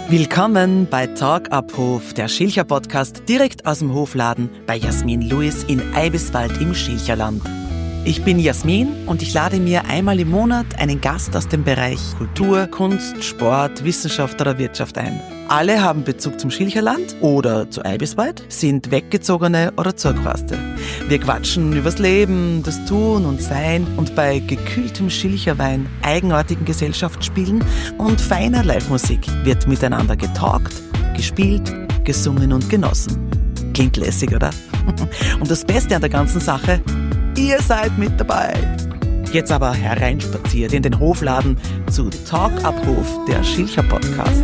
Willkommen bei Talk ab Hof, der Schilcher-Podcast direkt aus dem Hofladen bei Jasmin Lewis in Eibiswald im Schilcherland. Ich bin Jasmin und ich lade mir einmal im Monat einen Gast aus dem Bereich Kultur, Kunst, Sport, Wissenschaft oder Wirtschaft ein. Alle haben Bezug zum Schilcherland oder zu Eibiswald, sind Weggezogene oder Zurückreiste. Wir quatschen übers Leben, das Tun und Sein und bei gekühltem Schilcherwein, eigenartigen Gesellschaftsspielen und feiner Live-Musik wird miteinander getalkt, gespielt, gesungen und genossen. Klingt lässig, oder? Und das Beste an der ganzen Sache: ihr seid mit dabei. Jetzt aber hereinspaziert in den Hofladen zu Talk ab Hof, der Schilcher-Podcast.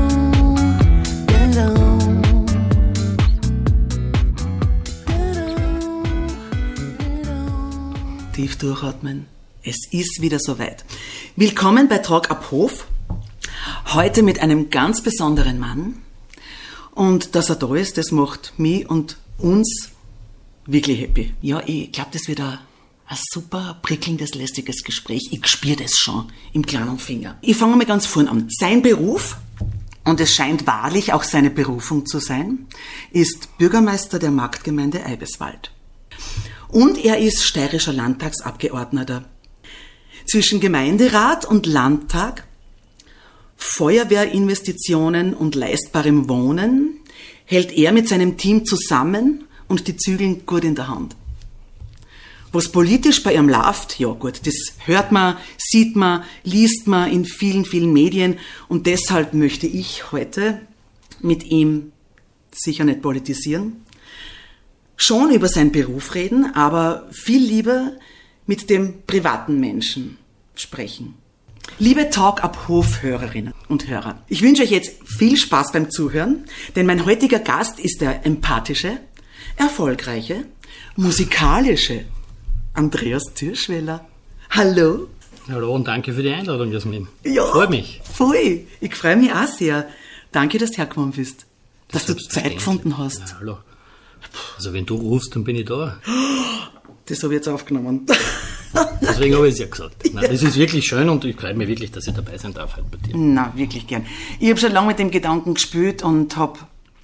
Tief durchatmen. Es ist wieder soweit. Willkommen bei Talk ab Hof. Heute mit einem ganz besonderen Mann. Und dass er da ist, das macht mich und uns wirklich happy. Ja, ich glaube, das wird ein super prickelndes, lästiges Gespräch. Ich spüre das schon im kleinen Finger. Ich fange mal ganz vorne an. Sein Beruf, und es scheint wahrlich auch seine Berufung zu sein, ist Bürgermeister der Marktgemeinde Eibiswald. Und er ist steirischer Landtagsabgeordneter. Zwischen Gemeinderat und Landtag, Feuerwehrinvestitionen und leistbarem Wohnen hält er mit seinem Team zusammen und die Zügeln gut in der Hand. Was politisch bei ihm läuft, ja gut, das hört man, sieht man, liest man in vielen, vielen Medien, und deshalb möchte ich heute mit ihm sicher nicht politisieren, schon über seinen Beruf reden, aber viel lieber mit dem privaten Menschen sprechen. Liebe Talk ab Hof-Hörerinnen und Hörer, ich wünsche euch jetzt viel Spaß beim Zuhören, denn mein heutiger Gast ist der empathische, erfolgreiche, musikalische Andreas Türschweller. Hallo. Hallo und danke für die Einladung, Jasmin. Ja, freut mich. Voll. Ich freue mich auch sehr. Danke, dass du hergekommen bist. Dass du Zeit gefunden hast. Na, hallo. Also wenn du rufst, dann bin ich da. Das habe ich jetzt aufgenommen. Deswegen habe ich es ja gesagt. Nein, das ist wirklich schön und ich freue mich wirklich, dass ich dabei sein darf heute bei dir. Na, wirklich gern. Ich habe schon lange mit dem Gedanken gespielt und hab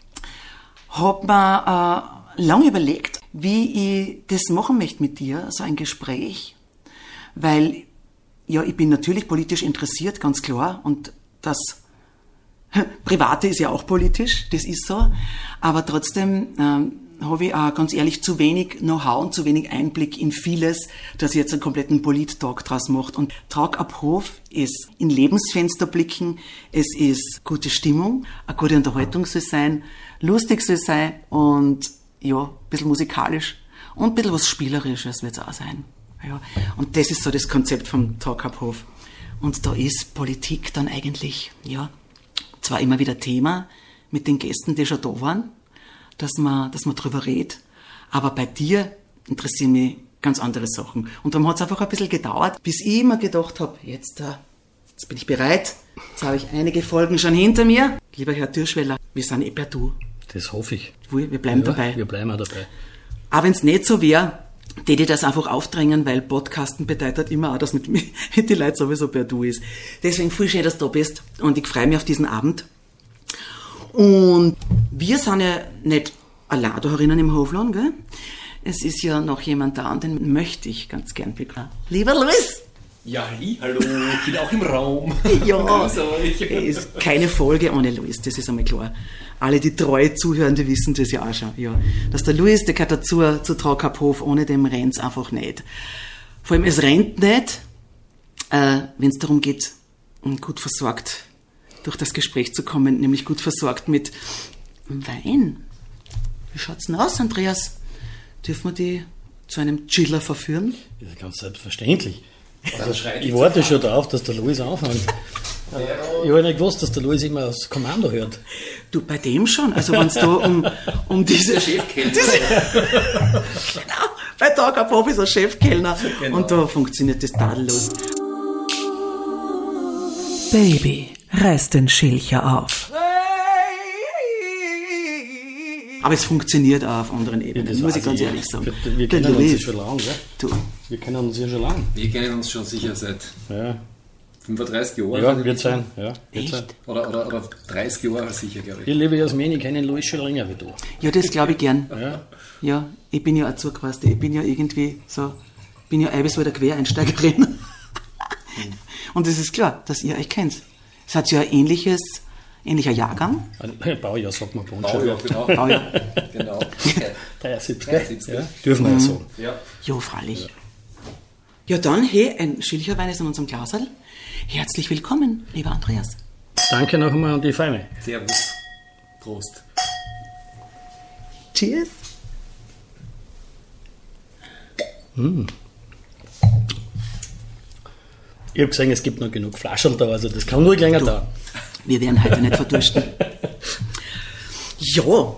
mir lange überlegt, wie ich das machen möchte mit dir, so ein Gespräch. Weil, ja, ich bin natürlich politisch interessiert, ganz klar, und das Private ist ja auch politisch, das ist so, aber trotzdem habe ich auch ganz ehrlich zu wenig Know-how und zu wenig Einblick in vieles, dass ich jetzt einen kompletten Polit-Talk draus mache. Und Talk ab Hof ist in Lebensfenster blicken, es ist gute Stimmung, eine gute Unterhaltung soll sein, lustig soll sein und ja, ein bisschen musikalisch und ein bisschen was Spielerisches wird es auch sein. Ja, und das ist so das Konzept vom Talk ab Hof. Und da ist Politik dann eigentlich, ja, zwar immer wieder Thema mit den Gästen, die schon da waren, dass man drüber redet, aber bei dir interessieren mich ganz andere Sachen. Und darum hat es einfach ein bisschen gedauert, bis ich immer gedacht habe, jetzt bin ich bereit, jetzt habe ich einige Folgen schon hinter mir. Lieber Herr Türschweller, wir sind per Du. Das hoffe ich. Wir bleiben dabei. Wir bleiben auch dabei. Aber wenn es nicht so wäre, würde ich das einfach aufdrängen, weil Podcasten bedeutet immer auch, dass mit die Leute sowieso per Du ist. Deswegen voll schön, dass du da bist und ich freue mich auf diesen Abend. Und wir sind ja nicht allein da herinnen im Hofladen, gell? Es ist ja noch jemand da, und den möchte ich ganz gern begrüßen. Lieber Luis! Ja, hallo, ich bin auch im Raum. Ja, es ist keine Folge ohne Luis, das ist einmal klar. Alle, die treu zuhören, die wissen das ja auch schon. Ja. Dass der Luis, der gehört dazu, zu Talk ab Hof, ohne dem rennt's einfach nicht. Vor allem, es rennt nicht, wenn es darum geht, gut versorgt durch das Gespräch zu kommen, nämlich gut versorgt mit Wein. Wie schaut's denn aus, Andreas? Dürfen wir die zu einem Chiller verführen? Ja, ganz selbstverständlich. Also, ich warte schon darauf, dass der Luis anfängt. Ich habe nicht gewusst, dass der Luis immer das Kommando hört. Du, bei dem schon. Also wenn es da um diese Chefkellner. Genau, bei Talk ab Hof ist er Chefkellner. Genau. Und da funktioniert das tadellos. Baby, reiß den Schilcher auf. Aber es funktioniert auch auf anderen Ebenen, muss ich ganz ehrlich sagen. Wir kennen uns ja schon lange, ja? Du. Wir kennen uns ja schon lange. Wir kennen uns schon sicher seit 35 Jahre? Ja, wird sein. Ja, wird sein. Oder 30 Jahre sicher, glaube ich. Ich liebe Jasmin, ich kenne den Luis schon länger wie du. Ja, das glaube ich gern. Ja. Ja, ich bin ja auch zugewachsen. Ich bin ja irgendwie so, bin ja Eibiswalder Quereinsteigerin. Und es ist klar, dass ihr euch kennt. Es hat ja ein ähnlicher Jahrgang. Baujahr sagt man bei uns Baujahr, genau. Baujahr. Genau. 73. Ja. Dürfen wir ja sagen. Ja. Jo, freilich. Ja, dann, hey, ein Schilcherwein ist in unserem Glasal. Herzlich willkommen, lieber Andreas. Danke noch einmal an die Feine. Servus. Prost. Cheers. Ich habe gesehen, es gibt noch genug Flaschen da, also das kann ruhig länger dauern. Wir werden heute nicht verdursten. Ja,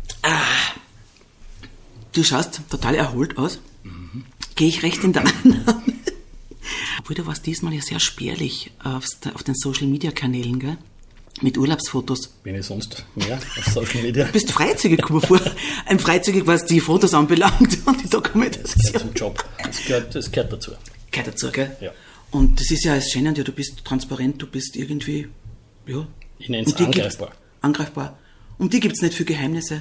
du schaust total erholt aus. Gehe ich recht in der Annahme? Obwohl, du warst diesmal ja sehr spärlich auf den Social-Media-Kanälen, gell? Mit Urlaubsfotos. Bin ich sonst mehr auf Social Media? Du bist freizügig, komm mal vor. Ein freizügig, was die Fotos anbelangt und die Das Dokumentation. gehört zum Job. Das gehört dazu. Gehört dazu, gell? Ja. Und das ist ja das Schöne, ja, du bist transparent, du bist irgendwie, ja. Ich nenne es Und die angreifbar. Angreifbar. Um die gibt es nicht viele Geheimnisse.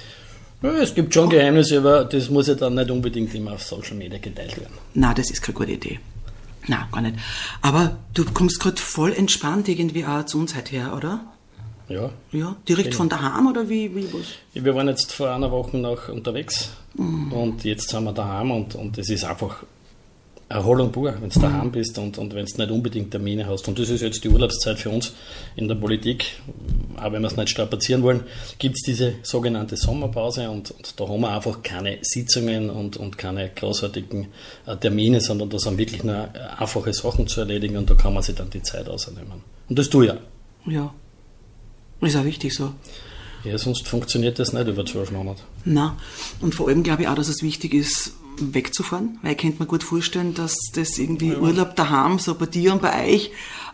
Ja, es gibt schon Geheimnisse, aber das muss ja dann nicht unbedingt immer auf Social Media geteilt werden. Na, das ist keine gute Idee. Na, gar nicht. Aber du kommst gerade voll entspannt irgendwie auch zu uns heute her, oder? Ja. Ja, direkt Genau. von daheim oder wie was? Wir waren jetzt vor einer Woche noch unterwegs und jetzt sind wir daheim und es ist einfach Erholung pur, wenn du daheim bist und wenn du nicht unbedingt Termine hast. Und das ist jetzt die Urlaubszeit für uns in der Politik. Auch wenn wir es nicht strapazieren wollen, gibt es diese sogenannte Sommerpause und da haben wir einfach keine Sitzungen und keine großartigen Termine, sondern da sind wirklich nur einfache Sachen zu erledigen und da kann man sich dann die Zeit ausnehmen. Und das tue ich ja. Ja. Ist auch wichtig so. Ja, sonst funktioniert das nicht über 12 Monate. Na, und vor allem glaube ich auch, dass es wichtig ist, wegzufahren, weil ich könnte mir gut vorstellen, dass das irgendwie Urlaub daheim, so bei dir und bei euch,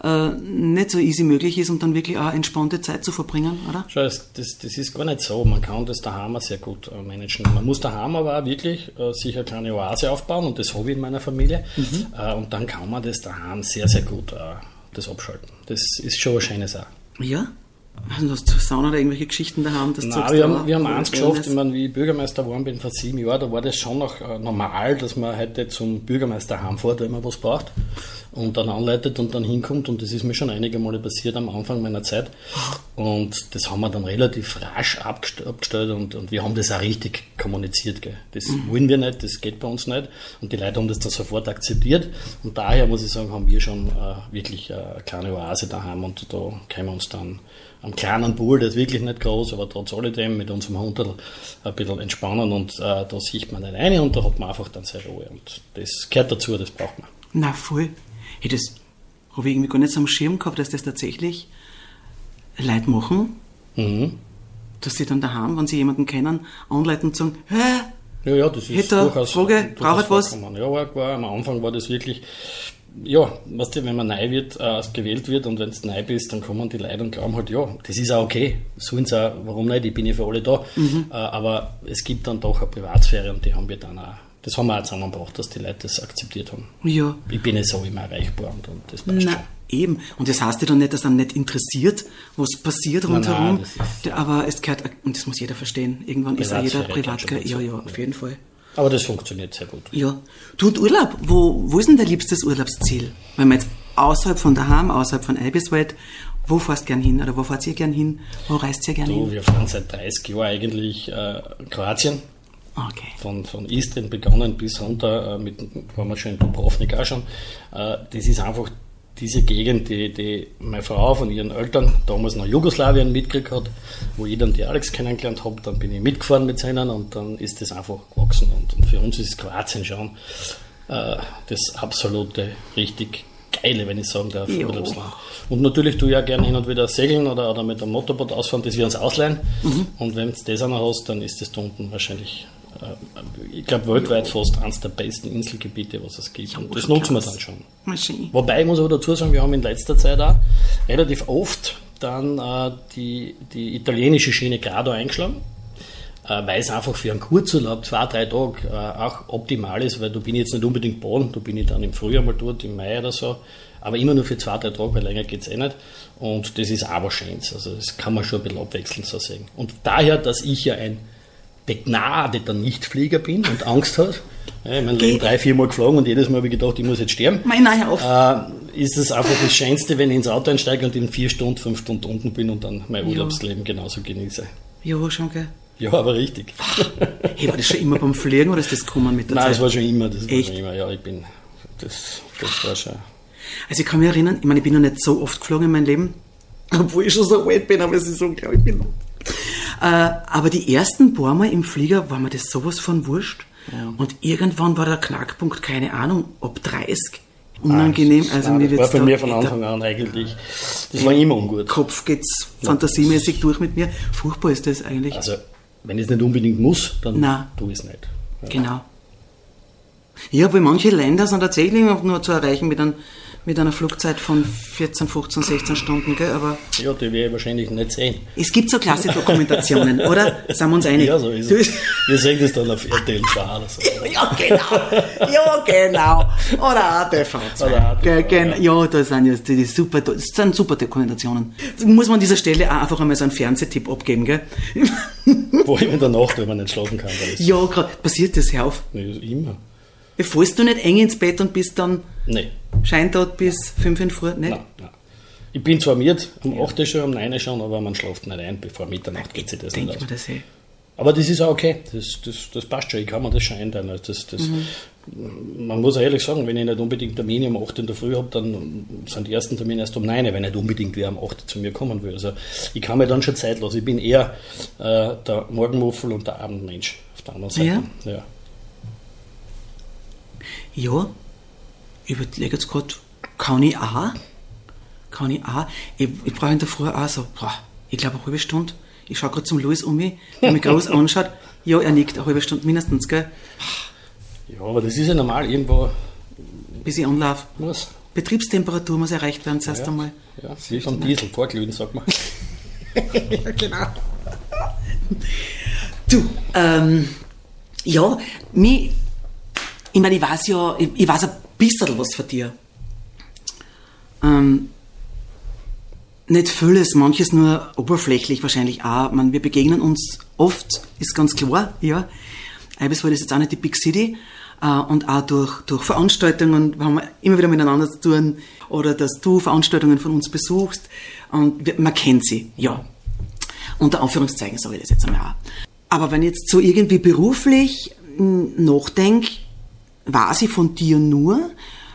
nicht so easy möglich ist und dann wirklich auch entspannte Zeit zu verbringen, oder? Schau, das ist gar nicht so. Man kann das daheim auch sehr gut managen. Man muss daheim aber auch wirklich sich eine kleine Oase aufbauen und das habe ich in meiner Familie. Und dann kann man das daheim sehr, sehr gut das abschalten. Das ist schon eine schöne Sache. Ja? Also, hast du Sauna oder irgendwelche Geschichten daheim? Dass Nein, wir haben eins geschafft, ich meine, wie ich Bürgermeister geworden bin vor 7 Jahren, da war das schon noch normal, dass man heute zum Bürgermeister heimfährt, wenn man was braucht und dann anleitet und dann hinkommt und das ist mir schon einige Male passiert am Anfang meiner Zeit und das haben wir dann relativ rasch abgestellt und wir haben das auch richtig kommuniziert. Gell. Das wollen wir nicht, das geht bei uns nicht und die Leute haben das dann sofort akzeptiert und daher muss ich sagen, haben wir schon wirklich eine kleine Oase daheim und da können wir uns dann am kleinen Pool, der ist wirklich nicht groß, aber trotz alledem mit unserem Hund ein bisschen entspannen und da sieht man nicht rein und da hat man einfach dann seine Ruhe und das gehört dazu, das braucht man. Na voll. Hey, das habe ich irgendwie gar nicht so am Schirm gehabt, dass das tatsächlich Leute machen, dass sie dann daheim, wenn sie jemanden kennen, anleiten und sagen, hä? Ja, das ist Hätte durchaus Frage, braucht was? Ja, am Anfang war das wirklich, ja, weißt du, wenn man neu wird, gewählt wird und wenn du neu bist, dann kommen die Leute und glauben halt, ja, das ist auch okay, sollen sie auch, warum nicht, ich bin ja für alle da, aber es gibt dann doch eine Privatsphäre und die haben wir dann auch, das haben wir auch zusammengebracht, dass die Leute das akzeptiert haben. Ja. Ich bin ja so immer erreichbar und das passt Na, schon. eben. Und das heißt ja dann nicht, dass dann nicht interessiert, was passiert rundherum. Nein, das ist- Aber es gehört, und das muss jeder verstehen, irgendwann ist auch jeder Privatsphäre privat. gehört schon Ja, dazu. auf jeden Fall. Aber das funktioniert sehr gut. Ja. Du und Urlaub, wo ist denn dein liebstes Urlaubsziel? Wenn man jetzt außerhalb von daheim, außerhalb von Eibiswald, wo fährst du gern hin? Oder wo fahrt ihr gern hin? Wo reist ihr gern hin? Wir fahren seit 30 Jahren eigentlich Kroatien. Okay. Von Istrien begonnen bis runter, waren wir schon in Dubrovnik auch schon. Das ist einfach diese Gegend, die meine Frau von ihren Eltern damals nach Jugoslawien mitgekriegt hat, wo ich dann die Alex kennengelernt habe, dann bin ich mitgefahren mit seinen und dann ist das einfach gewachsen. Und für uns ist Kroatien schon das absolute, richtig Geile, wenn ich sagen darf, Jo. Urlaubsland. Und natürlich tue ich auch gerne hin und wieder segeln oder mit einem Motorboot ausfahren, das wir uns ausleihen. Und wenn du das auch noch hast, dann ist das da unten wahrscheinlich, ich glaube, weltweit fast eines der besten Inselgebiete, was es gibt. Und das nutzen wir dann schon. Mal schön. Wobei, ich muss aber dazu sagen, wir haben in letzter Zeit auch relativ oft dann die italienische Schiene gerade eingeschlagen, weil es einfach für einen Kurzurlaub 2-3 Tage auch optimal ist, weil da bin ich jetzt nicht unbedingt baden, da bin ich dann im Frühjahr mal dort, im Mai oder so, aber immer nur für 2-3 Tage, weil länger geht es nicht. Und das ist aber schön. Also das kann man schon ein bisschen abwechselnd so sehen. Und daher, dass ich ja ein begnadeter Nichtflieger bin und Angst hat, ich bin 3-4 Mal geflogen und jedes Mal habe ich gedacht, ich muss jetzt sterben, ist es einfach das Schönste, wenn ich ins Auto einsteige und in 4 Stunden, 5 Stunden unten bin und dann mein Urlaubsleben genauso genieße. Ja, schon, gell? Ja, aber richtig. Hey, war das schon immer beim Fliegen oder ist das gekommen mit der Zeit? Nein, das war schon immer. Echt? Ja, das war schon. Also ich kann mich erinnern, ich meine, ich bin noch nicht so oft geflogen in meinem Leben, obwohl ich schon so alt bin, aber es ist unglaublich, ich bin aber die ersten paar Mal im Flieger war mir das sowas von wurscht. Ja. Und irgendwann war der Knackpunkt, keine Ahnung, ab 30. Unangenehm. Also mir das war bei mir von Anfang an eigentlich, das war immer ungut. Kopf geht's fantasiemäßig durch mit mir. Furchtbar ist das eigentlich. Also, wenn ich es nicht unbedingt muss, dann tue ich es nicht. Ja. Genau. Ja, weil manche Länder sind tatsächlich nur zu erreichen mit einer Flugzeit von 14, 15, 16 Stunden, gell? Aber ja, die werde ich wahrscheinlich nicht sehen. Es gibt so klasse Dokumentationen, oder? Sind wir uns einig? Ja, so ist es. Wir sehen das dann auf RTL 2 oder so. Ja, genau. Ja, genau. Oder ATV 2. Ja, das sind ja die super, das sind super Dokumentationen. Das muss man an dieser Stelle auch einfach einmal so einen Fernsehtipp abgeben, gell? Vor allem in der Nacht, wenn man nicht schlafen kann. Ja, gerade passiert das, hör auf. Ja, immer. Fallst du nicht eng ins Bett und bist dann scheintot bis 5 in der Früh? Nicht? Nein. Ich bin zwar müde, um 8 Uhr schon, um 9 Uhr schon, aber man schläft nicht ein, bevor Mitternacht geht sich das nicht aus. Das aber das ist auch okay, das passt schon, ich kann mir das schon einteilen. Man muss auch ehrlich sagen, wenn ich nicht unbedingt Termine um 8 Uhr in der Früh habe, dann sind die ersten Termine erst um 9 Uhr, wenn nicht unbedingt wer um 8 Uhr zu mir kommen will. Also ich kann mir dann schon Zeit lassen. Ich bin eher der Morgenmuffel und der Abendmensch auf der anderen Seite. Ja. Ja, ich überlege jetzt gerade, kann ich auch? Ich brauche in der Früh auch so, ich glaube eine halbe Stunde. Ich schaue gerade zum Louis um mich, der mich groß anschaut. Ja, er nickt, eine halbe Stunde mindestens, gell? Ja, aber das ist ja normal, irgendwo. Bis ich anlaufe. Betriebstemperatur muss erreicht werden, zuerst einmal. Ja, wie vom Diesel, vorglühen, sagt man. Ja, genau. Du, ich meine, ich weiß ein bisschen was von dir. Nicht vieles, manches nur oberflächlich wahrscheinlich auch. Wir begegnen uns oft, ist ganz klar, ja. Eibiswald ist jetzt auch nicht die Big City. Und auch durch Veranstaltungen haben wir immer wieder miteinander zu tun. Oder dass du Veranstaltungen von uns besuchst. Und man kennt sie, ja. Unter Anführungszeichen sage ich das jetzt einmal auch. Aber wenn ich jetzt so irgendwie beruflich nachdenke, weiß ich von dir nur,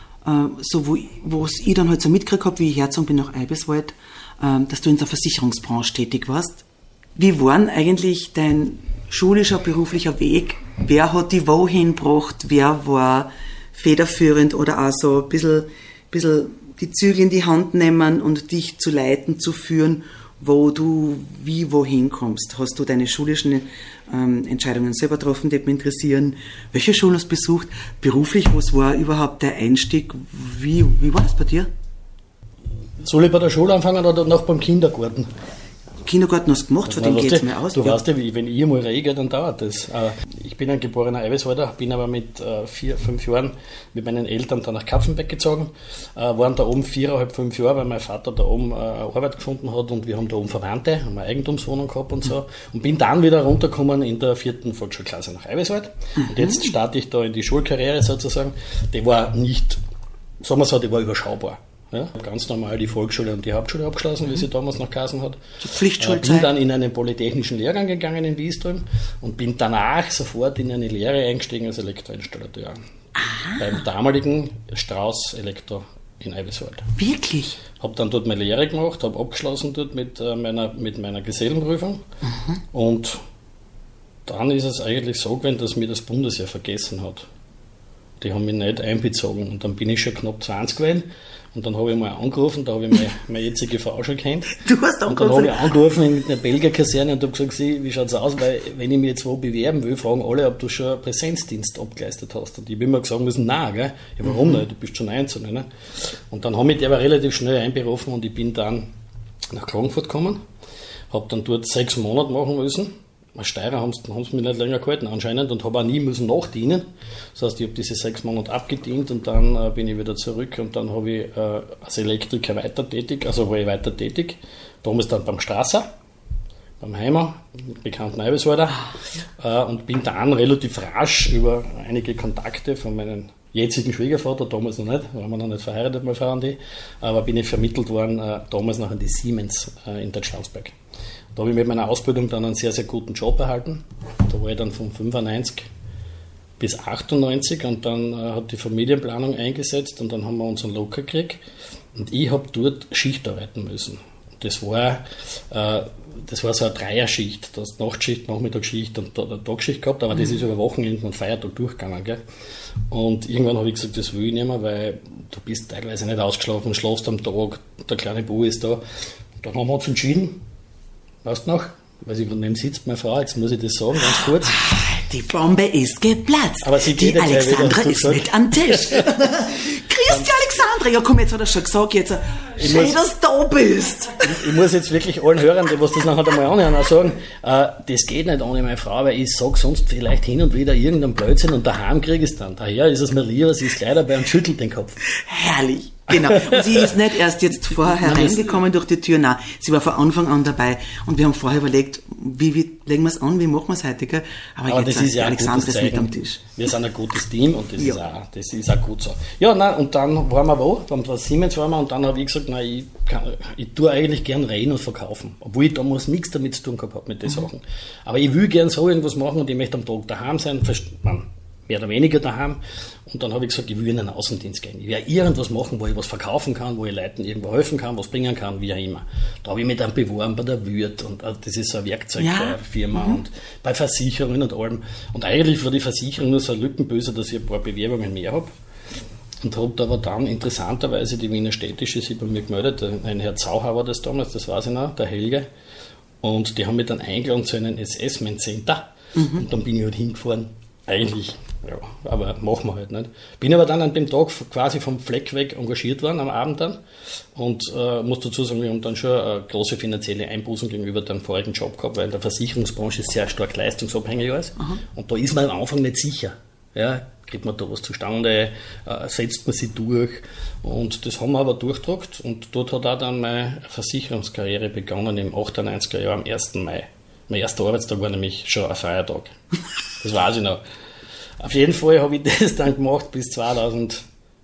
so wo ich dann halt so mitgekriegt habe, wie ich hergezogen bin nach Eibiswald, dass du in der Versicherungsbranche tätig warst. Wie war denn eigentlich dein schulischer, beruflicher Weg? Wer hat dich wohin gebracht? Wer war federführend oder auch so ein bisschen die Zügel in die Hand nehmen und dich zu leiten, zu führen, wo du wohin kommst? Hast du deine schulischen Entscheidungen selber getroffen, die mich interessieren? Welche Schulen hast du besucht? Beruflich, was war überhaupt der Einstieg? Wie war das bei dir? Soll ich bei der Schule anfangen oder noch beim Kindergarten? Kindergarten hast du gemacht, von dem geht es mir aus. Du weißt ja, wenn ich mal rege, dann dauert das. Ich bin ein geborener Eiweißhalter, bin aber mit 4, 5 Jahren mit meinen Eltern dann nach Kapfenberg gezogen, waren da oben 4,5, 5 Jahre, weil mein Vater da oben Arbeit gefunden hat und wir haben da oben Verwandte, haben eine Eigentumswohnung gehabt und so und bin dann wieder runtergekommen in der 4. Volksschulklasse nach Eiweißwald. Und jetzt starte ich da in die Schulkarriere sozusagen. Die war nicht, sagen wir so, die war überschaubar. Ja, ganz normal die Volksschule und die Hauptschule abgeschlossen, wie sie damals noch geheißen hat. Pflichtschulzeit. Bin dann in einen polytechnischen Lehrgang gegangen in Wiesdorf und bin danach sofort in eine Lehre eingestiegen als Elektroinstallateur. Beim damaligen Strauß Elektro in Eibiswald. Wirklich? Habe dann dort meine Lehre gemacht, habe abgeschlossen dort mit meiner Gesellenprüfung und dann ist es eigentlich so gewesen, dass mir das Bundesheer vergessen hat. Die haben mich nicht einbezogen und dann bin ich schon knapp 20 gewesen. Und dann habe ich mal angerufen, da habe ich meine jetzige Frau schon kennt. Du hast angerufen? Und dann habe ich angerufen in der Belgier-Kaserne und habe gesagt, wie schaut es aus, weil wenn ich mich jetzt wo bewerben will, fragen alle, ob du schon Präsenzdienst abgeleistet hast. Und ich will mir sagen müssen, nein, gell? Ja, warum nicht? Du bist schon 19, ne? Und dann habe ich die aber relativ schnell einberufen und ich bin dann nach Klagenfurt gekommen, habe dann dort 6 Monate machen müssen als Steirer haben sie mich nicht länger gehalten anscheinend und habe auch nie müssen nachdienen. Das heißt, ich habe diese 6 Monate abgedient und dann bin ich wieder zurück und dann habe ich als Elektriker war ich weiter tätig. Damals dann beim Strasser, beim Heimer, bekannten Eiweißhalter, und bin dann relativ rasch über einige Kontakte von meinen jetzigen Schwiegervater, damals noch nicht, waren wir noch nicht verheiratet, meine Frau und ich, aber bin ich vermittelt worden, damals noch an die Siemens in Deutschlandsberg. Da habe ich mit meiner Ausbildung dann einen sehr, sehr guten Job erhalten. Da war ich dann von 95 bis 98 und dann hat die Familienplanung eingesetzt und dann haben wir unseren Locker gekriegt und ich habe dort Schicht arbeiten müssen. Das war so eine Dreierschicht, da hast Nachtschicht, Nachmittagsschicht und Tagschicht gehabt, aber das ist über Wochenenden und Feiertag durchgegangen. Gell? Und irgendwann habe ich gesagt, das will ich nicht mehr, weil du bist teilweise nicht ausgeschlafen, schlafst am Tag, der kleine Bub ist da. Dann haben wir uns entschieden, weißt du noch, weil sie neben sitzt, meine Frau, jetzt muss ich das sagen, ganz kurz. Die Bombe ist geplatzt. Aber sie geht die Alexandra ist mit am Tisch. Grüß dich, Alexandra. Ja, komm, jetzt hat er schon gesagt, jetzt schön, dass du da bist. Ich muss jetzt wirklich allen Hörern, die was das nachher einmal anhören, auch sagen, das geht nicht ohne meine Frau, weil ich sage sonst vielleicht hin und wieder irgendeinen Blödsinn und daheim kriege ich es dann. Daher ist es mir lieber, sie ist gleich dabei und schüttelt den Kopf. Herrlich. Genau. Und sie ist nicht erst jetzt vorher hereingekommen durch die Tür. Nein, sie war von Anfang an dabei. Und wir haben vorher überlegt, wie legen wir es an, wie machen wir es heute, gell? Aber jetzt das ist ja Alexandra ist mit am Tisch. Wir sind ein gutes Team und das ist auch gut so. Ja, nein, und dann waren wir wo? Beim Siemens waren wir und dann habe ich gesagt, nein, ich tue eigentlich gern reden und verkaufen. Obwohl ich damals nichts damit zu tun gehabt habe mit den Sachen. Aber ich will gern so irgendwas machen und ich möchte am Tag daheim sein, mehr oder weniger daheim. Und dann habe ich gesagt, ich will in den Außendienst gehen. Ich werde irgendwas machen, wo ich was verkaufen kann, wo ich Leuten irgendwo helfen kann, was bringen kann, wie auch immer. Da habe ich mich dann beworben bei der Würth und das ist so eine Werkzeugfirma und bei Versicherungen und allem. Und eigentlich war die Versicherung nur so ein Lückenböser, dass ich ein paar Bewerbungen mehr habe. Und habe aber dann interessanterweise die Wiener Städtische sich bei mir gemeldet. Ein Herr Zauhauer war das damals, das weiß ich noch, der Helge. Und die haben mich dann eingeladen zu einem Assessment Center. Und dann bin ich halt hingefahren. Eigentlich, ja, aber machen wir halt nicht. Bin aber dann an dem Tag quasi vom Fleck weg engagiert worden, am Abend dann. Und muss dazu sagen, wir haben dann schon große finanzielle Einbußen gegenüber dem vorigen Job gehabt, weil in der Versicherungsbranche sehr stark leistungsabhängig ist. Und da ist man am Anfang nicht sicher. Ja, kriegt man da was zustande, setzt man sie durch. Und das haben wir aber durchgedrückt. Und dort hat auch dann meine Versicherungskarriere begonnen im 98er Jahr, am 1. Mai. Mein erster Arbeitstag war nämlich schon ein Feiertag. Das weiß ich noch. Auf jeden Fall habe ich das dann gemacht bis 2001.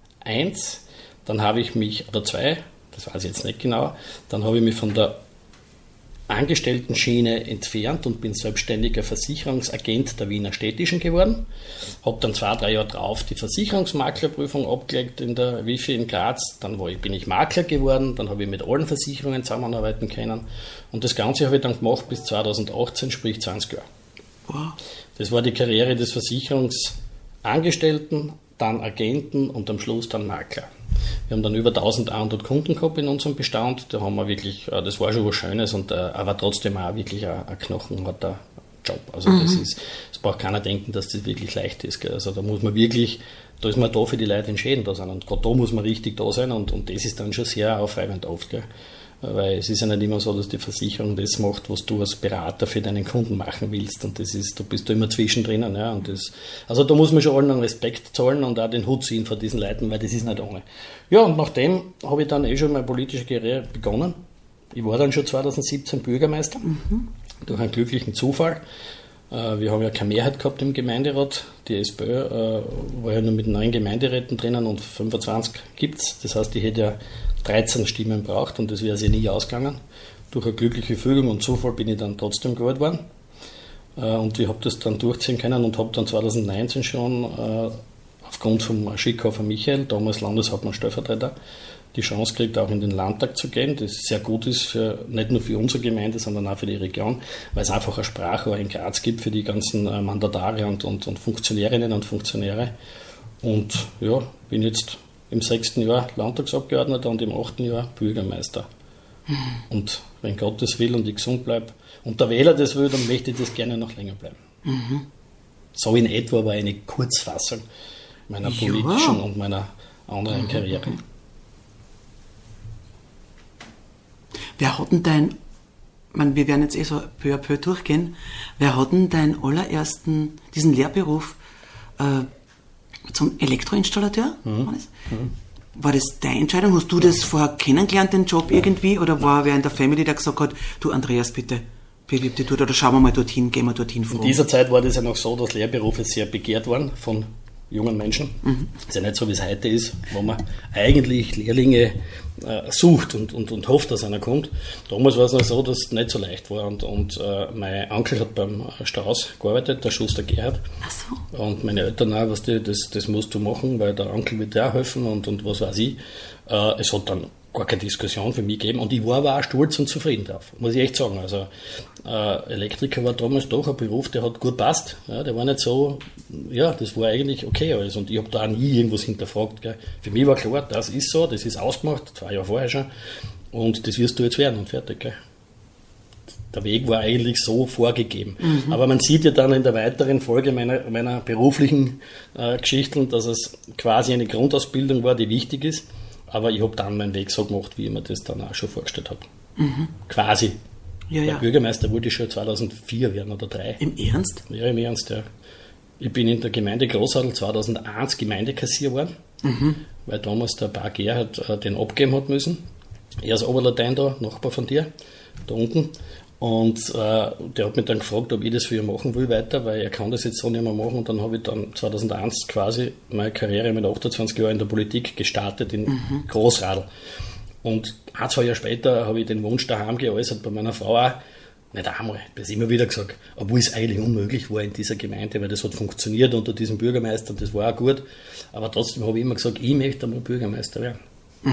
Dann habe ich mich, oder 2, das weiß ich jetzt nicht genau, dann habe ich mich von der Angestellten-Schiene entfernt und bin selbstständiger Versicherungsagent der Wiener Städtischen geworden. Habe dann 2-3 Jahre drauf die Versicherungsmaklerprüfung abgelegt in der WIFI in Graz. Dann bin ich Makler geworden, dann habe ich mit allen Versicherungen zusammenarbeiten können. Und das Ganze habe ich dann gemacht bis 2018, sprich 20 Jahre. Wow. Das war die Karriere des Versicherungsangestellten, dann Agenten und am Schluss dann Makler. Wir haben dann über 1100 Kunden gehabt in unserem Bestand. Da haben wir wirklich, das war schon was Schönes und aber trotzdem auch wirklich ein knochenharter Job. Also das braucht keiner denken, dass das wirklich leicht ist. Gell? Also da muss man wirklich, da ist man da für die Leute in Schäden da sein und gerade da muss man richtig da sein und das ist dann schon sehr aufreibend oft. Gell? Weil es ist ja nicht immer so, dass die Versicherung das macht, was du als Berater für deinen Kunden machen willst. Und das ist, da bist du immer zwischendrin. Ja, und das, also da muss man schon allen einen Respekt zollen und auch den Hut ziehen vor diesen Leuten, weil das ist nicht ohne. Ja, und nachdem habe ich dann schon meine politische Karriere begonnen. Ich war dann schon 2017 Bürgermeister, durch einen glücklichen Zufall. Wir haben ja keine Mehrheit gehabt im Gemeinderat. Die SPÖ war ja nur mit 9 Gemeinderäten drinnen und 25 gibt es. Das heißt, ich hätte ja 13 Stimmen braucht und das wäre sie nie ausgegangen. Durch eine glückliche Fügung und Zufall bin ich dann trotzdem gewählt worden. Und ich habe das dann durchziehen können und habe dann 2019 schon aufgrund vom Schickhofer Michael, damals Landeshauptmann Stellvertreter, die Chance gekriegt, auch in den Landtag zu gehen, das sehr gut ist, nicht nur für unsere Gemeinde, sondern auch für die Region, weil es einfach ein Sprachrohr in Graz gibt für die ganzen Mandatare und Funktionärinnen und Funktionäre. Und ja, bin jetzt im 6. Jahr Landtagsabgeordneter und im 8. Jahr Bürgermeister. Und wenn Gott das will und ich gesund bleibe und der Wähler das will, dann möchte ich das gerne noch länger bleiben. So in etwa war eine Kurzfassung meiner politischen und meiner anderen Karriere. Wer hat denn dein wir werden jetzt so peu à peu durchgehen. Wer hat denn deinen allerersten, diesen Lehrberuf zum Elektroinstallateur? War das deine Entscheidung? Hast du das vorher kennengelernt, den Job irgendwie? Oder war wer in der Family, der gesagt hat, du Andreas, bitte bewirb dich dort oder schauen wir mal dorthin, gehen wir dorthin vor? In dieser Zeit war das ja noch so, dass Lehrberufe sehr begehrt waren von jungen Menschen. Ist ja nicht so, wie es heute ist, wo man eigentlich Lehrlinge sucht und hofft, dass einer kommt. Damals war es noch so, dass es nicht so leicht war. Und mein Onkel hat beim Strauß gearbeitet, der Schuster Gerhard. Ach so. Und meine Eltern auch, weißt du, das musst du machen, weil der Onkel wird dir auch helfen und was weiß ich. Es hat dann gar keine Diskussion für mich gegeben und ich war aber auch stolz und zufrieden drauf, muss ich echt sagen. Also Elektriker war damals doch ein Beruf, der hat gut passt. Ja, der war nicht so, ja, das war eigentlich okay alles und ich habe da auch nie irgendwas hinterfragt. Gell. Für mich war klar, das ist so, das ist ausgemacht, 2 Jahre vorher schon und das wirst du jetzt werden und fertig. Gell. Der Weg war eigentlich so vorgegeben. Aber man sieht ja dann in der weiteren Folge meiner beruflichen Geschichten, dass es quasi eine Grundausbildung war, die wichtig ist. Aber ich habe dann meinen Weg so gemacht, wie ich mir das dann auch schon vorgestellt habe. Quasi. Ja, ja. Bürgermeister wollte ich schon 2004 werden oder 2003. Im Ernst? Ja, im Ernst, ja. Ich bin in der Gemeinde Großadl 2001 Gemeindekassier geworden, weil damals der Bar Gerhard den abgeben hat müssen. Er ist Oberlatein da, Nachbar von dir, da unten. Und der hat mich dann gefragt, ob ich das für ihn machen will weiter, weil er kann das jetzt so nicht mehr machen. Und dann habe ich dann 2001 quasi meine Karriere mit 28 Jahren in der Politik gestartet in Großradl. Und 1-2 Jahre später habe ich den Wunsch daheim geäußert, bei meiner Frau auch, nicht einmal, das immer wieder gesagt, obwohl es eigentlich unmöglich war in dieser Gemeinde, weil das hat funktioniert unter diesem Bürgermeister und das war auch gut. Aber trotzdem habe ich immer gesagt, ich möchte einmal Bürgermeister werden.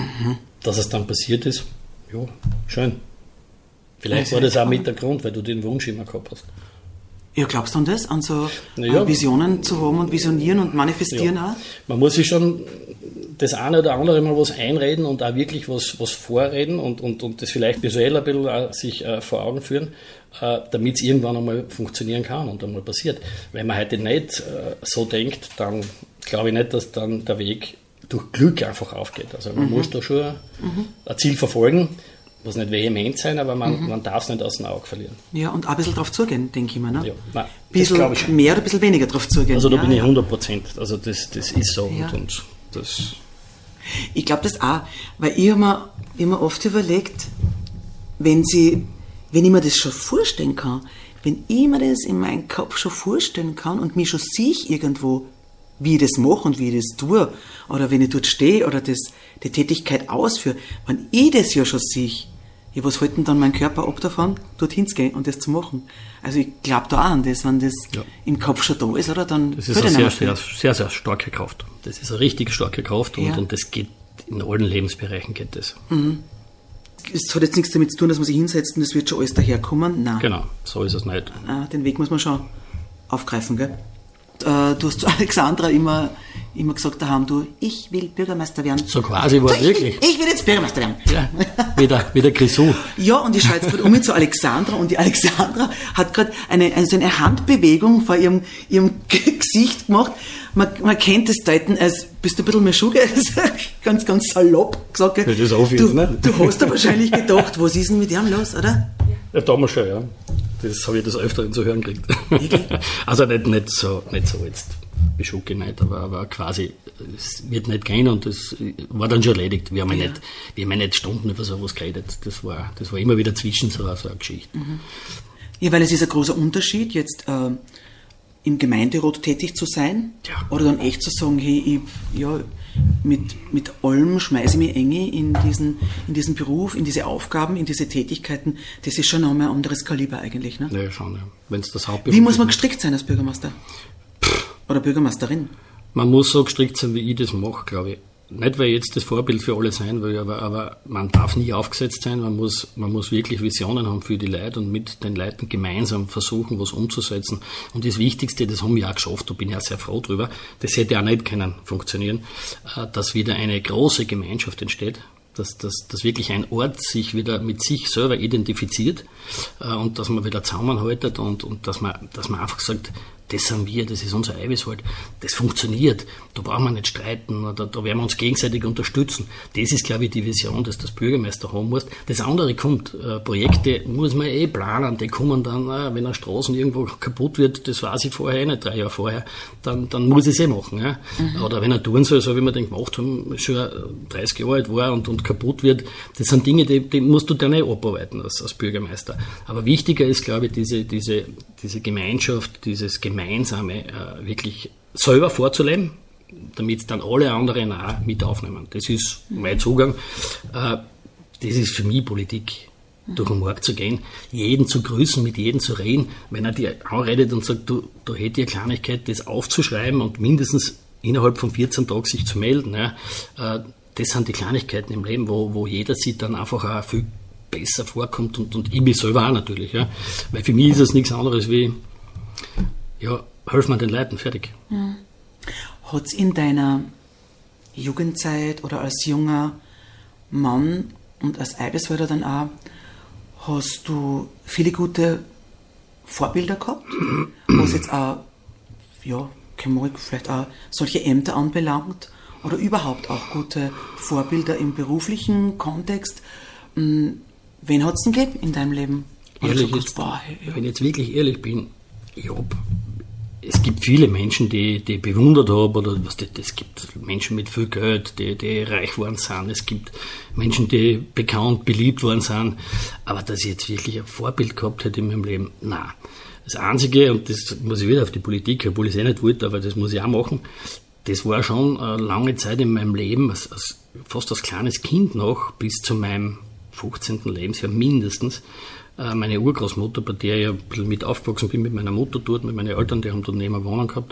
Dass es dann passiert ist, ja, schön. Vielleicht war das auch mit der Grund, weil du den Wunsch immer gehabt hast. Ja, glaubst du an das? An so Visionen zu haben und visionieren und manifestieren auch? Man muss sich schon das eine oder andere mal was einreden und auch wirklich was vorreden und das vielleicht visuell ein bisschen sich vor Augen führen, damit es irgendwann einmal funktionieren kann und einmal passiert. Wenn man heute nicht so denkt, dann glaube ich nicht, dass dann der Weg durch Glück einfach aufgeht. Also man muss da schon ein Ziel verfolgen, muss nicht vehement sein, aber man darf es nicht aus dem Auge verlieren. Ja, und auch ein bisschen drauf zugehen, denke ich mir. Ne? Ja, nein, bisschen das ich schon. Mehr oder ein bisschen weniger drauf zugehen. Also da bin ich 100%. Also das ist so. Ja. Und das. Ich glaube das auch, weil ich habe mir oft überlegt, wenn ich mir das schon vorstellen kann, wenn ich mir das in meinem Kopf schon vorstellen kann und mich schon sehe irgendwo, wie ich das mache und wie ich das tue, oder wenn ich dort stehe oder die Tätigkeit ausführe, wenn ich das ja schon sehe, ja, was hält denn dann mein Körper ab davon, dorthin zu gehen und das zu machen? Also ich glaube da auch an das, wenn das im Kopf schon da ist, oder? Dann das ist eine sehr, sehr starke Kraft. Das ist eine richtig starke Kraft und das geht in allen Lebensbereichen geht das. Es hat jetzt nichts damit zu tun, dass man sich hinsetzt und es wird schon alles daherkommen. Nein. Genau, so ist es nicht. Den Weg muss man schon aufgreifen, gell? Du hast zu Alexandra immer gesagt daheim, ich will Bürgermeister werden. So quasi war es wirklich. Ich will jetzt Bürgermeister werden. Ja, wie der Grisou. Ja, und ich schaue jetzt gerade zu Alexandra und die Alexandra hat gerade eine Handbewegung vor ihrem Gesicht gemacht. Man kennt das deuten als, bist du ein bisschen mehr Schuhe? ganz, ganz salopp gesagt. Ja, das ist obvious, ne? Du hast da wahrscheinlich gedacht, was ist denn mit ihm los, oder? Ja, damals schon, ja. Das habe ich das Öfteren zu hören gekriegt. Also nicht so jetzt Beschucke nicht, aber quasi, es wird nicht gehen und das war dann schon erledigt. Wir haben ja nicht Stunden über sowas geredet. Das war immer wieder zwischen so eine Geschichte. Ja, weil es ist ein großer Unterschied, jetzt im Gemeinderat tätig zu sein oder dann echt zu sagen, hey, mit allem schmeiße ich mich enge in diesen Beruf, in diese Aufgaben, in diese Tätigkeiten. Das ist schon einmal ein anderes Kaliber eigentlich. Ne? Ja, schon. Ja. Wenn's das Hauptberuf Wie muss man gestrickt sein als Bürgermeister? Oder Bürgermeisterin? Man muss so gestrickt sein, wie ich das mache, glaube ich. Nicht, weil ich jetzt das Vorbild für alle sein will, aber man darf nie aufgesetzt sein. Man muss wirklich Visionen haben für die Leute und mit den Leuten gemeinsam versuchen, was umzusetzen. Und das Wichtigste, das haben wir auch geschafft, da bin ich auch sehr froh drüber, das hätte auch nicht können funktionieren, dass wieder eine große Gemeinschaft entsteht, dass wirklich ein Ort sich wieder mit sich selber identifiziert und dass man wieder zusammenhaltet und dass man einfach sagt, das sind wir, das ist unser Eiweißhalt, das funktioniert, da brauchen wir nicht streiten, da werden wir uns gegenseitig unterstützen. Das ist, glaube ich, die Vision, dass das Bürgermeister haben muss. Das andere kommt, Projekte muss man planen, die kommen dann, wenn eine Straße irgendwo kaputt wird, das weiß ich vorher nicht, 3 Jahre vorher, dann muss ich es machen. Ja? Oder wenn er tun soll, so wie wir den gemacht haben, schon 30 Jahre alt war und kaputt wird, das sind Dinge, die musst du dann abarbeiten als Bürgermeister. Aber wichtiger ist, glaube ich, diese Gemeinschaft, dieses Gemeinsame wirklich selber vorzuleben, damit dann alle anderen auch mit aufnehmen. Das ist mein Zugang. Das ist für mich Politik, durch den Markt zu gehen, jeden zu grüßen, mit jedem zu reden. Wenn er dir anredet und sagt, da hätte ich eine Kleinigkeit, das aufzuschreiben und mindestens innerhalb von 14 Tagen sich zu melden. Ja, das sind die Kleinigkeiten im Leben, wo jeder sich dann einfach auch viel besser vorkommt und ich mich selber auch natürlich. Ja. Weil für mich ist es nichts anderes wie, ja, helfen wir den Leuten, fertig. Hat es in deiner Jugendzeit oder als junger Mann und als Eiweißwälder dann auch, hast du viele gute Vorbilder gehabt, was jetzt auch, ja, vielleicht auch solche Ämter anbelangt oder überhaupt auch gute Vorbilder im beruflichen Kontext? Wen hat es denn gegeben in deinem Leben? Ehrlich so jetzt, wenn ich jetzt wirklich ehrlich bin, es gibt viele Menschen, die ich bewundert habe, oder es gibt Menschen mit viel Geld, die reich geworden sind, es gibt Menschen, die bekannt, beliebt worden sind, aber dass ich jetzt wirklich ein Vorbild gehabt hätte in meinem Leben, nein. Das Einzige, und das muss ich wieder auf die Politik, obwohl ich es nicht wollte, aber das muss ich auch machen, das war schon eine lange Zeit in meinem Leben, fast als kleines Kind noch, bis zu meinem 15. Lebensjahr mindestens, meine Urgroßmutter, bei der ich ein bisschen mit aufgewachsen bin, mit meiner Mutter dort, mit meinen Eltern, die haben dort neben Wohnung gehabt,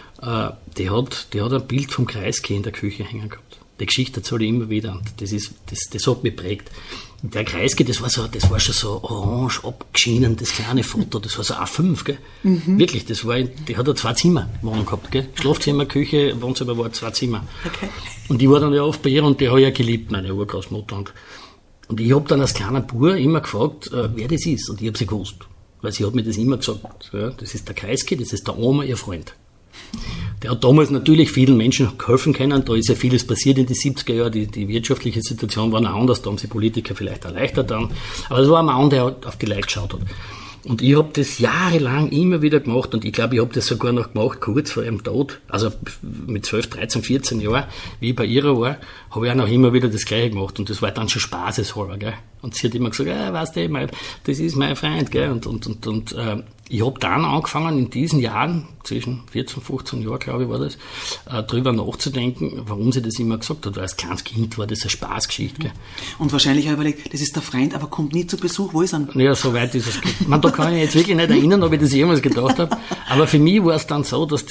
die hat ein Bild vom Kreisky in der Küche hängen gehabt. Die Geschichte erzähle ich immer wieder und das hat mich geprägt. Der Kreisky, das war schon so orange abgeschienen, das kleine Foto, das war so A5, gell? Wirklich, die hat 2 Zimmer Wohnung gehabt, gell? Schlafzimmer, Küche, Wohnzimmer war 2 Zimmer. Okay. Und ich war dann ja oft bei ihr und die habe ich ja geliebt, meine Urgroßmutter. Und ich habe dann als kleiner Bub immer gefragt, wer das ist. Und ich habe sie gewusst. Weil sie hat mir das immer gesagt. Ja, das ist der Kreisky, das ist der Oma, ihr Freund. Der hat damals natürlich vielen Menschen helfen können. Da ist ja vieles passiert in den 70er Jahren. Die wirtschaftliche Situation war noch anders. Da haben sie Politiker vielleicht erleichtert dann. Aber es war ein Mann, der auf die Leute geschaut hat. Und ich habe das jahrelang immer wieder gemacht und ich glaube, ich habe das sogar noch gemacht, kurz vor ihrem Tod, also mit 12, 13, 14 Jahren, wie ich bei ihr war, habe ich auch noch immer wieder das Gleiche gemacht und das war dann schon spaßeshalber, gell. Und sie hat immer gesagt, weißt du, das ist mein Freund, gell. Und ich habe dann angefangen, in diesen Jahren, zwischen 14 und 15 Jahren, glaube ich, war das, drüber nachzudenken, warum sie das immer gesagt hat. Weil als kleines Kind war das eine Spaßgeschichte. Gell. Und wahrscheinlich auch überlegt, das ist der Freund, aber kommt nie zu Besuch, wo ist er? Ja, so weit ist es. Da kann ich jetzt wirklich nicht erinnern, ob ich das jemals gedacht habe. Aber für mich war es dann so, dass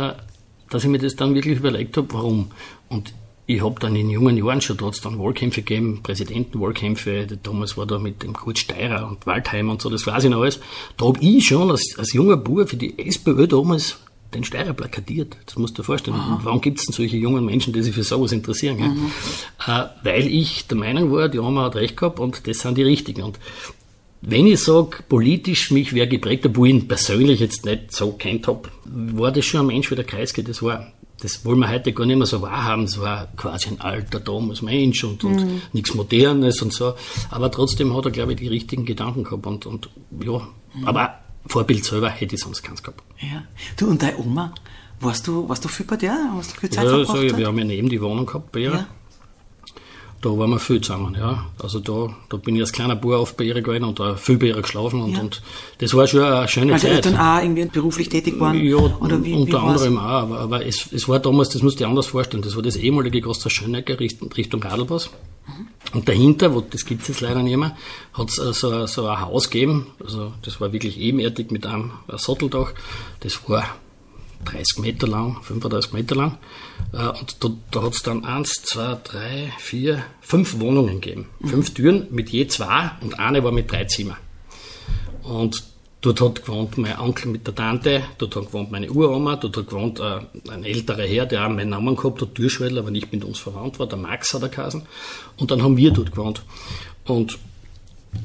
ich mir das dann wirklich überlegt habe, warum. Und ich habe dann in jungen Jahren schon, da hat es dann Wahlkämpfe gegeben, Präsidentenwahlkämpfe, damals war da mit dem Kurt Steirer und Waldheim und so, das weiß ich noch alles. Da habe ich schon als junger Bub für die SPÖ damals den Steirer plakatiert. Das musst du dir vorstellen. Aha. Warum gibt es denn solche jungen Menschen, die sich für sowas interessieren? Mhm. Weil ich der Meinung war, die Oma hat recht gehabt und das sind die Richtigen. Und wenn ich sage, politisch mich wer geprägt, obwohl ich ihn persönlich jetzt nicht so kennt habe, war das schon ein Mensch wie der Kreisky, das wollen wir heute gar nicht mehr so wahrhaben, es war quasi ein alter damals Mensch und nichts Modernes und so, aber trotzdem hat er, glaube ich, die richtigen Gedanken gehabt und ja, aber Vorbild selber hätte ich sonst keins gehabt. Ja. Du und deine Oma, warst du viel bei der? Hast du viel Zeit verbracht? Ja, wir haben ja neben die Wohnung gehabt bei ihr. Ja. Da waren wir viel zusammen, ja. Also da bin ich als kleiner Bub oft bei ihr gewesen und da viel bei ihr geschlafen und das war schon eine schöne Zeit. Weil die Eltern auch irgendwie beruflich tätig waren? Ja, oder unter anderem auch, aber es war damals, das musst du dir anders vorstellen, das war das ehemalige Großer Schönecker Richtung Radlpass. Und dahinter, das gibt es jetzt leider nicht mehr, hat es so ein Haus gegeben, also das war wirklich ebenerdig mit einem Satteldach, das war 30 Meter lang, 35 Meter lang. Und da hat es dann 1, 2, 3, 4, 5 Wohnungen gegeben. 5 Türen mit je 2 und eine war mit 3 Zimmern. Und dort hat gewohnt mein Onkel mit der Tante, dort hat gewohnt meine Uroma, dort hat gewohnt ein älterer Herr, der auch meinen Namen gehabt hat, Türschwedler, aber nicht mit uns verwandt war, der Max hat er geheißen. Und dann haben wir dort gewohnt. Und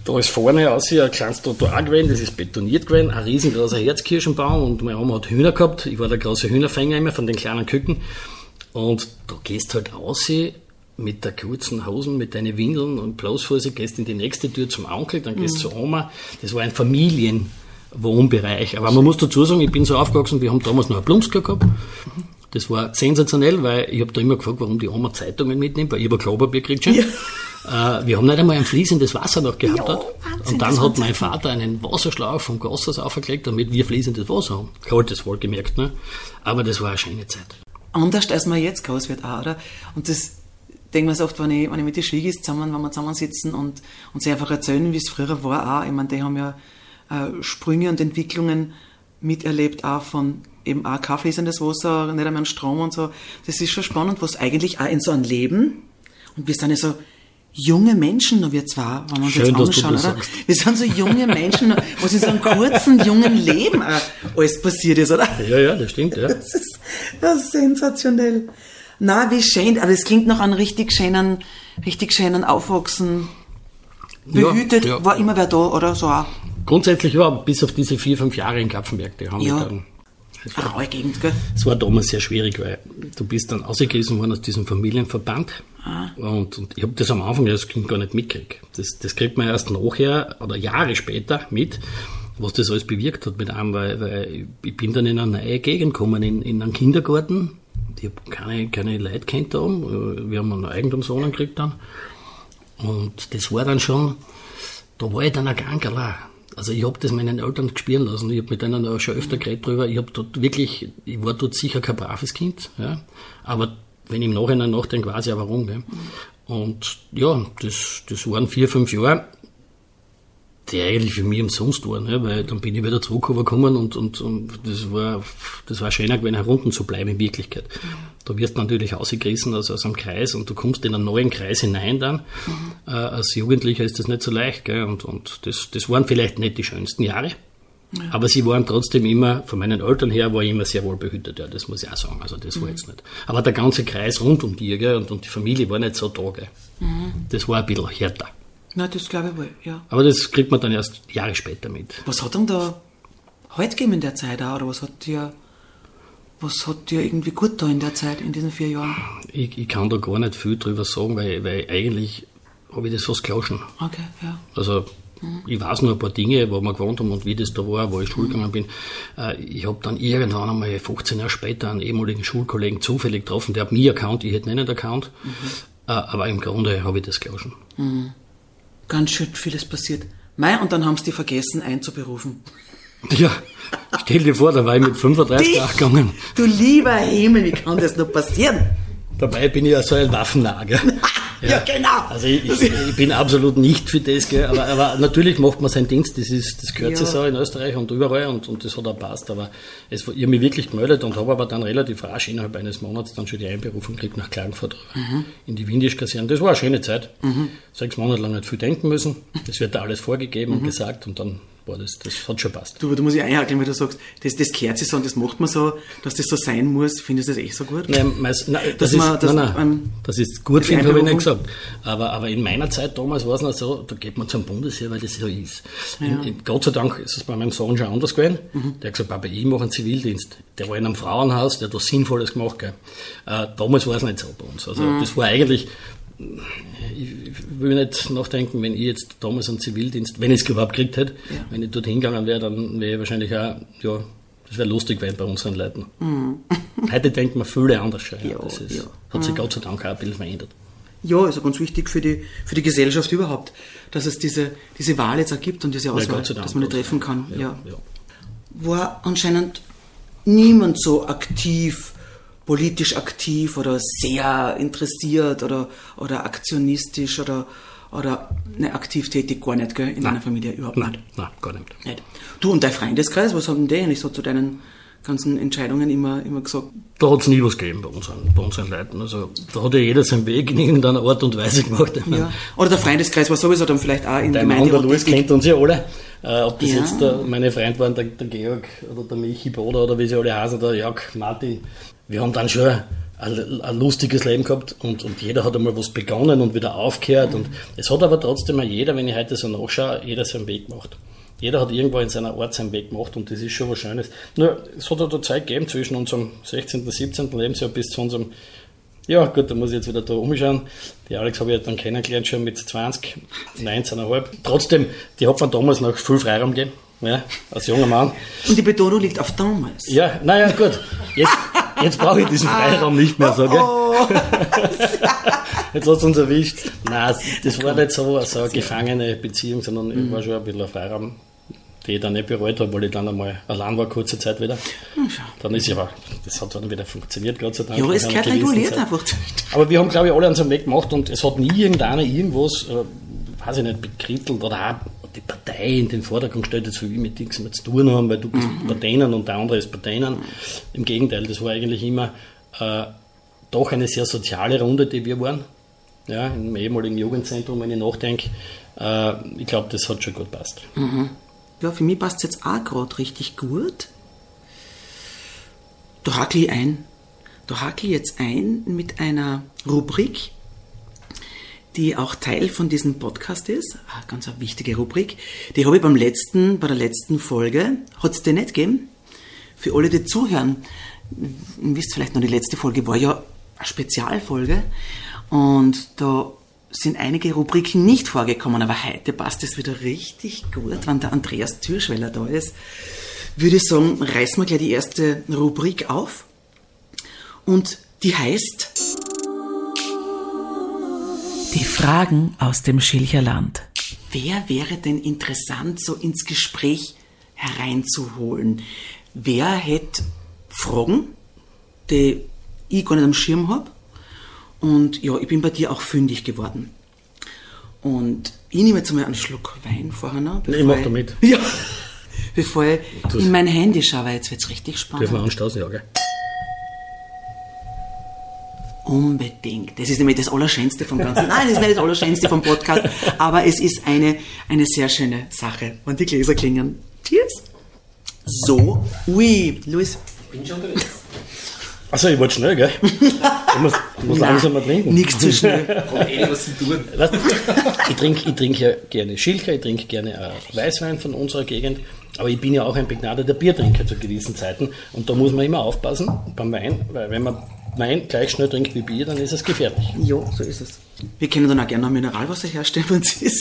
da ist vorne aus ein kleines Trottoir gewesen, das ist betoniert gewesen, ein riesengroßer Herzkirschenbaum und meine Oma hat Hühner gehabt. Ich war der große Hühnerfänger immer von den kleinen Küken. Und da gehst halt raus mit der kurzen Hosen, mit deinen Windeln und bloßfußig, gehst in die nächste Tür zum Onkel, dann gehst zur Oma. Das war ein Familienwohnbereich. Aber man muss dazu sagen, ich bin so aufgewachsen, wir haben damals noch eine Blumska gehabt. Das war sensationell, weil ich habe da immer gefragt, warum die Oma Zeitungen mitnimmt, weil ich habe Klopapier gekriegt schon. Ja. Wir haben nicht einmal ein fließendes Wasser noch gehabt. Ja, Wahnsinn, und dann hat mein Vater einen Wasserschlauch vom Gashaus aufgelegt, damit wir fließendes Wasser haben. Kaltes wohlgemerkt, ne? Aber das war eine schöne Zeit. Anders als man jetzt Gas wird auch, oder? Und das denken wir so oft, wenn ich mit den Schwiegis wenn wir zusammensitzen und sie einfach erzählen, wie es früher war auch. Ich meine, die haben ja Sprünge und Entwicklungen miterlebt, auch von eben auch kein fließendes Wasser, nicht einmal Strom und so. Das ist schon spannend, was eigentlich auch in so einem Leben, und wir sind ja so junge Menschen, noch wir zwei, wenn wir uns jetzt anschauen, oder? Sagst. Wir sind so junge Menschen, was in so einem kurzen, jungen Leben alles passiert ist, oder? Ja, das stimmt, ja. Das ist sensationell. Na, wie schön, aber es klingt nach einem richtig schönen Aufwachsen. Behütet, ja. War immer wer da, oder so auch? Grundsätzlich ja, bis auf diese 4-5 Jahre in Kapfenberg, die haben ja. Eine raue Gegend, gell? Es war damals sehr schwierig, weil du bist dann ausgewiesen worden aus diesem Familienverband. Und ich habe das am Anfang als Kind gar nicht mitgekriegt. Das kriegt man erst nachher oder Jahre später mit, was das alles bewirkt hat mit einem, weil ich bin dann in eine neue Gegend gekommen, in einen Kindergarten. Ich habe keine Leute kennt da oben. Wir haben einen Eigentumswohnung gekriegt dann. Und das war dann schon, da war ich dann ein Gangerl. Also ich habe das meinen Eltern spüren lassen. Ich habe mit denen auch schon öfter geredet drüber. Ich war dort sicher kein braves Kind. Ja. Aber wenn ich im Nachhinein nachdenke, weiß ich auch warum. Ja. Und ja, das waren 4-5 Jahre, die eigentlich für mich umsonst waren. Ja, weil dann bin ich wieder zurückgekommen und das war schöner gewesen, herunten zu bleiben in Wirklichkeit. Da wirst du natürlich rausgerissen aus einem Kreis und du kommst in einen neuen Kreis hinein dann. Als Jugendlicher ist das nicht so leicht. Gell? Und das waren vielleicht nicht die schönsten Jahre, aber sie waren trotzdem immer, von meinen Eltern her, war ich immer sehr wohl behütet. Ja, das muss ich auch sagen. Also das war jetzt nicht. Aber der ganze Kreis rund um dir, gell? Und die Familie war nicht so da. Gell? Das war ein bisschen härter. Na, das glaube ich wohl, ja. Aber das kriegt man dann erst Jahre später mit. Was hat denn da heute gegeben in der Zeit auch? Oder was hat dir irgendwie gut da in der Zeit, in diesen 4 Jahren? Ich kann da gar nicht viel drüber sagen, weil eigentlich habe ich das fast gelassen. Okay, ja. Also ich weiß nur ein paar Dinge, wo wir gewohnt haben und wie das da war, wo ich Schule gegangen bin. Ich habe dann irgendwann einmal 15 Jahre später einen ehemaligen Schulkollegen zufällig getroffen, der hat mich erkannt, ich hätte ihn nicht erkannt. Aber im Grunde habe ich das gelassen. Ganz schön vieles passiert. Und dann haben sie die vergessen einzuberufen. Ja, stell dir vor, da war ich mit 35 gegangen. Du lieber Himmel, wie kann das nur passieren? Dabei bin ich ja so ein Waffenlager. Ja, genau. Also ich bin absolut nicht für das, gell? Aber natürlich macht man seinen Dienst, das gehört sich so in Österreich und überall und das hat auch passt. Aber ich habe mich wirklich gemeldet und habe aber dann relativ rasch innerhalb eines Monats dann schon die Einberufung gekriegt nach Klagenfurt in die Windisch-Kaserne. Das war eine schöne Zeit. 6 Monate lang nicht viel denken müssen. Das wird da alles vorgegeben und gesagt und dann war das hat schon passt. Du musst dich einhakeln, weil du sagst, das gehört sich so und das macht man so, dass das so sein muss. Findest du das echt so gut? Das ist gut, finde habe ich nicht gesagt. Aber in meiner Zeit damals war es noch so, da geht man zum Bundesheer, weil das so ist. Ja. Gott sei Dank ist es bei meinem Sohn schon anders gewesen. Der hat gesagt, Papa, ich mache einen Zivildienst. Der war in einem Frauenhaus, der hat was Sinnvolles gemacht. Gell. Damals war es nicht so bei uns. Also das war eigentlich, ich will nicht nachdenken, wenn ich jetzt damals einen Zivildienst, wenn ich es überhaupt gekriegt hätte, wenn ich dort hingegangen wäre, dann wäre ich wahrscheinlich auch, das wäre lustig gewesen bei unseren Leuten. Heute denkt man viele anders schon. Hat sich Gott sei Dank auch ein bisschen verändert. Ja, also ganz wichtig für die Gesellschaft überhaupt, dass es diese Wahl jetzt auch gibt und diese Auswahl, dass man nicht treffen kann. Ja. War anscheinend niemand so politisch aktiv oder sehr interessiert oder aktionistisch oder aktiv tätig, gar nicht, gell, in deiner Familie überhaupt nicht? Nein, gar nicht. Du und dein Freundeskreis, was haben die eigentlich so zu deinen ganzen Entscheidungen immer gesagt? Da hat es nie was gegeben bei unseren Leuten. Also da hat ja jeder seinen Weg in irgendeiner Art und Weise gemacht. Ja. Oder der Freundeskreis war sowieso dann vielleicht auch in der Gemeinde. Der Luis kennt uns ja alle. Ob das jetzt meine Freunde waren, der Georg oder der Michi Boder oder wie sie alle heißen, der Jörg, Martin. wir haben dann schon ein lustiges Leben gehabt und jeder hat einmal was begonnen und wieder aufgehört. Und es hat aber trotzdem auch jeder, wenn ich heute so nachschaue, jeder seinen Weg gemacht. Jeder hat irgendwo in seiner Art seinen Weg gemacht und das ist schon was Schönes. Nur, es hat eine Zeit gegeben zwischen unserem 16., 17. Lebensjahr bis zu unserem, ja gut, da muss ich jetzt wieder da umschauen. Die Alex habe ich dann kennengelernt schon mit 20, 19,5. Trotzdem, die hat man damals noch viel Freiraum gegeben, ja, als junger Mann. Und die Betonung liegt auf damals. Ja, naja, gut. Jetzt brauche ich diesen Freiraum nicht mehr, sage ich. Jetzt hat es uns erwischt. Nein, das war nicht so eine gefangene Beziehung, sondern ich war schon ein bisschen ein Freiraum, die ich dann nicht bereut habe, weil ich dann einmal allein war, kurze Zeit wieder. Dann ist aber, das hat dann wieder funktioniert, Gott sei Dank. Ja, es gehört reguliert einfach. Aber wir haben, glaube ich, alle unseren Weg gemacht und es hat nie irgendeiner irgendwas, weiß ich nicht, bekrittelt oder auch die Partei in den Vordergrund gestellt, jetzt will ich mit nichts mehr zu tun haben, weil du bist Parteien und der andere ist Parteien. Im Gegenteil, das war eigentlich immer doch eine sehr soziale Runde, die wir waren. Ja, im ehemaligen Jugendzentrum, wenn ich nachdenke. Ich glaube, das hat schon gut passt. Ja, für mich passt es jetzt auch gerade richtig gut. Da hakle ich jetzt ein mit einer Rubrik, die auch Teil von diesem Podcast ist. Eine ganz wichtige Rubrik. Die habe ich bei der letzten Folge, hat es die nicht gegeben? Für alle, die zuhören, ihr wisst vielleicht noch, die letzte Folge war ja eine Spezialfolge und da sind einige Rubriken nicht vorgekommen, aber heute passt es wieder richtig gut, wenn der Andreas Türschweller da ist. Würde ich sagen, reißen wir gleich die erste Rubrik auf und die heißt Die Fragen aus dem Schilcherland. Wer wäre denn interessant, so ins Gespräch hereinzuholen? Wer hätte Fragen, die ich gar nicht am Schirm habe? Und ja, ich bin bei dir auch fündig geworden. Und ich nehme jetzt mal einen Schluck Wein vorher noch. Ich mach da mit. Ja, bevor ich in mein Handy schaue, weil jetzt wird es richtig spannend. Dürfen wir anstoßen, ja, gell? Unbedingt. Das ist nämlich das Allerschönste vom Ganzen. Nein, das ist nicht das Allerschönste vom Podcast, aber es ist eine sehr schöne Sache. Und die Gläser klingen. Cheers! So, ui, Luis. Ich bin schon drin. Achso, ich wollte schnell, gell? Ich muss langsamer trinken. Nichts zu schnell. Was sie tun. Weißt, ich trinke ja gerne Schilcher, ich trinke gerne Weißwein von unserer Gegend, aber ich bin ja auch ein begnadeter Biertrinker zu gewissen Zeiten und da muss man immer aufpassen beim Wein, weil wenn man Wein gleich schnell trinkt wie Bier, dann ist es gefährlich. Ja, so ist es. Wir können dann auch gerne noch Mineralwasser herstellen, wenn es ist.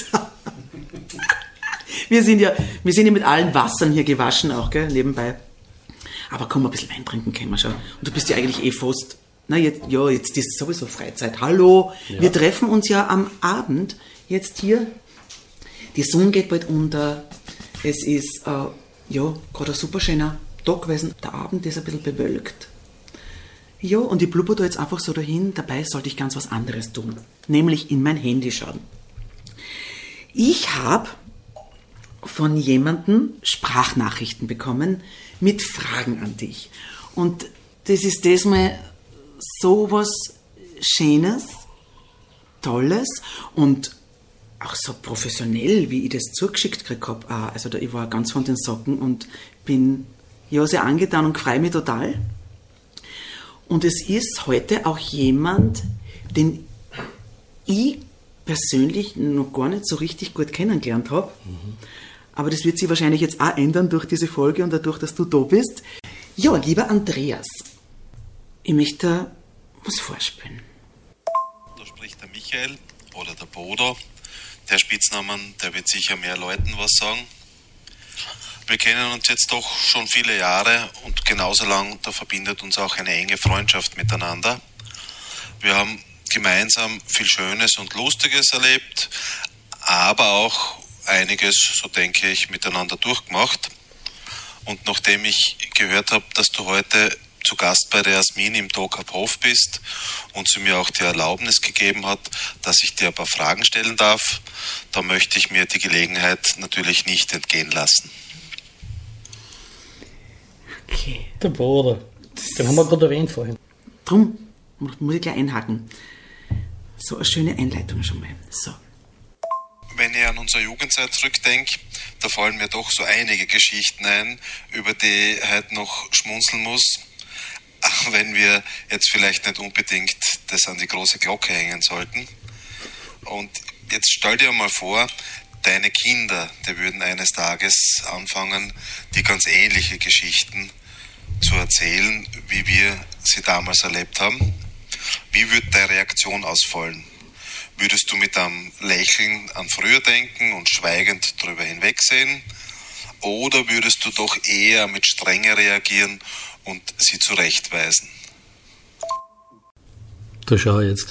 Wir sind ja mit allen Wassern hier gewaschen auch, gell, nebenbei. Aber komm, ein bisschen Wein trinken können wir schon. Und du bist ja eigentlich fast, jetzt ist sowieso Freizeit. Hallo, ja. Wir treffen uns ja am Abend, jetzt hier. Die Sonne geht bald unter. Es ist, gerade ein super schöner Tag gewesen. Der Abend ist ein bisschen bewölkt. Ja, und ich blubber da jetzt einfach so dahin. Dabei sollte ich ganz was anderes tun. Nämlich in mein Handy schauen. Ich habe von jemandem Sprachnachrichten bekommen mit Fragen an dich. Und das ist diesmal so was Schönes, Tolles und auch so professionell, wie ich das zugeschickt gekriegt habe. Also ich war ganz von den Socken und bin sehr angetan und freue mich total. Und es ist heute auch jemand, den ich persönlich noch gar nicht so richtig gut kennengelernt habe. Aber das wird sich wahrscheinlich jetzt auch ändern durch diese Folge und dadurch, dass du da bist. Ja, lieber Andreas, ich möchte dir was vorspielen. Da spricht der Michael oder der Bodo. Der Spitznamen, der wird sicher mehr Leuten was sagen. Wir kennen uns jetzt doch schon viele Jahre und genauso lang, da verbindet uns auch eine enge Freundschaft miteinander. Wir haben gemeinsam viel Schönes und Lustiges erlebt, aber auch einiges, so denke ich, miteinander durchgemacht. Und nachdem ich gehört habe, dass du heute zu Gast bei der Jasmin im Talk ab Hof bist und sie mir auch die Erlaubnis gegeben hat, dass ich dir ein paar Fragen stellen darf, da möchte ich mir die Gelegenheit natürlich nicht entgehen lassen. Okay. Der Bruder. Den haben wir gerade erwähnt vorhin. Drum muss ich gleich einhaken. So eine schöne Einleitung schon mal. So. Wenn ich an unsere Jugendzeit zurückdenke, da fallen mir doch so einige Geschichten ein, über die ich heute noch schmunzeln muss. auch wenn wir jetzt vielleicht nicht unbedingt das an die große Glocke hängen sollten. Und jetzt stell dir mal vor, deine Kinder, die würden eines Tages anfangen, die ganz ähnliche Geschichten zu erzählen, wie wir sie damals erlebt haben. Wie würde deine Reaktion ausfallen? Würdest du mit einem Lächeln an früher denken und schweigend darüber hinwegsehen? Oder würdest du doch eher mit Strenge reagieren und sie zurechtweisen? Da schau jetzt.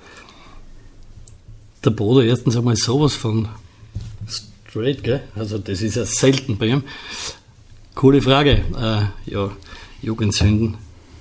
Der Bodo erstens einmal sowas von straight, gell? Also das ist ja selten bei ihm. Coole Frage. Ja, Jugendsünden.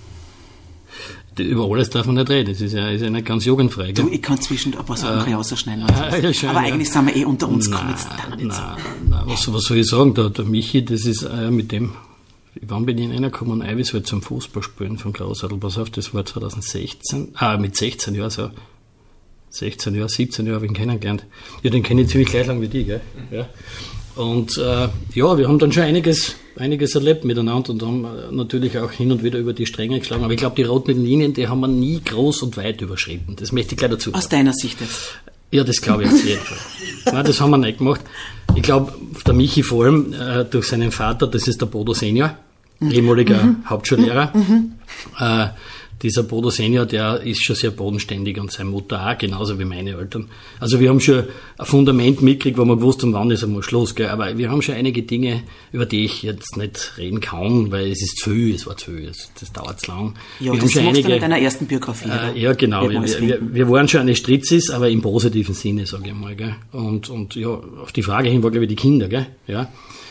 Über alles darf man nicht reden. Das ist ja nicht ganz jugendfrei. Gell? Du, ich kann zwischen ein paar Sachen rausschneiden. Ja, schön, aber eigentlich sind wir unter uns gekommen. Was soll ich sagen? Der Michi, das ist mit dem, wann bin ich reingekommen? Eiweiß halt zum Fußballspielen von Grausadl. Pass auf, das war 2016. Mit 16 Jahren so. 16 Jahre, 17 Jahre habe ich ihn kennengelernt. Ja, den kenne ich ziemlich gleich lang wie die, gell? Ja. Und ja, wir haben dann schon einiges erlebt miteinander und haben natürlich auch hin und wieder über die Stränge geschlagen. Aber ich glaube, die roten Linien, die haben wir nie groß und weit überschritten. Das möchte ich gleich dazu sagen. Aus deiner Sicht jetzt? Ja, das glaube ich auf jeden Fall. Nein, das haben wir nicht gemacht. Ich glaube, der Michi vor allem durch seinen Vater, das ist der Bodo Senior, ehemaliger Hauptschullehrer. Dieser Bodo Senior, der ist schon sehr bodenständig und seine Mutter auch, genauso wie meine Eltern. Also wir haben schon ein Fundament mitgekriegt, wo wir gewusst haben, wann ist einmal Schluss. Gell? Aber wir haben schon einige Dinge, über die ich jetzt nicht reden kann, weil es ist zu viel, es war zu viel, das dauert zu lang. Ja, wir das machst du in deiner ersten Biografie, oder? Ja, genau. Wir waren schon eine Stritzis, aber im positiven Sinne, sage ich mal. Gell? Und ja, auf die Frage hin war, glaube ich, die Kinder. Gell? Ja.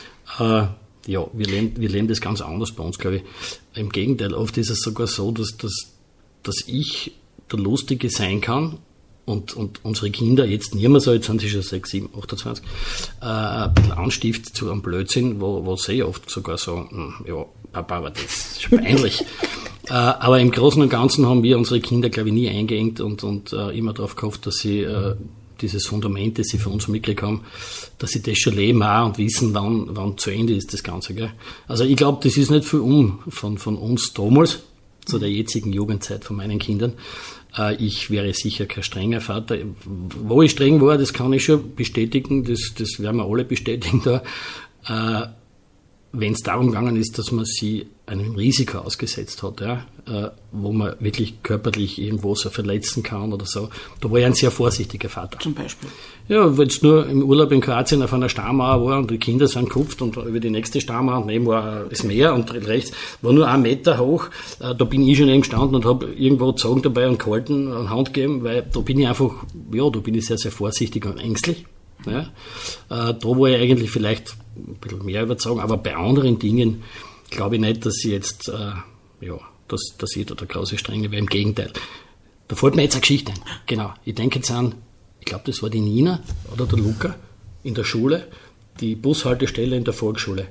Ja, wir leben das ganz anders bei uns, glaube ich. Im Gegenteil, oft ist es sogar so, dass ich der Lustige sein kann und unsere Kinder, jetzt nicht mehr so, jetzt sind sie schon 6, 7, 28, ein bisschen anstiftet zu einem Blödsinn, wo sie oft sogar sagen, ja, Papa, aber das ist schon peinlich. Aber im Großen und Ganzen haben wir unsere Kinder, glaube ich, nie eingeengt und immer darauf gehofft, dass sie dieses Fundament, das sie für uns mitgekriegt haben, dass sie das schon leben auch und wissen, wann zu Ende ist das Ganze. Gell? Also ich glaube, das ist nicht viel von uns damals, zu der jetzigen Jugendzeit von meinen Kindern. Ich wäre sicher kein strenger Vater. Wo ich streng war, das kann ich schon bestätigen, das werden wir alle bestätigen da. Wenn es darum gegangen ist, dass man sie einem Risiko ausgesetzt hat, ja, wo man wirklich körperlich irgendwo so verletzen kann oder so, da war ich ein sehr vorsichtiger Vater. Zum Beispiel? Ja, wenn es nur im Urlaub in Kroatien auf einer Staumauer war und die Kinder sind gekupft und über die nächste Staumauer und neben war das Meer und rechts war nur 1 Meter hoch, da bin ich schon eben gestanden und habe irgendwo gezogen dabei und gehalten und Hand gegeben, weil da bin ich einfach, ja, da bin ich sehr, sehr vorsichtig und ängstlich. Ja. Da war ich eigentlich vielleicht ein bisschen mehr überzogen, aber bei anderen Dingen glaube ich nicht, dass sie jetzt, dass ich da der große Strenge wäre. Im Gegenteil. Da fällt mir jetzt eine Geschichte ein. Genau. Ich denke jetzt an, ich glaube, das war die Nina oder der Luca in der Schule, die Bushaltestelle in der Volksschule.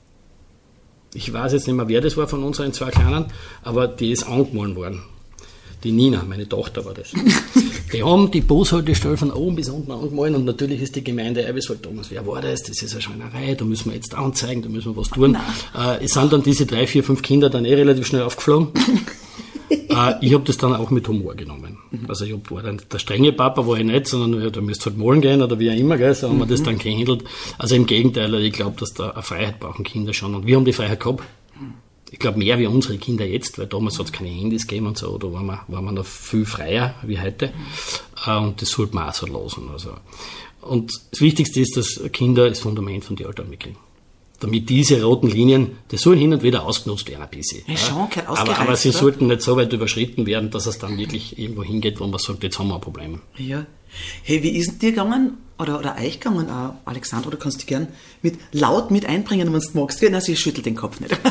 Ich weiß jetzt nicht mehr, wer das war von unseren 2 Kleinen, aber die ist angemahlen worden. Die Nina, meine Tochter war das. Die haben die Bushaltestelle von oben bis unten angemahlen und natürlich ist die Gemeinde Eiweißwald Thomas, wer war das? Das ist eine Schweinerei, da müssen wir jetzt anzeigen, da müssen wir was tun. Es sind dann diese 3, 4, 5 Kinder dann relativ schnell aufgeflogen. Ich habe das dann auch mit Humor genommen. Also ich war dann der strenge Papa, war ich nicht, sondern ja, da müsst halt malen gehen oder wie auch immer, gell? So haben wir das dann gehandelt. Also im Gegenteil, ich glaube, dass da eine Freiheit brauchen Kinder schon. Und wir haben die Freiheit gehabt. Ich glaube, mehr wie unsere Kinder jetzt, weil damals hat es keine Handys gegeben und so, da waren wir noch viel freier wie heute. Und das sollte man auch so lassen. Also. Und das Wichtigste ist, dass Kinder das Fundament von den Eltern mitkriegen. Damit diese roten Linien, das sollen hin und wieder ausgenutzt werden ein bisschen. Ja, schon, aber sie sollten nicht so weit überschritten werden, dass es dann wirklich irgendwo hingeht, wo man sagt, jetzt haben wir ein Problem. Ja. Hey, wie ist es dir gegangen, oder euch gegangen, Alexandra, du kannst dich gern laut mit einbringen, wenn du magst. Na, sie schüttelt den Kopf nicht.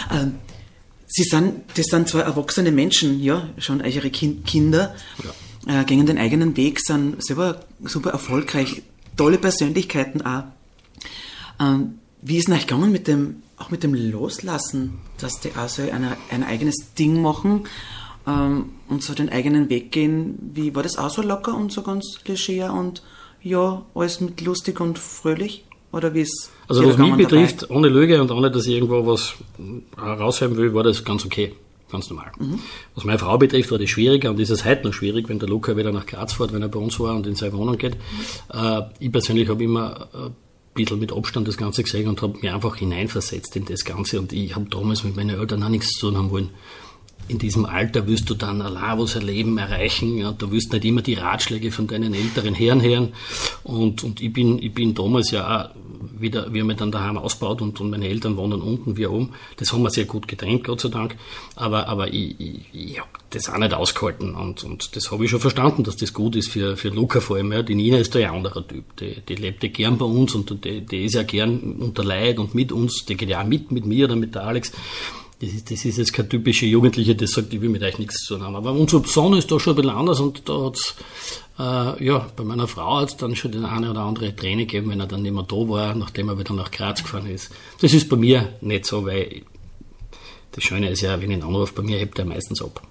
Das sind 2 erwachsene Menschen, ja, schon eure Kinder, gehen den eigenen Weg, sind selber super erfolgreich, tolle Persönlichkeiten auch. Wie ist es euch gegangen mit dem Loslassen, dass die auch so ein eigenes Ding machen und so den eigenen Weg gehen? Wie war das auch so locker und so ganz leger und ja, alles mit lustig und fröhlich? Oder wie ist also was mich betrifft, ohne Lüge und ohne, dass ich irgendwo was rausheben will, war das ganz okay. ganz normal. Was meine Frau betrifft, war das schwieriger und ist es heute noch schwierig, wenn der Luca wieder nach Graz fährt, wenn er bei uns war und in seine Wohnung geht. Ich persönlich habe immer ein bisschen mit Abstand das Ganze gesehen und habe mich einfach hineinversetzt in das Ganze und ich habe damals mit meinen Eltern auch nichts zu tun haben wollen. In diesem Alter willst du dann allein was erleben, erreichen, und du willst nicht immer die Ratschläge von deinen älteren Herren hören. Und ich bin damals ja auch wieder, wir haben dann daheim ausgebaut und meine Eltern wohnen unten, wir oben. Das haben wir sehr gut getrennt, Gott sei Dank. Aber ich habe das auch nicht ausgehalten und das habe ich schon verstanden, dass das gut ist für Luca vor allem. Ja. Die Nina ist da ja ein anderer Typ. Die lebt ja gern bei uns und die ist ja gern unter Leid und mit uns. Die geht ja auch mit mir oder mit der Alex. Das ist jetzt kein typischer Jugendlicher, der sagt, ich will mit euch nichts zu tun haben. Aber unser Sohn ist da schon ein bisschen anders und da hat's, bei meiner Frau hat es dann schon den eine oder andere Träne gegeben, wenn er dann nicht mehr da war, nachdem er wieder nach Graz gefahren ist. Das ist bei mir nicht so, weil das Schöne ist ja, wenn ich ihn anrufe, bei mir hebt er meistens ab.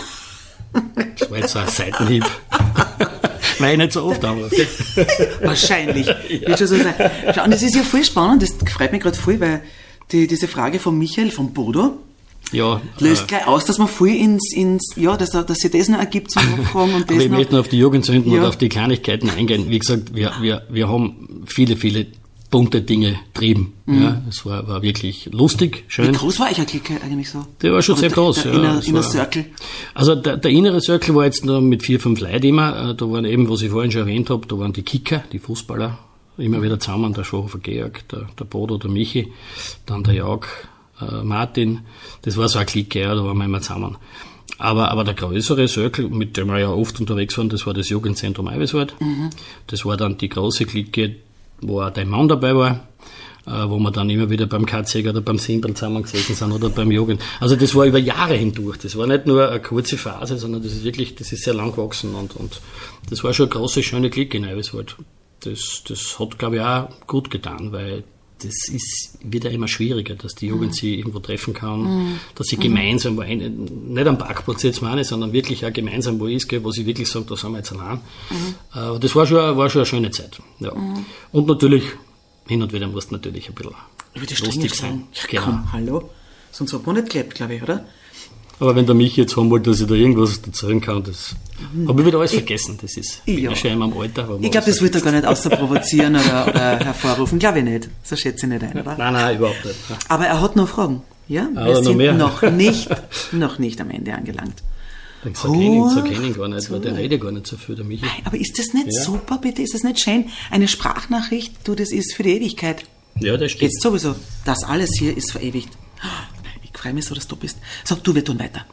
Das war jetzt so ein Seitenhieb. Weil ich nicht so oft anrufe. Wahrscheinlich. Wird schon so sein. Schau, und das ist ja voll spannend, das freut mich gerade voll, weil diese Frage von Michael, von Bodo, löst gleich aus, dass man voll dass sich das noch ergibt zum Fragen und das. Aber ich möchte noch auf die Jugendsünden oder auf die Kleinigkeiten eingehen. Wie gesagt, wir haben viele, viele bunte Dinge getrieben. Ja, es war wirklich lustig, schön. Wie groß war euch eine Clique eigentlich so? Der war schon sehr groß. Der Inner Circle? Also der innere Circle war jetzt noch mit 4-5 Leuten immer. Da waren eben, was ich vorhin schon erwähnt habe, da waren die Kicker, die Fußballer, immer wieder zusammen, der Schwacher Georg, der Bodo, der Michi, dann der Jörg, Martin. Das war so eine Clique, ja, da waren wir immer zusammen. Aber der größere Circle, mit dem wir ja oft unterwegs waren, das war das Jugendzentrum Eiweswald. Das war dann die große Clique, wo auch dein Mann dabei war, wo wir dann immer wieder beim Katzjäger oder beim Simpel zusammengesessen sind oder beim Jugend. Also das war über Jahre hindurch. Das war nicht nur eine kurze Phase, sondern das ist sehr lang gewachsen und das war schon eine große, schöne Clique in Eiweswald. Das hat, glaube ich, auch gut getan, weil wird ja immer schwieriger, dass die Jugend sich irgendwo treffen kann, dass sie gemeinsam, nicht am Parkplatz jetzt meine, sondern wirklich auch gemeinsam wo ist, wo sie wirklich sagt, da sind wir jetzt allein. Das war schon eine schöne Zeit. Ja. Und natürlich, hin und wieder musst du natürlich ein bisschen lustig sein. Ja, genau. Komm, hallo. Sonst hat man nicht gelebt, glaube ich, oder? Aber wenn der mich jetzt haben wollte, dass ich da irgendwas erzählen kann, das habe ich wieder alles vergessen. Das ist bin ja schon in meinem Alter. Ich glaube, das wird er gar nicht außerprovozieren oder hervorrufen. Glaube ich nicht. So schätze ich nicht ein, oder? Nein, überhaupt nicht. Aber er hat noch Fragen. Ja? Wir sind noch nicht am Ende angelangt. So kenn ihn gar nicht, weil der redet gar nicht so viel, der Michi. Aber ist das nicht super, bitte? Ist das nicht schön? Eine Sprachnachricht, das ist für die Ewigkeit. Ja, das stimmt. Jetzt sowieso. Das alles hier ist verewigt. Ich freue mich so, dass du bist. So, wir tun weiter.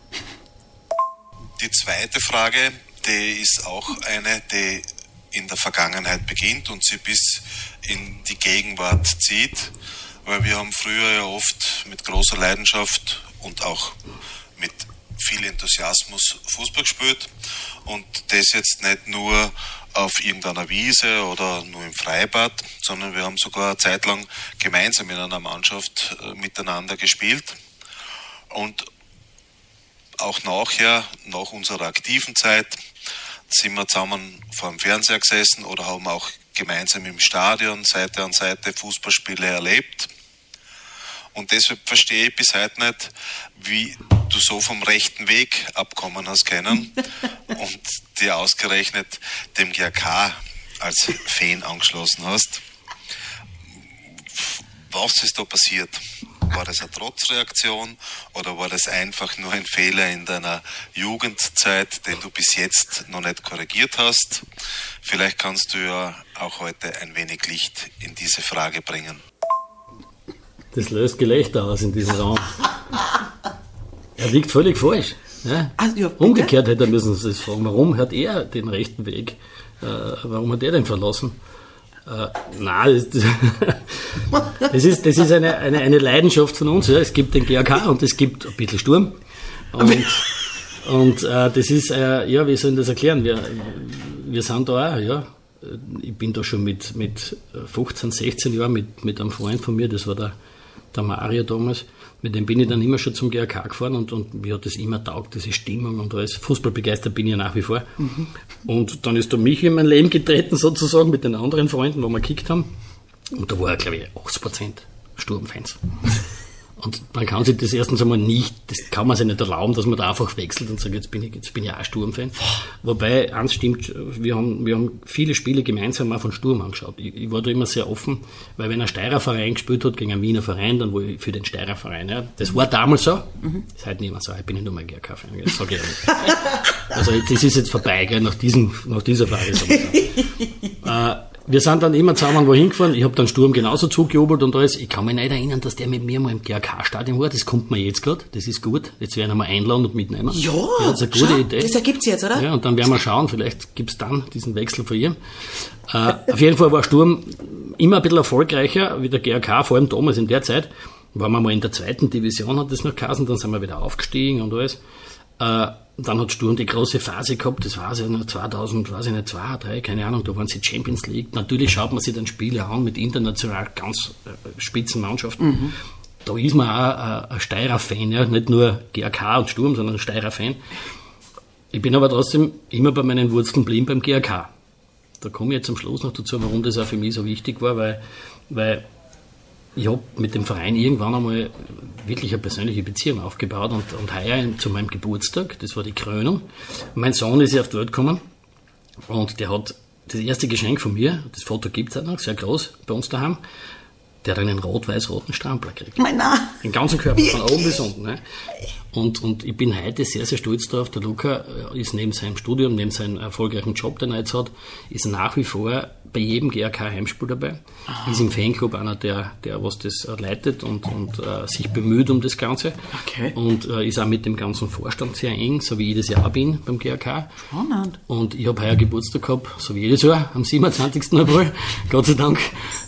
Die zweite Frage, die ist auch eine, die in der Vergangenheit beginnt und sie bis in die Gegenwart zieht, weil wir haben früher ja oft mit großer Leidenschaft und auch mit viel Enthusiasmus Fußball gespielt und das jetzt nicht nur auf irgendeiner Wiese oder nur im Freibad, sondern wir haben sogar eine Zeit lang gemeinsam in einer Mannschaft miteinander gespielt. Und auch nachher, nach unserer aktiven Zeit, sind wir zusammen vor dem Fernseher gesessen oder haben auch gemeinsam im Stadion Seite an Seite Fußballspiele erlebt. Und deshalb verstehe ich bis heute nicht, wie du so vom rechten Weg abkommen hast können und dir ausgerechnet dem GRK als Fan angeschlossen hast. Was ist da passiert? War das eine Trotzreaktion oder war das einfach nur ein Fehler in deiner Jugendzeit, den du bis jetzt noch nicht korrigiert hast? Vielleicht kannst du ja auch heute ein wenig Licht in diese Frage bringen. Das löst Gelächter aus in diesem Raum. Er liegt völlig falsch. Ja? Umgekehrt hätte er müssen sich fragen, warum hat er den rechten Weg? Warum hat er den verlassen? Nein, das ist eine Leidenschaft von uns. Ja. Es gibt den GRK und es gibt ein bisschen Sturm. Und das ist, wie soll ich das erklären? Wir sind da auch, ja. Ich bin da schon mit 15, 16 Jahren mit einem Freund von mir, das war der Mario damals, mit dem bin ich dann immer schon zum GRK gefahren und mir hat das immer taugt, diese Stimmung und alles. Fußballbegeistert bin ich ja nach wie vor. Und dann ist der Michi in mein Leben getreten, sozusagen, mit den anderen Freunden, wo wir gekickt haben. Und da war, glaube ich, 80% Sturmfans. Und man kann sich das erstens einmal nicht, das kann man sich nicht erlauben, dass man da einfach wechselt und sagt, jetzt bin ich auch Sturm-Fan. Wobei, eins stimmt, wir haben viele Spiele gemeinsam auch von Sturm angeschaut. Ich war da immer sehr offen, weil wenn ein Steirer Verein gespielt hat gegen einen Wiener Verein, dann war ich für den Steirer Verein. Ja. Das war damals so, das ist heute nicht mehr so, ich bin nicht nur mal GRK-Fan, das sage ich ehrlich. Also das ist jetzt vorbei, gell, nach dieser Frage. Wir sind dann immer zusammen wohin gefahren, ich habe dann Sturm genauso zugejubelt und alles. Ich kann mich nicht erinnern, dass der mit mir mal im GRK-Stadion war, das kommt mir jetzt gerade, das ist gut, jetzt werden wir mal einladen und mitnehmen. Ja, das ist eine gute Idee. Das ergibt's jetzt, oder? Ja, und dann werden wir schauen, vielleicht gibt's dann diesen Wechsel von ihr. Auf jeden Fall war Sturm immer ein bisschen erfolgreicher wie der GRK, vor allem damals in der Zeit. Waren wir mal in der 2. Division, hat das noch geheißen, dann sind wir wieder aufgestiegen und alles. Dann hat Sturm die große Phase gehabt, das war ja noch 2000, weiß ich nicht, 2, 3, keine Ahnung, da waren sie Champions League. Natürlich schaut man sich dann Spiele an mit international ganz spitzen Mannschaften. Da ist man auch ein Steirer-Fan, ja, nicht nur GRK und Sturm, sondern ein Steirer-Fan. Ich bin aber trotzdem immer bei meinen Wurzeln geblieben beim GRK. Da komme ich jetzt am Schluss noch dazu, warum das auch für mich so wichtig war, weil ich habe mit dem Verein irgendwann einmal wirklich eine persönliche Beziehung aufgebaut und heuer zu meinem Geburtstag, das war die Krönung, mein Sohn ist ja auf die Welt gekommen und der hat das erste Geschenk von mir, das Foto gibt es auch noch, sehr groß bei uns daheim, der hat einen rot-weiß-roten Strampler gekriegt. Den ganzen Körper, von oben bis unten. Ne? Und ich bin heute sehr, sehr stolz darauf, der Luca ist neben seinem Studium, neben seinem erfolgreichen Job, den er jetzt hat, ist nach wie vor bei jedem GRK-Heimspiel dabei. Ist im Fanclub einer, der was das leitet und sich bemüht um das Ganze. Okay. Und ist auch mit dem ganzen Vorstand sehr eng, so wie ich das ja auch bin beim GRK. Spannend. Und ich habe heuer Geburtstag gehabt, so wie jedes Jahr, am 27. April, Gott sei Dank.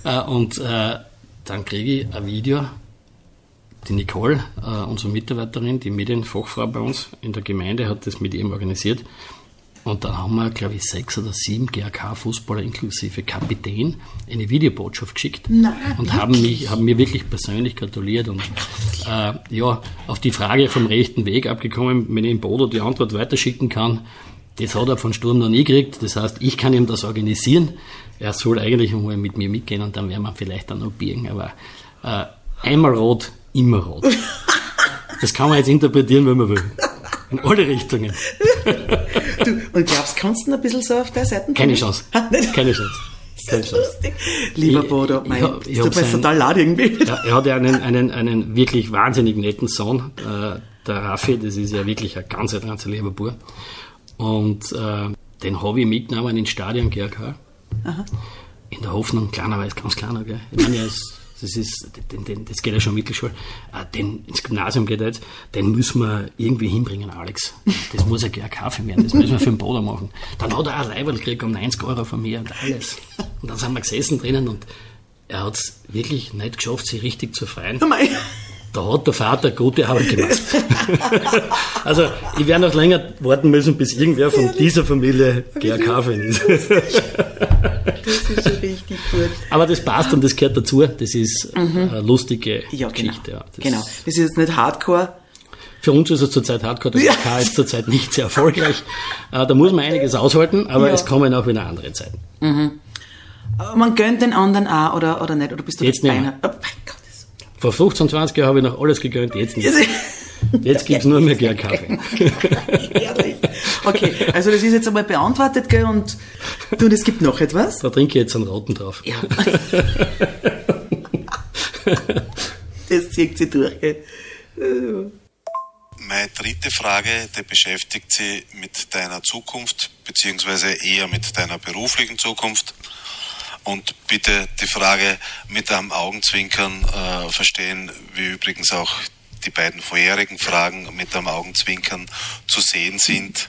Dann kriege ich ein Video, die Nicole, unsere Mitarbeiterin, die Medienfachfrau bei uns in der Gemeinde, hat das mit ihm organisiert. Und dann haben wir, glaube ich, 6 oder 7 GRK-Fußballer inklusive Kapitän eine Videobotschaft geschickt. Nein, und haben mir wirklich persönlich gratuliert. Und auf die Frage vom rechten Weg abgekommen, wenn ich im Bodo die Antwort weiterschicken kann, das hat er von Sturm noch nie gekriegt. Das heißt, ich kann ihm das organisieren. Er soll eigentlich mal mit mir mitgehen und dann werden wir vielleicht dann noch biegen. Aber einmal rot, immer rot. Das kann man jetzt interpretieren, wenn man will. In alle Richtungen. Und glaubst, kannst du ein bisschen so auf der Seite? Keine Chance. Keine Chance. Das ist lustig. Lieber Bodo, es tut mir total leid irgendwie. Er hat ja einen wirklich wahnsinnig netten Sohn, der Raffi, das ist ja wirklich ein ganz lieber Bub. Und den habe ich mitgenommen ins Stadion GRK. Aha. In der Hoffnung, kleiner, weil es ganz kleiner, gell? Ich meine, das geht ja schon Mittelschule. Ins Gymnasium geht er jetzt, den müssen wir irgendwie hinbringen, Alex. Das muss ein GRK werden, das müssen wir für den Boden machen. Dann hat er ein Leiberl gekriegt um 90 € von mir und alles. Und dann sind wir gesessen drinnen und er hat es wirklich nicht geschafft, sich richtig zu freuen. Da hat der Vater gute Arbeit gemacht. Also, ich werde noch länger warten müssen, bis irgendwer von dieser Familie GRK-Fan ist. Das ist schon richtig gut. Aber das passt und das gehört dazu. Das ist eine lustige Geschichte. Ja, genau. Das ist jetzt nicht Hardcore. Für uns ist es zurzeit Hardcore. Der GRK ist zurzeit nicht sehr erfolgreich. Da muss man einiges aushalten, aber es kommen auch wieder andere Zeiten. Mhm. Man gönnt den anderen auch oder nicht? Oder bist du jetzt nicht mehr. Oh mein Gott. Vor 15, 20 Jahren habe ich noch alles gegönnt, jetzt nicht. Jetzt gibt es nur mehr GRK. Ehrlich. Okay, also das ist jetzt einmal beantwortet, gell? Und es gibt noch etwas? Da trinke ich jetzt einen roten drauf. Ja. Das zieht sie durch, gell? Meine dritte Frage, die beschäftigt sich mit deiner Zukunft, beziehungsweise eher mit deiner beruflichen Zukunft. Und bitte die Frage mit einem Augenzwinkern verstehen, wie übrigens auch die beiden vorherigen Fragen mit einem Augenzwinkern zu sehen sind.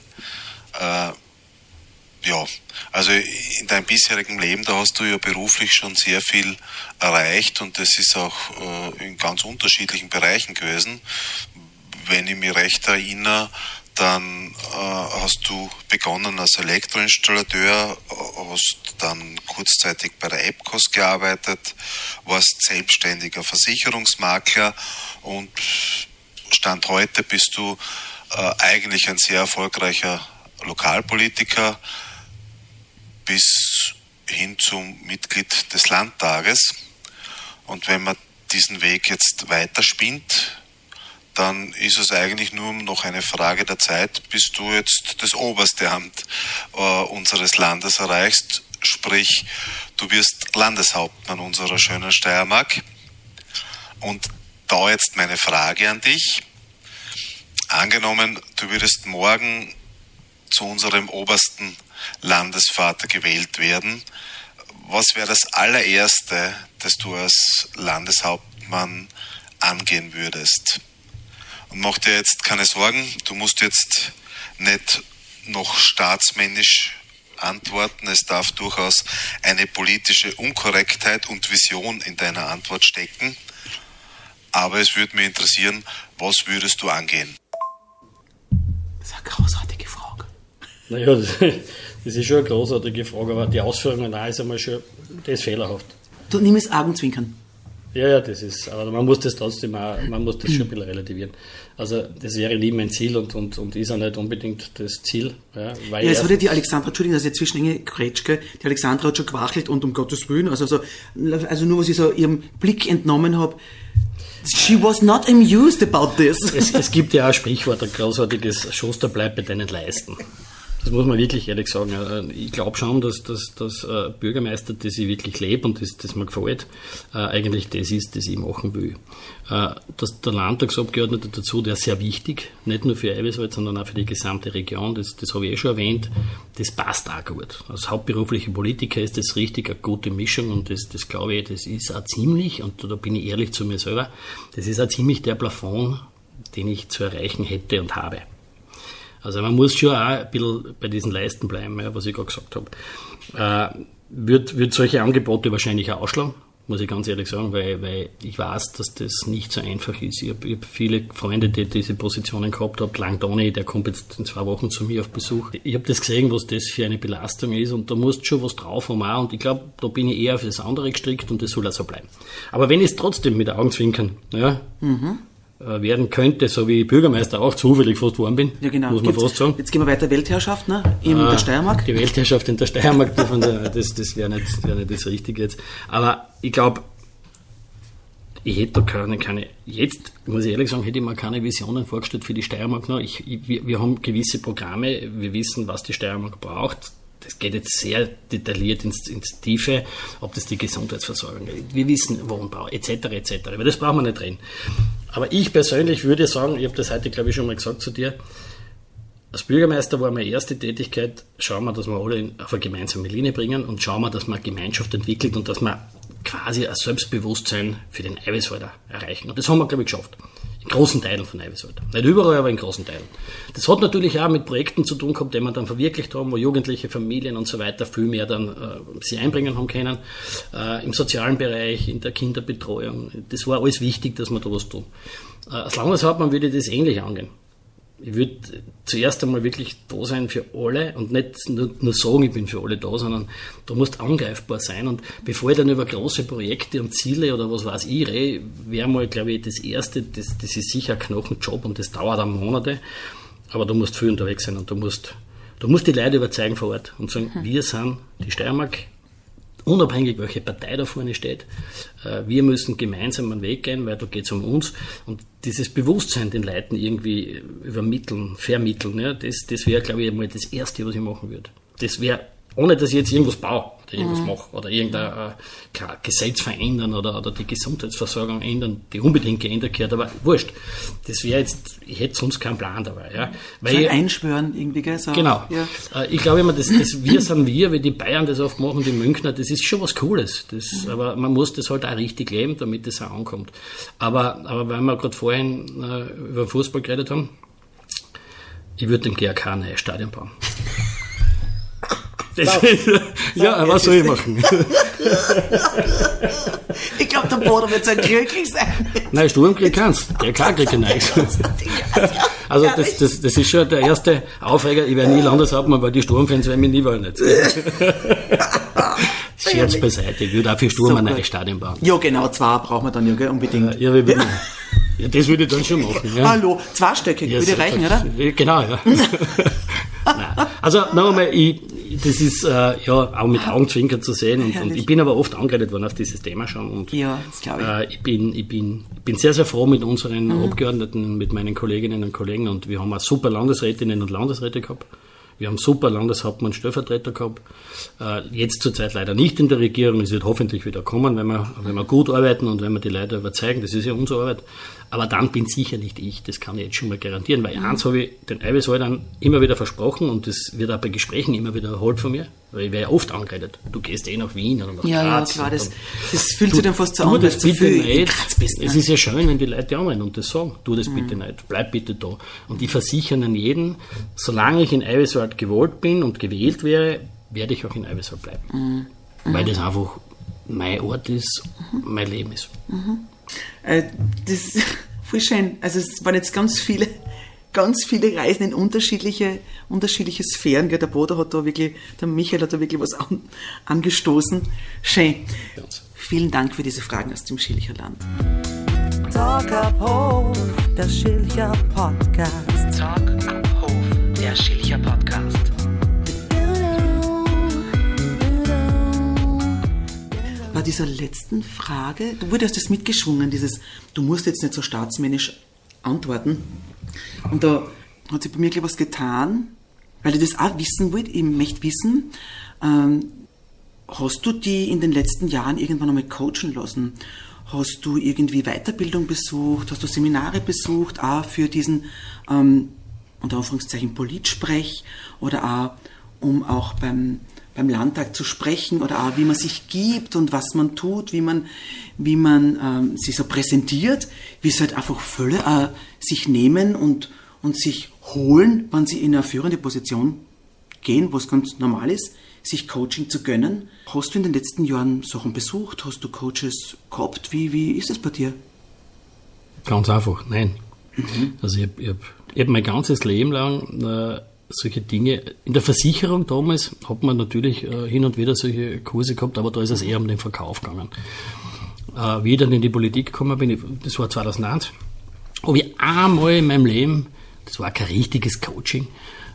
Also in deinem bisherigen Leben, da hast du ja beruflich schon sehr viel erreicht und das ist auch in ganz unterschiedlichen Bereichen gewesen. Wenn ich mich recht erinnere, dann hast du begonnen als Elektroinstallateur, hast dann kurzzeitig bei der EPCOS gearbeitet, warst selbstständiger Versicherungsmakler und Stand heute bist du eigentlich ein sehr erfolgreicher Lokalpolitiker bis hin zum Mitglied des Landtages. Und wenn man diesen Weg jetzt weiterspinnt, dann ist es eigentlich nur noch eine Frage der Zeit, bis du jetzt das oberste Amt unseres Landes erreichst. Sprich, du wirst Landeshauptmann unserer schönen Steiermark. Und da jetzt meine Frage an dich. Angenommen, du würdest morgen zu unserem obersten Landesvater gewählt werden. Was wäre das allererste, das du als Landeshauptmann angehen würdest? Und mach dir jetzt keine Sorgen, du musst jetzt nicht noch staatsmännisch antworten. Es darf durchaus eine politische Unkorrektheit und Vision in deiner Antwort stecken. Aber es würde mich interessieren, was würdest du angehen? Das ist eine großartige Frage. Naja, das ist schon eine großartige Frage, aber die Ausführungen da ist einmal schon, das ist fehlerhaft. Du nimm es Augenzwinkern. Ja, das ist, aber man muss das trotzdem auch, man muss das schon ein bisschen relativieren. Also, das wäre nie mein Ziel und ist auch nicht unbedingt das Ziel. Ja, weil es wurde die Alexandra, Entschuldigung, dass ich jetzt zwischen Kretschke, die Alexandra hat schon gewachelt und um Gottes Willen, also nur was ich so ihrem Blick entnommen habe, she was not amused about this. Es gibt ja auch ein Sprichwort, ein großartiges Schuster bleibt bei deinen Leisten. Das muss man wirklich ehrlich sagen. Ich glaube schon, dass Bürgermeister, das ich wirklich lebe und das mir gefällt, eigentlich das ist, das ich machen will. Dass der Landtagsabgeordnete dazu, der ist sehr wichtig, nicht nur für Eiweißwald, sondern auch für die gesamte Region, das habe ich schon erwähnt, das passt auch gut. Als hauptberuflicher Politiker ist das richtig eine gute Mischung und das glaube ich, das ist auch ziemlich, und da bin ich ehrlich zu mir selber, das ist auch ziemlich der Plafond, den ich zu erreichen hätte und habe. Also man muss schon auch ein bisschen bei diesen Leisten bleiben, ja, was ich gerade gesagt habe. Wird solche Angebote wahrscheinlich auch ausschlagen, muss ich ganz ehrlich sagen, weil ich weiß, dass das nicht so einfach ist. Ich hab viele Freunde, die diese Positionen gehabt haben. Langdoni, der kommt jetzt in 2 Wochen zu mir auf Besuch. Ich habe das gesehen, was das für eine Belastung ist, und da musst du schon was drauf haben auch. Und ich glaube, da bin ich eher für das andere gestrickt und das soll auch so bleiben. Aber wenn ich es trotzdem mit Augenzwinkern werden könnte, so wie Bürgermeister auch zufällig fast geworden bin, ja, genau. Muss man fast sagen. Jetzt gehen wir weiter, Weltherrschaft, ne? In der Steiermark. Die Weltherrschaft in der Steiermark, das wäre nicht das Richtige jetzt. Aber ich glaube, ich hätte da keine, jetzt muss ich ehrlich sagen, hätte ich mir keine Visionen vorgestellt für die Steiermark noch. Wir haben gewisse Programme, wir wissen, was die Steiermark braucht. Das geht jetzt sehr detailliert ins Tiefe, ob das die Gesundheitsversorgung ist. Wir wissen Wohnbau, etc. Aber das brauchen wir nicht reden. Aber ich persönlich würde sagen, ich habe das heute, glaube ich, schon mal gesagt zu dir, als Bürgermeister war meine erste Tätigkeit, schauen wir, dass wir alle auf eine gemeinsame Linie bringen und schauen wir, dass man eine Gemeinschaft entwickelt und dass wir quasi ein Selbstbewusstsein für den Eiweißwalder erreichen. Und das haben wir, glaube ich, geschafft. In großen Teilen von Eiweißwald. Nicht überall, aber in großen Teilen. Das hat natürlich auch mit Projekten zu tun gehabt, die wir dann verwirklicht haben, wo Jugendliche, Familien und so weiter viel mehr dann sie einbringen haben können. Im sozialen Bereich, in der Kinderbetreuung. Das war alles wichtig, dass wir da was tun. Als Landeshauptmann würde ich das ähnlich angehen. Ich würde zuerst einmal wirklich da sein für alle und nicht nur sagen, ich bin für alle da, sondern du musst angreifbar sein. Und bevor ich dann über große Projekte und Ziele oder was weiß ich rede, wäre mal, glaube ich, das Erste, das ist sicher ein Knochenjob und das dauert auch Monate, aber du musst viel unterwegs sein und du musst die Leute überzeugen vor Ort und sagen, wir sind die Steiermark, unabhängig welche Partei da vorne steht, wir müssen gemeinsam einen Weg gehen, weil da geht es um uns, und dieses Bewusstsein den Leuten irgendwie vermitteln, ja, das wäre, glaube ich, einmal das Erste, was ich machen würde. Das wäre, ohne dass ich jetzt irgendwas baue oder irgendwas mache oder irgendein Gesetz verändern oder die Gesundheitsversorgung ändern, die unbedingt geändert gehört, aber wurscht. Das wäre jetzt, ich hätte sonst keinen Plan dabei. Ja. Weil einschwören irgendwie, gell? So, genau. Ja. Ich glaube immer, das wir sind wir, wie die Bayern das oft machen, die Münchner, das ist schon was Cooles. Aber man muss das halt auch richtig leben, damit das auch ankommt. Aber weil wir gerade vorhin über Fußball geredet haben, ich würde dem GRK ein neues Stadion bauen. Was soll ich machen? Ich glaube, der Bodo wird so glücklich sein. Nein, Sturmkrieg kannst. Der kann kriegt nichts. Also das ist schon der erste Aufreger. Ich werde nie Landeshauptmann, weil die Sturmfans werden mich nie wollen. Scherz beiseite. Ich würde auch für Sturm ein neues Stadion bauen. Ja, genau, 2 brauchen wir dann ja, gell, unbedingt. Ja, das würde ich dann schon machen. Ja. Hallo, 2-stöckig, würde reichen, oder? Genau, ja. Nein. Also noch einmal, ich das ist auch mit Augenzwinkern zu sehen. Und ich bin aber oft angeredet worden auf dieses Thema schon. Und ja, das glaube ich. Ich bin sehr, sehr froh mit unseren Abgeordneten, mit meinen Kolleginnen und Kollegen. Und wir haben auch super Landesrätinnen und Landesräte gehabt. Wir haben super Landeshauptmann, Stellvertreter gehabt. Jetzt zurzeit leider nicht in der Regierung. Es wird hoffentlich wieder kommen, wenn wir gut arbeiten und wenn wir die Leute überzeugen. Das ist ja unsere Arbeit. Aber dann bin sicher nicht ich. Das kann ich jetzt schon mal garantieren. Weil eins habe ich den Eiweißhaltern immer wieder versprochen und das wird auch bei Gesprächen immer wieder erholt von mir. Weil ich werde ja oft angeredet. Du gehst nach Wien oder nach Graz. Ja, klar. Das fühlt sich dann fast so an, dass du viel in Graz bist. Es ist ja schön, wenn die Leute anmelden und das sagen. Tu das bitte nicht. Bleib bitte da. Und ich versichere an jeden, solange ich in Eiweißwald gewollt bin und gewählt wäre, werde ich auch in Eiweißwald bleiben. Weil das einfach mein Ort ist, mein Leben ist. Das ist voll schön. Also es waren jetzt ganz viele Reisen in unterschiedliche Sphären. Der Bodo hat da wirklich, der Michael hat da wirklich was angestoßen. Schön. Vielen Dank für diese Fragen aus dem Schilcher Land. Talk ab Hof, der Schilcher Podcast. Talk ab Hof, der Schilcher Podcast. Bei dieser letzten Frage, du hast das mitgeschwungen, du musst jetzt nicht so staatsmännisch antworten. Und da hat sich bei mir gleich was getan, weil ich das auch wissen wollte. Ich möchte wissen, hast du die in den letzten Jahren irgendwann einmal coachen lassen? Hast du irgendwie Weiterbildung besucht? Hast du Seminare besucht, auch für diesen, unter Anführungszeichen, Politsprech oder auch, um auch beim Landtag zu sprechen oder auch, wie man sich gibt und was man tut, wie man sich so präsentiert, wie es halt einfach Völle sich nehmen und sich holen, wenn sie in eine führende Position gehen, was ganz normal ist, sich Coaching zu gönnen. Hast du in den letzten Jahren Sachen besucht? Hast du Coaches gehabt? Wie ist das bei dir? Ganz einfach, nein. Also ich hab mein ganzes Leben lang solche Dinge. In der Versicherung damals hat man natürlich hin und wieder solche Kurse gehabt, aber da ist es eher um den Verkauf gegangen. Wie ich dann in die Politik gekommen bin, das war 2001, habe ich einmal in meinem Leben, das war kein richtiges Coaching,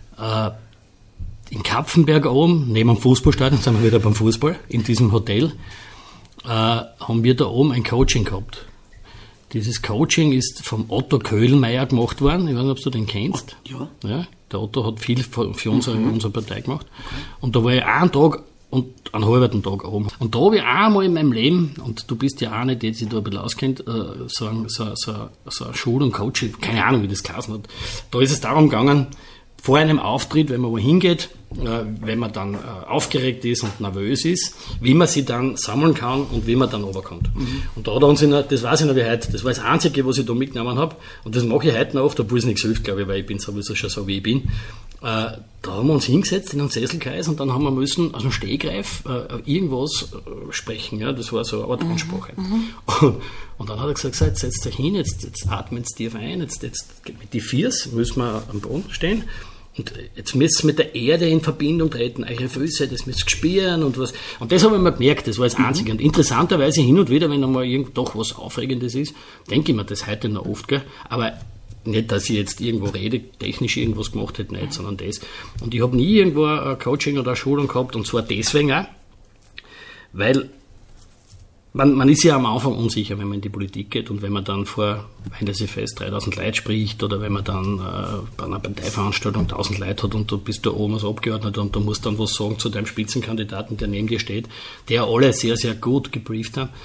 in Kapfenberg oben, neben dem Fußballstadion, sind wir wieder beim Fußball, in diesem Hotel, haben wir da oben ein Coaching gehabt. Dieses Coaching ist vom Otto Köhlmeier gemacht worden. Ich weiß nicht, ob du den kennst. Ja. Der Otto hat viel für unsere Partei gemacht. Und da war ich einen Tag und einen halben Tag oben. Und da habe ich einmal in meinem Leben, und du bist ja auch nicht, der sich da ein bisschen auskennt, so eine Schule und Coaching, keine Ahnung, wie das geheißen hat. Da ist es darum gegangen, vor einem Auftritt, wenn man wo hingeht, wenn man dann aufgeregt ist und nervös ist, wie man sich dann sammeln kann und wie man dann runterkommt. Und da hat er uns, das weiß ich noch wie heute, das war das Einzige, was ich da mitgenommen habe, und das mache ich heute noch oft, obwohl es nichts hilft, glaube ich, weil ich bin sowieso schon so, wie ich bin. Da haben wir uns hingesetzt in einem Sesselkreis und dann haben wir müssen aus dem Stegreif irgendwas sprechen, ja, das war so eine Art Ansprache. Und dann hat er gesagt, setzt euch hin, jetzt atmet tief ein, jetzt mit die Viers müssen wir am Boden stehen. Und jetzt müsst ihr mit der Erde in Verbindung treten, eure Füße, das müsst ihr spüren und was. Und das habe ich mir gemerkt, das war das Einzige. Und interessanterweise hin und wieder, wenn einmal doch was Aufregendes ist, denke ich mir das heute noch oft, gell. Aber nicht, dass ich jetzt irgendwo technisch irgendwas gemacht hätte, nicht, sondern das. Und ich habe nie irgendwo ein Coaching oder eine Schulung gehabt, und zwar deswegen auch, weil man ist ja am Anfang unsicher, wenn man in die Politik geht, und wenn man dann vor, wenn das fest 3000 Leute spricht, oder wenn man dann bei einer Parteiveranstaltung 1000 Leute hat und du bist da oben als Abgeordneter und du musst dann was sagen zu deinem Spitzenkandidaten, der neben dir steht, der alle sehr, sehr gut gebrieft haben.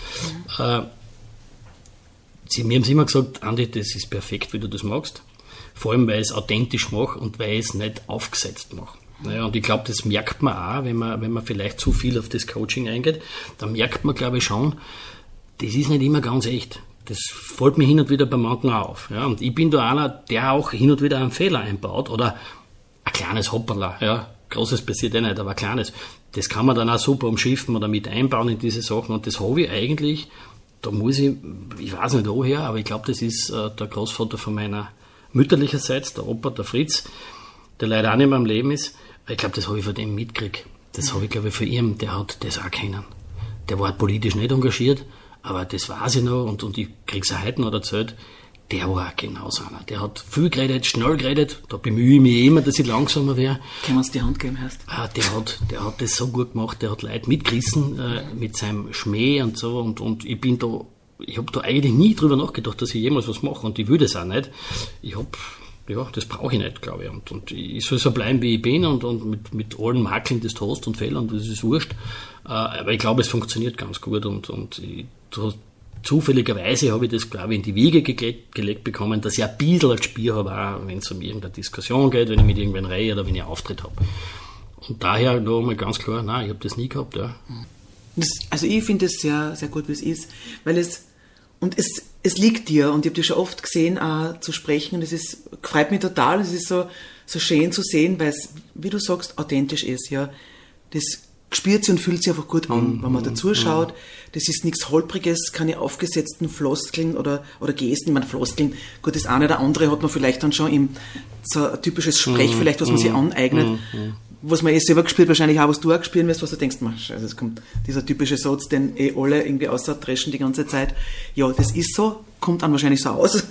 Mir haben sie immer gesagt, Andi, das ist perfekt, wie du das machst. Vor allem, weil ich es authentisch mache und weil ich es nicht aufgesetzt mache. Naja, und ich glaube, das merkt man auch, wenn man vielleicht zu viel auf das Coaching eingeht, dann merkt man, glaube ich, schon, das ist nicht immer ganz echt. Das fällt mir hin und wieder bei manchen auf. Ja. Und ich bin da einer, der auch hin und wieder einen Fehler einbaut oder ein kleines Hopperla. Ja. Großes passiert nicht, aber ein kleines. Das kann man dann auch super umschiffen oder mit einbauen in diese Sachen. Und das habe ich eigentlich, da muss ich weiß nicht woher, aber ich glaube, das ist der Großvater von meiner mütterlicherseits, der Opa, der Fritz, der leider auch nicht mehr am Leben ist. Ich glaube, das habe ich von dem mitgekriegt. Das habe ich, glaube ich, von ihm, der hat das auch kennen. Der war politisch nicht engagiert, aber das weiß ich noch, und ich kriege es auch heute noch erzählt, der war genauso einer. Der hat viel geredet, schnell geredet, da bemühe ich mich immer, dass ich langsamer wäre. Können wir uns die Hand geben, heißt? Der hat das so gut gemacht, der hat Leute mitgerissen mit seinem Schmäh und so und ich habe da eigentlich nie drüber nachgedacht, dass ich jemals was mache und ich will das auch nicht. Das brauche ich nicht, glaube ich. Und ich soll so bleiben, wie ich bin und mit allen Makeln des Toast und Fehlern, das ist wurscht. Aber ich glaube, es funktioniert ganz gut zufälligerweise habe ich das, glaube ich, in die Wiege gelegt bekommen, dass ich ein bisschen ein Gespür habe, auch wenn es um irgendeine Diskussion geht, wenn ich mit irgendwen rede oder wenn ich einen Auftritt habe. Und daher noch mal ganz klar, nein, ich habe das nie gehabt. Ja. Also ich finde es sehr, sehr gut, wie es ist, weil es liegt dir und ich habe dich schon oft gesehen, zu sprechen und freut mich total, es ist so schön zu sehen, weil es, wie du sagst, authentisch ist, ja. Das spürt sie und fühlt sich einfach gut an, wenn man dazu schaut. Das ist nichts Holpriges, keine aufgesetzten Floskeln oder Gesten. Ich meine, Floskeln, gut, das eine oder andere hat man vielleicht dann schon so ein typisches Sprech, vielleicht, was man sich aneignet, was man selber gespielt, wahrscheinlich auch, was du auch gespielt wirst, was du denkst, also es kommt dieser typische Satz, den alle irgendwie außerdreschen die ganze Zeit. Ja, das ist so, kommt dann wahrscheinlich so aus.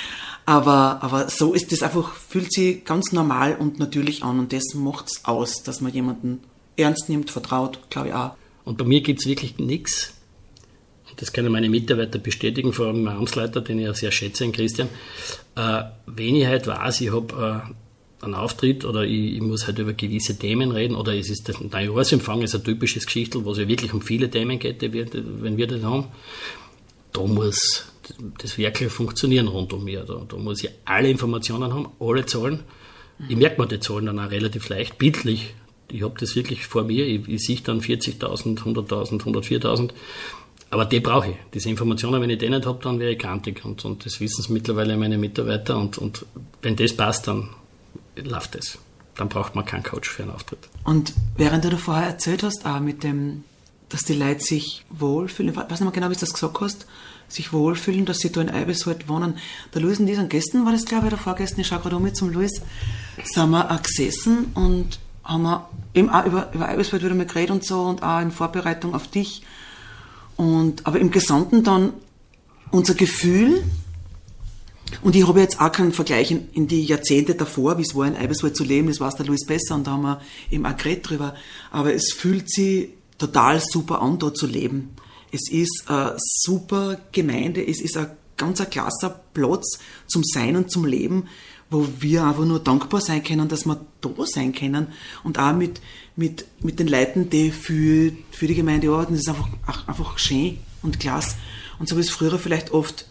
Aber so ist das einfach, fühlt sich ganz normal und natürlich an und das macht's aus, dass man jemanden ernst nimmt, vertraut, glaube ich auch. Und bei mir gibt es wirklich nichts, das können meine Mitarbeiter bestätigen, vor allem mein Amtsleiter, den ich auch sehr schätze, Christian, wenn ich halt weiß, ich habe einen Auftritt oder ich muss halt über gewisse Themen reden oder es ist der Jahresempfang ist ein typisches Geschichtel, wo es ja wirklich um viele Themen geht, wenn wir das haben, da muss das wirklich funktionieren rund um mich. Da muss ich alle Informationen haben, alle Zahlen. Ich merke mir die Zahlen dann auch relativ leicht, bildlich. Ich habe das wirklich vor mir, ich sehe dann 40.000, 100.000, 104.000, aber die brauche ich. Diese Informationen, wenn ich die nicht habe, dann wäre ich grantig und das wissen es mittlerweile meine Mitarbeiter und wenn das passt, dann läuft es. Dann braucht man keinen Coach für einen Auftritt. Und während du da vorher erzählt hast, auch mit dem, dass die Leute sich wohlfühlen, ich weiß nicht mehr genau, wie du das gesagt hast, sich wohlfühlen, dass sie da in Eibiswald wohnen. Der Luis und diesen Gästen war das, glaube ich, der Vorgästen, ich schaue gerade um mit zum Luis, sind wir auch gesessen und haben wir eben auch über Eibiswald wieder mal geredet und so und auch in Vorbereitung auf dich. Aber im Gesamten dann unser Gefühl, und ich habe jetzt auch keinen Vergleich in die Jahrzehnte davor, wie es war in Eibiswald zu leben, das weiß der Luis besser und da haben wir eben auch geredet drüber, aber es fühlt sich total super an, da zu leben. Es ist eine super Gemeinde, es ist ein ganz klasse Platz zum Sein und zum Leben, wo wir einfach nur dankbar sein können, dass wir da sein können und auch mit den Leuten, die für die Gemeinde arbeiten. Das ist einfach schön und klasse. Und so wie es früher vielleicht oft,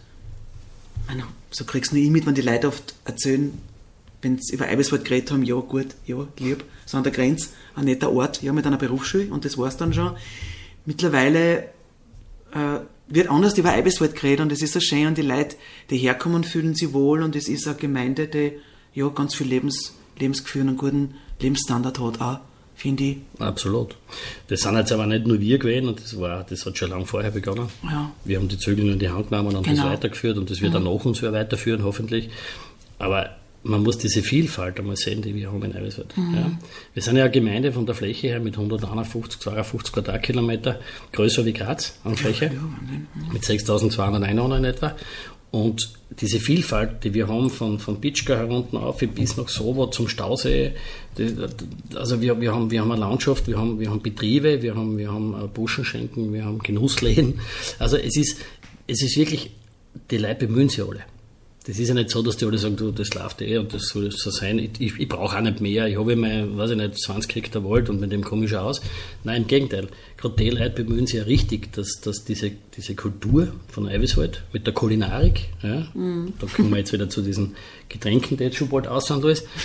so kriegst du nur ich mit, wenn die Leute oft erzählen, wenn sie über Eibiswald geredet haben, ja gut, ja lieb, so an der Grenze, ein netter Ort, ja mit einer Berufsschule und das war's dann schon. Mittlerweile wird anders über Eibiswald geredet und es ist so schön und die Leute, die herkommen, fühlen sich wohl und es ist eine Gemeinde, die ja ganz viel Lebensgefühl und einen guten Lebensstandard hat auch, finde ich. Absolut. Das sind jetzt aber nicht nur wir gewesen und das hat schon lange vorher begonnen. Ja. Wir haben die Zügel in die Hand genommen und das weitergeführt und das wird dann nach uns weiterführen, hoffentlich. Aber man muss diese Vielfalt einmal sehen, die wir haben in Eibiswald. Ja. Wir sind ja eine Gemeinde von der Fläche her mit 151, 52 Quadratkilometer, größer wie Graz an Fläche, mit 6.200 Einwohnern in etwa. Und diese Vielfalt, die wir haben, von Pitschka herunten auf bis nach Sowa zum Stausee, also wir haben eine Landschaft, wir haben Betriebe, wir haben Buschenschenken, wir haben Genussläden. Also es ist wirklich, die Leute bemühen sich alle. Das ist ja nicht so, dass die alle sagen, du, das läuft und das soll so sein. Ich brauche auch nicht mehr. Ich habe mein, 20 Hektar Wald und mit dem komme ich schon aus. Nein, im Gegenteil. Gerade die Leute bemühen sich ja richtig, dass diese Kultur von Eibiswald mit der Kulinarik, ja, da kommen wir jetzt wieder zu diesen Getränken, die jetzt schon bald aus sind, alles,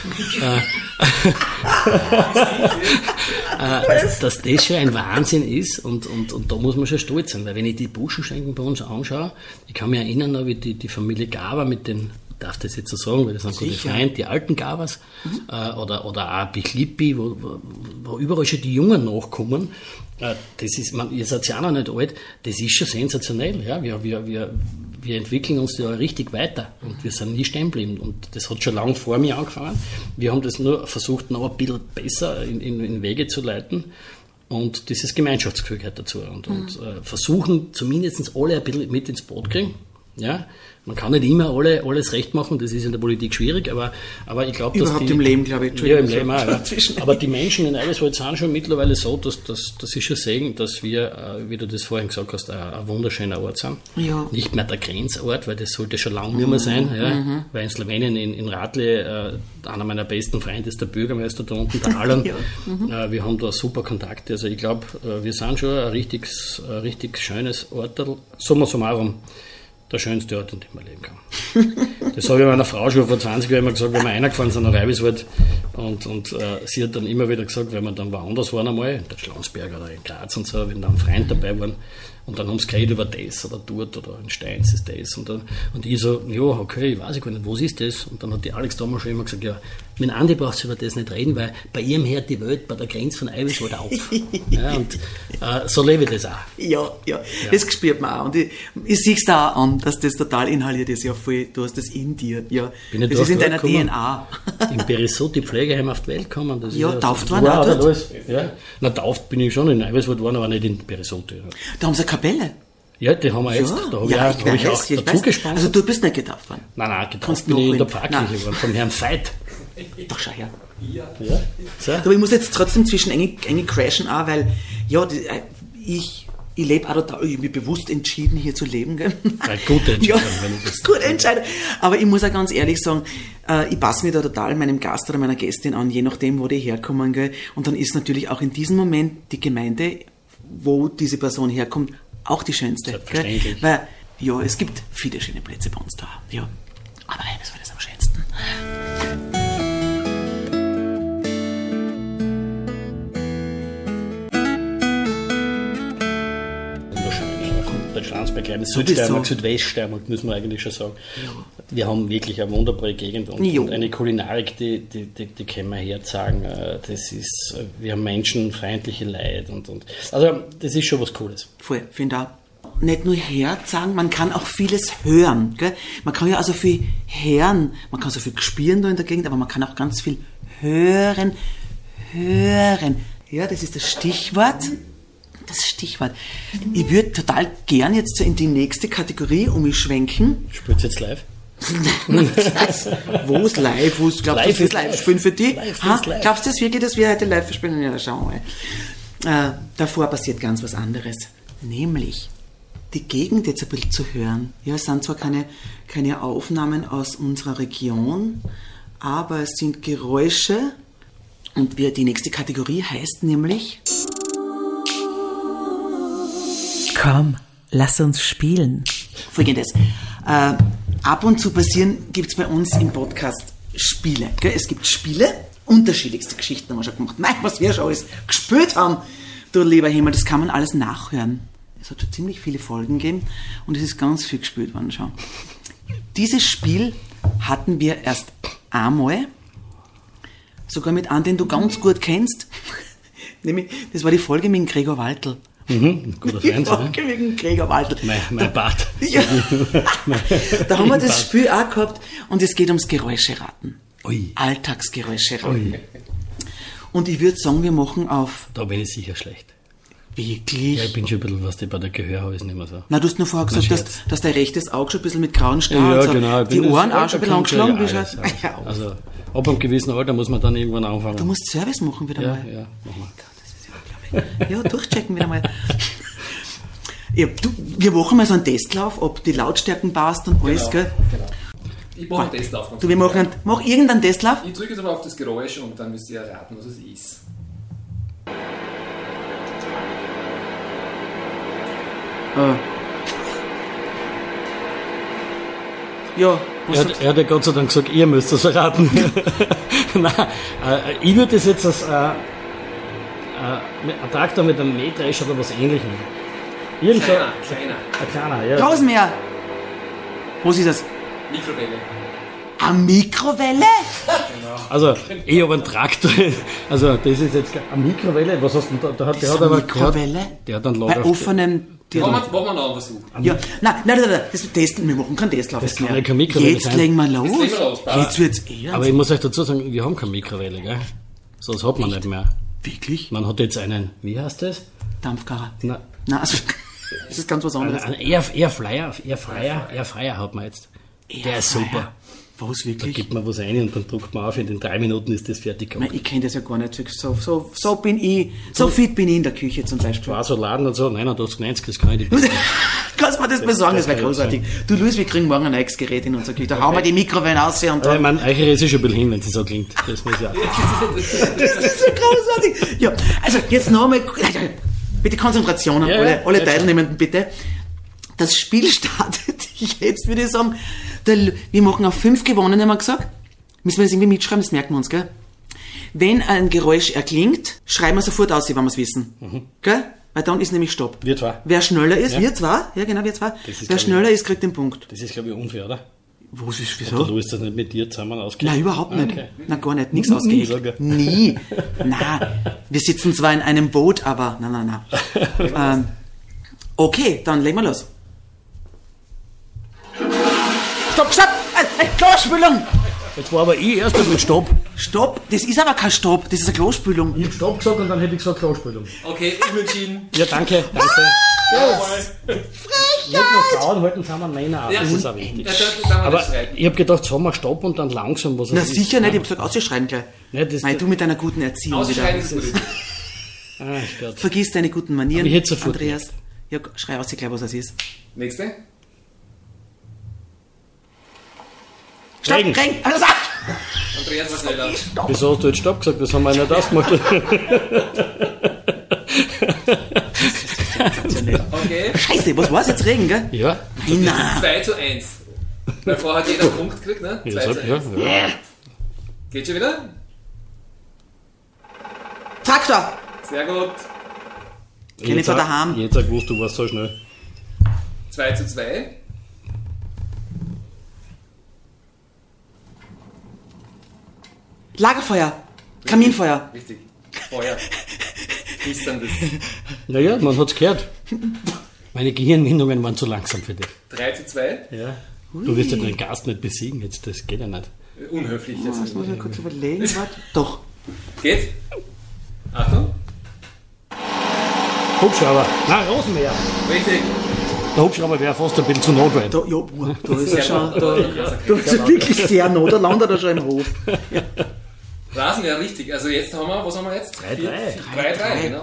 dass das schon ein Wahnsinn ist und da muss man schon stolz sein, weil wenn ich die Buschenschenken bei uns anschaue, ich kann mich erinnern, wie die Familie Gaber mit den, ich darf das jetzt so sagen, weil das sind gute Freunde, die alten Gabers, oder auch Bichlippi, wo überall schon die Jungen nachkommen. Das ist, ihr seid ja auch noch nicht alt, das ist schon sensationell. Ja? Wir entwickeln uns ja richtig weiter und wir sind nie stehen geblieben. Und das hat schon lange vor mir angefangen. Wir haben das nur versucht, noch ein bisschen besser in Wege zu leiten. Und dieses Gemeinschaftsgefühl gehört dazu. Und versuchen zumindest alle ein bisschen mit ins Boot kriegen. Ja? Man kann nicht immer alles recht machen, das ist in der Politik schwierig, aber ich glaube, dass überhaupt im Leben, glaube ich. Ja, im Leben auch, ja. Aber die Menschen in Eiweißwald sind schon mittlerweile so, dass sie schon sehen, dass wir, wie du das vorhin gesagt hast, ein wunderschöner Ort sind. Ja. Nicht mehr der Grenzort, weil das sollte schon lange nicht mehr sein, ja. Weil in Slowenien, in Ratle, einer meiner besten Freunde ist der Bürgermeister da unten, der Alan. Ja. Wir haben da super Kontakte, also ich glaube, wir sind schon ein richtig schönes Ort, summa summarum. Der schönste Ort, in dem man leben kann. Das habe ich meiner Frau schon vor 20 Jahren immer gesagt, wenn wir reingefahren sind nach Eiweißwald und sie hat dann immer wieder gesagt, wenn wir dann woanders waren einmal, in der Schlansberg oder in Graz und so, wenn da ein Freund dabei waren und dann haben sie geredet über das oder dort oder in Steins ist das und ich so, ja, okay, ich weiß gar nicht, was ist das? Und dann hat die Alex damals schon immer gesagt, ja, mit Andi brauchst du über das nicht reden, weil bei ihm hört die Welt bei der Grenze von Eiweißwald auf. Ja, und so lebe ich das auch. Ja, das spürt man auch. Und ich sehe es da auch an, dass das total inhaliert ist. Ja, voll, du hast das in dir. Ja, das ist in deiner DNA. In Beressotti die Pflegeheim auf die Welt gekommen. Das ja, ist tauft waren auch dort. Ja. Na, tauft bin ich schon in Eiweißwald, waren aber nicht in Beressotti. Ja. Da haben sie eine Kapelle. Ja, die haben wir jetzt. Da habe ich auch dazu gespannt. Also du bist nicht getauft worden? Nein, getauft bin ich in der Pfarrkirche geworden, vom Herrn Veit. Doch, schau her. Ja. So. Aber ich muss jetzt trotzdem zwischen enge crashen auch, weil, ja, ich lebe auch total, ich habe mich bewusst entschieden, hier zu leben. Gell? Eine gute Entscheidung, wenn ich das gute Entscheidung. Aber ich muss auch ganz ehrlich sagen, ich passe mich da total meinem Gast oder meiner Gästin an, je nachdem, wo die herkommen. Gell? Und dann ist natürlich auch in diesem Moment die Gemeinde, wo diese Person herkommt, auch die schönste. Selbstverständlich. Gell? Weil, ja, es gibt viele schöne Plätze bei uns da. Ja. Aber Eiweißwald ist am schönsten. Schlanzberg, kleines Südsteiermark, Südweststeiermark, müssen wir eigentlich schon sagen. Ja. Wir haben wirklich eine wunderbare Gegend und eine Kulinarik, die können wir herzagen. Das ist, wir haben menschenfreundliche Leute und also das ist schon was Cooles. Voll, finde auch. Nicht nur herzagen, man kann auch vieles hören. Gell? Man kann ja also viel hören, man kann so viel spüren da in der Gegend, aber man kann auch ganz viel hören. Ja, das ist das Stichwort. Ich würde total gern jetzt so in die nächste Kategorie umschwenken. Spielst du jetzt live? Wo ist live? Wo ist, glaubst du, das ist live spielen für dich? Glaubst du das wirklich, dass wir heute live spielen? Ja, schauen wir mal. Davor passiert ganz was anderes. Nämlich die Gegend jetzt ein bisschen zu hören. Ja, es sind zwar keine Aufnahmen aus unserer Region, aber es sind Geräusche. Und die nächste Kategorie heißt nämlich... Komm, lass uns spielen. Folgendes. Ab und zu gibt es bei uns im Podcast Spiele. Gell? Es gibt Spiele, unterschiedlichste Geschichten haben wir schon gemacht. Nein, was wir schon alles gespielt haben, du lieber Himmel, das kann man alles nachhören. Es hat schon ziemlich viele Folgen gegeben und es ist ganz viel gespielt worden schon. Dieses Spiel hatten wir erst einmal, sogar mit einem, den du ganz gut kennst. Nämlich, das war die Folge mit dem Gregor Waltl. Guter Freund. Die wegen Gregor Waltl. Mein Bart. Ja. Da haben wir das Spiel auch gehabt und es geht ums Geräuscheraten. Ui. Alltagsgeräuscheraten. Und ich würde sagen, wir machen auf... Da bin ich sicher schlecht. Wirklich? Ja, ich bin schon ein bisschen, was bei der Gehör ist nicht mehr so. Na, du hast nur vorher gesagt, dass dein rechtes Auge schon ein bisschen mit grauen Strahlen ja, so, genau. Die Ohren auch schon ein bisschen angeschlagen. Ja, also, ab einem gewissen Alter muss man dann irgendwann anfangen. Du musst Service machen wieder mal. Ja, machen wir. Ja, durchchecken wieder mal. Ja, wir machen mal so einen Testlauf, ob die Lautstärken passt und alles, gell? Genau. Ich mache einen Testlauf. Mach irgendeinen Testlauf. Ich drücke jetzt aber auf das Geräusch und dann müsst ihr erraten, was es ist. Ja. Er hat ja Gott sei Dank gesagt, ihr müsst das erraten. Nein, ich würde das jetzt als ein Traktor mit einem Mähdrescher oder was Ähnlichem. Kleiner. Ein kleiner, ja. Rausmeer. Was ist das? Mikrowelle. Eine Mikrowelle? Genau. Also, ich habe einen Traktor. Also, das ist jetzt eine Mikrowelle. Was hast du denn da? Der hat aber Mikrowelle? Der hat einen Lager. Bei offenem... Machen wir einen Versuch. Ja, nein, das testen, wir machen keinen Testlauf. Das kann keine Mikrowelle Jetzt legen wir los. Jetzt wird's eher. Aber ich muss euch dazu sagen, wir haben keine Mikrowelle, gell? So was hat man nicht mehr. Wirklich? Man hat jetzt einen, wie heißt das? Dampfkarrer. Nein. Also, Das ist ganz was anderes. Ein Airfryer hat man jetzt. Der ist super. Was, Da wirklich? gibt man was rein und dann druckt man auf, in den 3 Minuten ist das fertig Nein, gemacht. ich kenne das ja gar nicht. So bin ich, so fit bin ich in der Küche zum Beispiel. Zwei Salaten und so, 89, das kann ich nicht. Kannst du mir das besorgen? Das wäre kann ich großartig. Du, Luis, wir kriegen morgen ein neues Gerät in unserer Küche. Da hauen wir die Mikrowellen aus und Aber ich dann... meine, euch ist schon ein bisschen hin, wenn sie so klingt. Das muss ja. Das ist so großartig. Ja, also jetzt noch einmal... Bitte Konzentration, Ja, alle ja, Teilnehmenden bitte. Das Spiel startet jetzt, würde ich sagen. Wir machen auf 5 gewonnen, haben wir gesagt. Müssen wir das irgendwie mitschreiben, das merken wir uns, gell? Wenn ein Geräusch erklingt, schreiben wir sofort aus, wenn wir es wissen. Gell? Weil dann ist nämlich Stopp. Wir zwei. Wer schneller ist, Ja. wir zwei. Ja, genau, wir zwei. Das ist, Wer glaub schneller ist, kriegt den Punkt. Das ist, glaube ich, unfair, oder? Was ist, Der Louis das nicht mit dir zusammen ausgeht. Nein, überhaupt nicht. Okay. Nein, gar nicht. Nichts ausgeheckt. Sogar. Nie. Nein. Wir sitzen zwar in einem Boot, aber nein. Okay, dann legen wir los. Stopp! Klospülung! Jetzt war aber ich erst mit Stopp. Stopp! Das ist aber kein Stopp, das ist eine Klospülung. Ich habe Stopp gesagt und dann hätte ich gesagt Klarspülung. Okay, umentschieden. Ja, danke. Nicht nur Frauen halten zusammen, Männer auch. Das ist auch wichtig. Aber ich habe gedacht, sagen wir Stopp und dann langsam was Na es sicher ist. nicht, ich hab gesagt, ausschreien gleich. Nein, das, Nein, du mit deiner guten Erziehung Ausschreien wieder. ist gut. ich werd. Vergiss deine guten Manieren, Aber ich hätte sofort Andreas. Ja, schrei aus, gleich was es ist. Nächste. Stopp, Regen. Regen! Also, sag! Andreas war schneller. Wieso hast du jetzt Stopp gesagt? Das haben wir nicht ausgemacht. Okay. Scheiße, was war's jetzt, Regen, gell? Ja. Nein. 2:1. Weil vorher hat jeder einen Punkt gekriegt, ne? Ich 2:1. sag, ja. Geht schon wieder? Traktor! Sehr gut. Kenn ich von daheim. Jetzt sag gewusst, du warst so schnell. 2:2. Lagerfeuer! Kaminfeuer! Richtig. Feuer. Ist dann das. Naja, man hat's gehört. Meine Gehirnwindungen waren zu langsam für dich. 3:2. Ja. Du wirst ja den Gast nicht besiegen, jetzt, das geht ja nicht. Unhöflich. Das Jetzt. muss ich kurz überlegen. Warte. Doch. Geht's? Achtung. Hubschrauber. Nein, Rosenmäher. Richtig. Der Hubschrauber wäre fast ein bisschen zu notwendig. Da, ja, da ist er schon. Da Da. ist er wirklich sehr nah. Da landet er schon im Hof. Rasenmäher, richtig. Also jetzt haben wir, was haben wir jetzt? 3:3. 3:3, genau.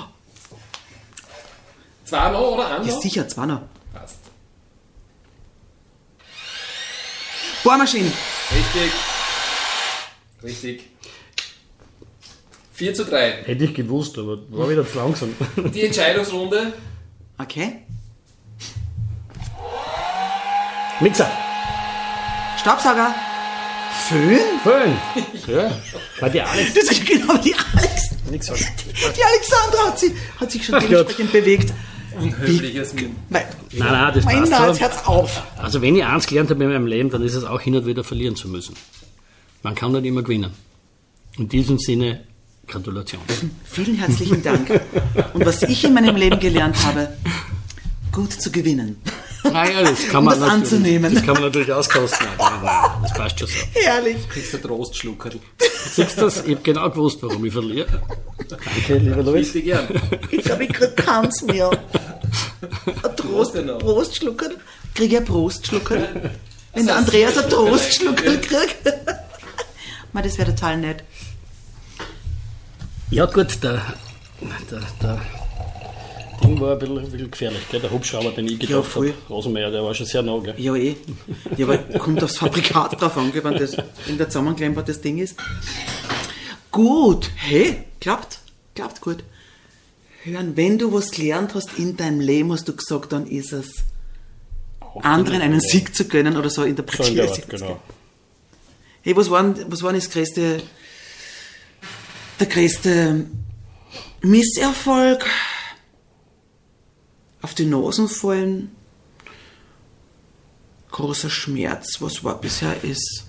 Zwei noch oder ein Ja, noch? sicher, zwei noch. Passt. Bohrmaschinen. Richtig. 4:3. Hätte ich gewusst, aber war wieder zu langsam. Die Entscheidungsrunde. Okay. Mixer. Staubsauger. Föhn? Föhn. Ja. Bei dir Alex. Das ist genau die Alex. Nix sagen. Die Alexandra hat sich schon Ach dementsprechend bewegt. Unhöfliches Mir. Nein, das Mein passt Herz, so. Herz auf. Also wenn ich eins gelernt habe in meinem Leben, dann ist es auch hin und wieder verlieren zu müssen. Man kann nicht immer gewinnen. In diesem Sinne, Gratulation. Vielen herzlichen Dank. Und was ich in meinem Leben gelernt habe, gut zu gewinnen. Naja, das kann Um man das anzunehmen. Das kann man natürlich auskosten. Aber das passt schon so. Herrlich. Kriegst du Trostschluckerl. Siehst du das? Ich habe genau gewusst, warum ich verliere. Danke, lieber Luis. Richtig gern. Ich glaube, ich krieg keins mehr. Ein genau. Prostschluckerl. Krieg ich ein Prostschluckerl? Wenn der Andreas ein Trostschluckerl kriegt. Man, das wäre total nett. Ja gut, der Ding war ein bisschen gefährlich, gell? Der Hubschrauber, den ich gedacht voll. habe. Rosenmäher, der war schon sehr nah, gell? Ja, eh. Ja, aber kommt aufs Fabrikat drauf an, wenn das in der zusammengeklemmt das Ding ist. Gut. Hey, klappt gut. Hören, wenn du was gelernt hast in deinem Leben, hast du gesagt, dann ist es, anderen einen Sieg zu gönnen oder so So in interpretiere der ich Art, das. genau. Hey, was war denn der größte Misserfolg? Auf die Nasen fallen? Großer Schmerz, was war bisher ist?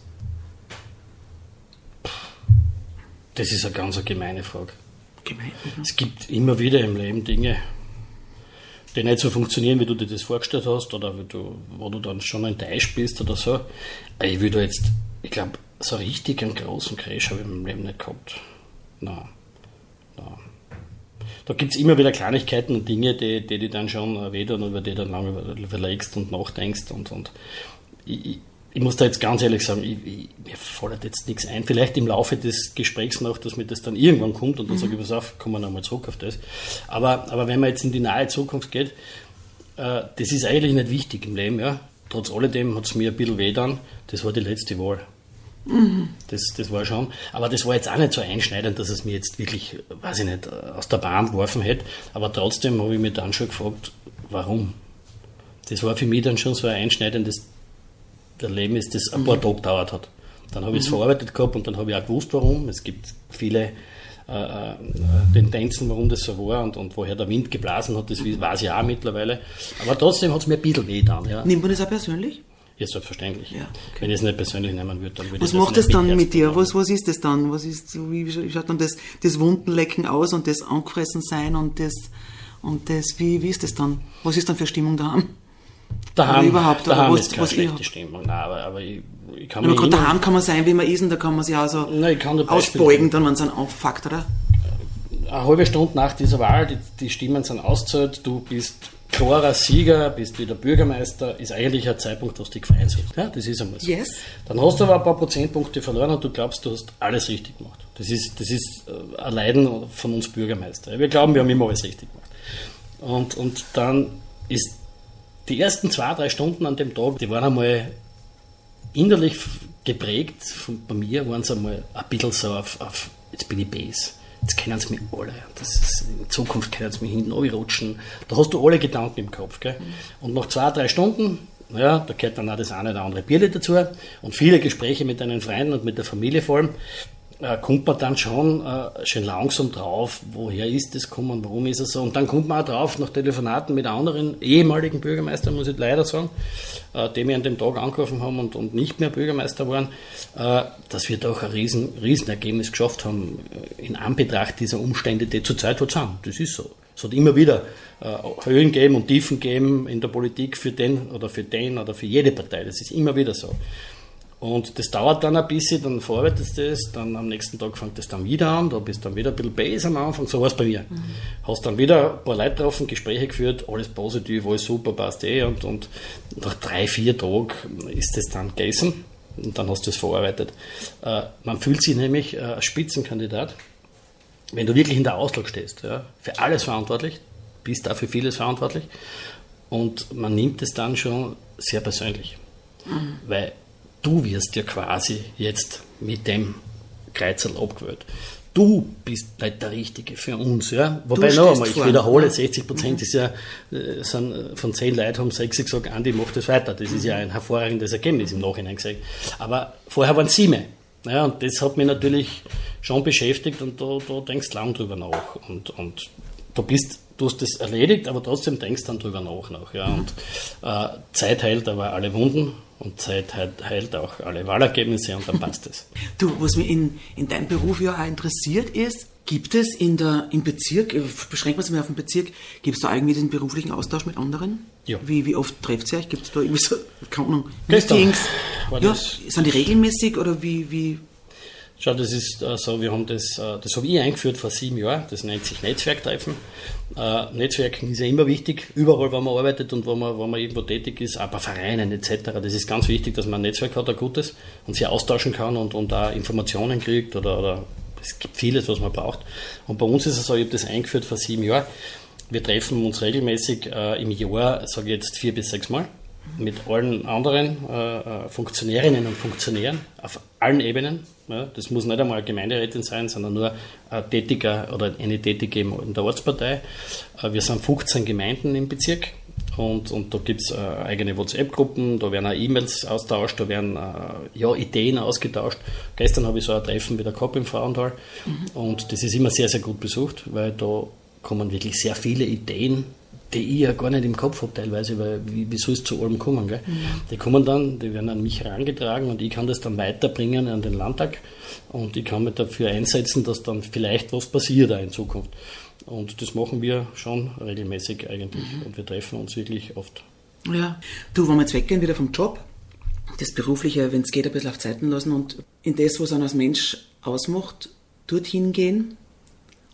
Das ist eine ganz gemeine Frage. Gemein. Es gibt immer wieder im Leben Dinge, die nicht so funktionieren, wie du dir das vorgestellt hast, oder wo du dann schon enttäuscht bist oder so. Ich glaube, so richtig einen großen Crash habe ich in meinem Leben nicht gehabt. Nein. da gibt es immer wieder Kleinigkeiten und Dinge, die dann schon wehtun und über die du dann lange überlegst und nachdenkst und ich muss da jetzt ganz ehrlich sagen, mir fällt jetzt nichts ein. Vielleicht im Laufe des Gesprächs noch, dass mir das dann irgendwann kommt und dann sage ich, pass auf, kommen wir nochmal zurück auf das. Aber wenn man jetzt in die nahe Zukunft geht, das ist eigentlich nicht wichtig im Leben. Ja. Trotz alledem hat es mir ein bisschen weh getan. Das war die letzte Wahl. Das war schon. Aber das war jetzt auch nicht so einschneidend, dass es mir jetzt wirklich, weiß ich nicht, aus der Bahn geworfen hätte. Aber trotzdem habe ich mich dann schon gefragt, warum? Das war für mich dann schon so ein einschneidendes Erlebnis, das ein paar Tage gedauert hat. Dann habe ich es verarbeitet gehabt und dann habe ich auch gewusst, warum. Es gibt viele Tendenzen, warum das so war und woher der Wind geblasen hat, das weiß ich auch mittlerweile. Aber trotzdem hat es mir ein bisschen weh getan. Ja. Nimmt man das auch persönlich? Ja, selbstverständlich. Ja, okay. Wenn ich es nicht persönlich nehmen würde, dann würde was ich das macht das dann mit dir? Machen. Was ist das dann? Wie schaut dann das Wundenlecken aus und das Angefressen sein und das wie ist das dann? Was ist dann für Stimmung daheim? Daheim was ist keine schlechte Stimmung. Nein, aber ich kann mich gerade daheim kann man sein, wie man ist, und da kann man sich auch so ausbeugen, dann, wenn es einen auffuckt, oder? Eine halbe Stunde nach dieser Wahl, die Stimmen sind ausgezählt, du bist klarer Sieger, bist wieder Bürgermeister, ist eigentlich ein Zeitpunkt, wo du dich gefreut hast. Ja, das ist einmal so. Yes. Dann hast du aber ein paar Prozentpunkte verloren und du glaubst, du hast alles richtig gemacht. Das ist ein Leiden von uns Bürgermeister. Wir glauben, wir haben immer alles richtig gemacht. Und dann ist die ersten 2-3 Stunden an dem Tag, die waren einmal innerlich geprägt, bei mir waren es einmal ein bisschen so auf jetzt bin ich Base. Jetzt kennen sie mich alle. In Zukunft können sie mich hinten rutschen. Da hast du alle Gedanken im Kopf. Gell? Und nach 2-3 Stunden, da gehört dann auch das eine oder andere Bierle dazu und viele Gespräche mit deinen Freunden und mit der Familie vor allem, kommt man dann schon langsam drauf, woher ist das gekommen, warum ist es so. Und dann kommt man auch drauf, nach Telefonaten mit anderen ehemaligen Bürgermeistern, muss ich leider sagen, die mir an dem Tag angerufen haben und nicht mehr Bürgermeister waren, dass wir doch ein Riesenergebnis geschafft haben in Anbetracht dieser Umstände, die zurzeit halt sind. Das ist so. Es hat immer wieder Höhen gegeben und Tiefen gegeben in der Politik für den oder für jede Partei. Das ist immer wieder so. Und das dauert dann ein bisschen, dann verarbeitest du das, dann am nächsten Tag fängt es dann wieder an, da bist du dann wieder ein bisschen base am Anfang, so war es bei mir. Hast dann wieder ein paar Leute getroffen, Gespräche geführt, alles positiv, alles super, passt und nach 3-4 Tagen ist das dann gegessen und dann hast du es verarbeitet. Man fühlt sich nämlich als Spitzenkandidat, wenn du wirklich in der Auslage stehst, für alles verantwortlich, bist auch für vieles verantwortlich und man nimmt es dann schon sehr persönlich, weil du wirst ja quasi jetzt mit dem Kreuzel abgewählt. Du bist nicht der Richtige für uns. Ja? Wobei noch einmal, ich wiederhole, 60% ist ja, von 10 Leuten haben 6 gesagt, Andi, mach das weiter. Das ist ja ein hervorragendes Ergebnis im Nachhinein gesagt. Aber vorher waren es 7. Ja, und das hat mich natürlich schon beschäftigt und da denkst du lang drüber nach. Und du hast das erledigt, aber trotzdem denkst dann drüber nach. Ja? Und Zeit heilt aber alle Wunden. Und Zeit heilt auch alle Wahlergebnisse und dann passt es. Du, was mich in deinem Beruf ja auch interessiert ist, gibt es im Bezirk, beschränken wir es mal auf den Bezirk, gibt es da irgendwie diesen beruflichen Austausch mit anderen? Ja. Wie oft trefft ihr euch? Gibt es da irgendwie so, keine Ahnung, Gestern Meetings? ja, sind die regelmäßig oder wie? Schau, das ist so, wir haben das habe ich eingeführt vor 7 Jahren, das nennt sich Netzwerktreffen. Netzwerken ist ja immer wichtig, überall, wo man arbeitet und wo man irgendwo tätig ist, auch bei Vereinen etc. Das ist ganz wichtig, dass man ein Netzwerk hat, ein gutes, und sich austauschen kann und auch Informationen kriegt oder es gibt vieles, was man braucht. Und bei uns ist es so, ich habe das eingeführt vor 7 Jahren. Wir treffen uns regelmäßig im Jahr, sage ich jetzt 4 bis 6 Mal, mit allen anderen Funktionärinnen und Funktionären auf allen Ebenen. Ja, das muss nicht einmal eine Gemeinderätin sein, sondern nur ein Tätiger oder eine Tätige in der Ortspartei. Wir sind 15 Gemeinden im Bezirk und da gibt es eigene WhatsApp-Gruppen, da werden auch E-Mails austauscht, da werden Ideen ausgetauscht. Gestern habe ich so ein Treffen wieder gehabt im Frauental und das ist immer sehr, sehr gut besucht, weil da kommen wirklich sehr viele Ideen, die ich ja gar nicht im Kopf habe teilweise, weil wie soll es zu allem kommen? Gell? Die kommen dann, die werden an mich herangetragen und ich kann das dann weiterbringen an den Landtag und ich kann mich dafür einsetzen, dass dann vielleicht was passiert auch in Zukunft. Und das machen wir schon regelmäßig eigentlich und wir treffen uns wirklich oft. Ja, du, wenn wir jetzt weggehen wieder vom Job, das Berufliche, wenn es geht, ein bisschen auf Zeiten lassen und in das, was einen als Mensch ausmacht, dorthin gehen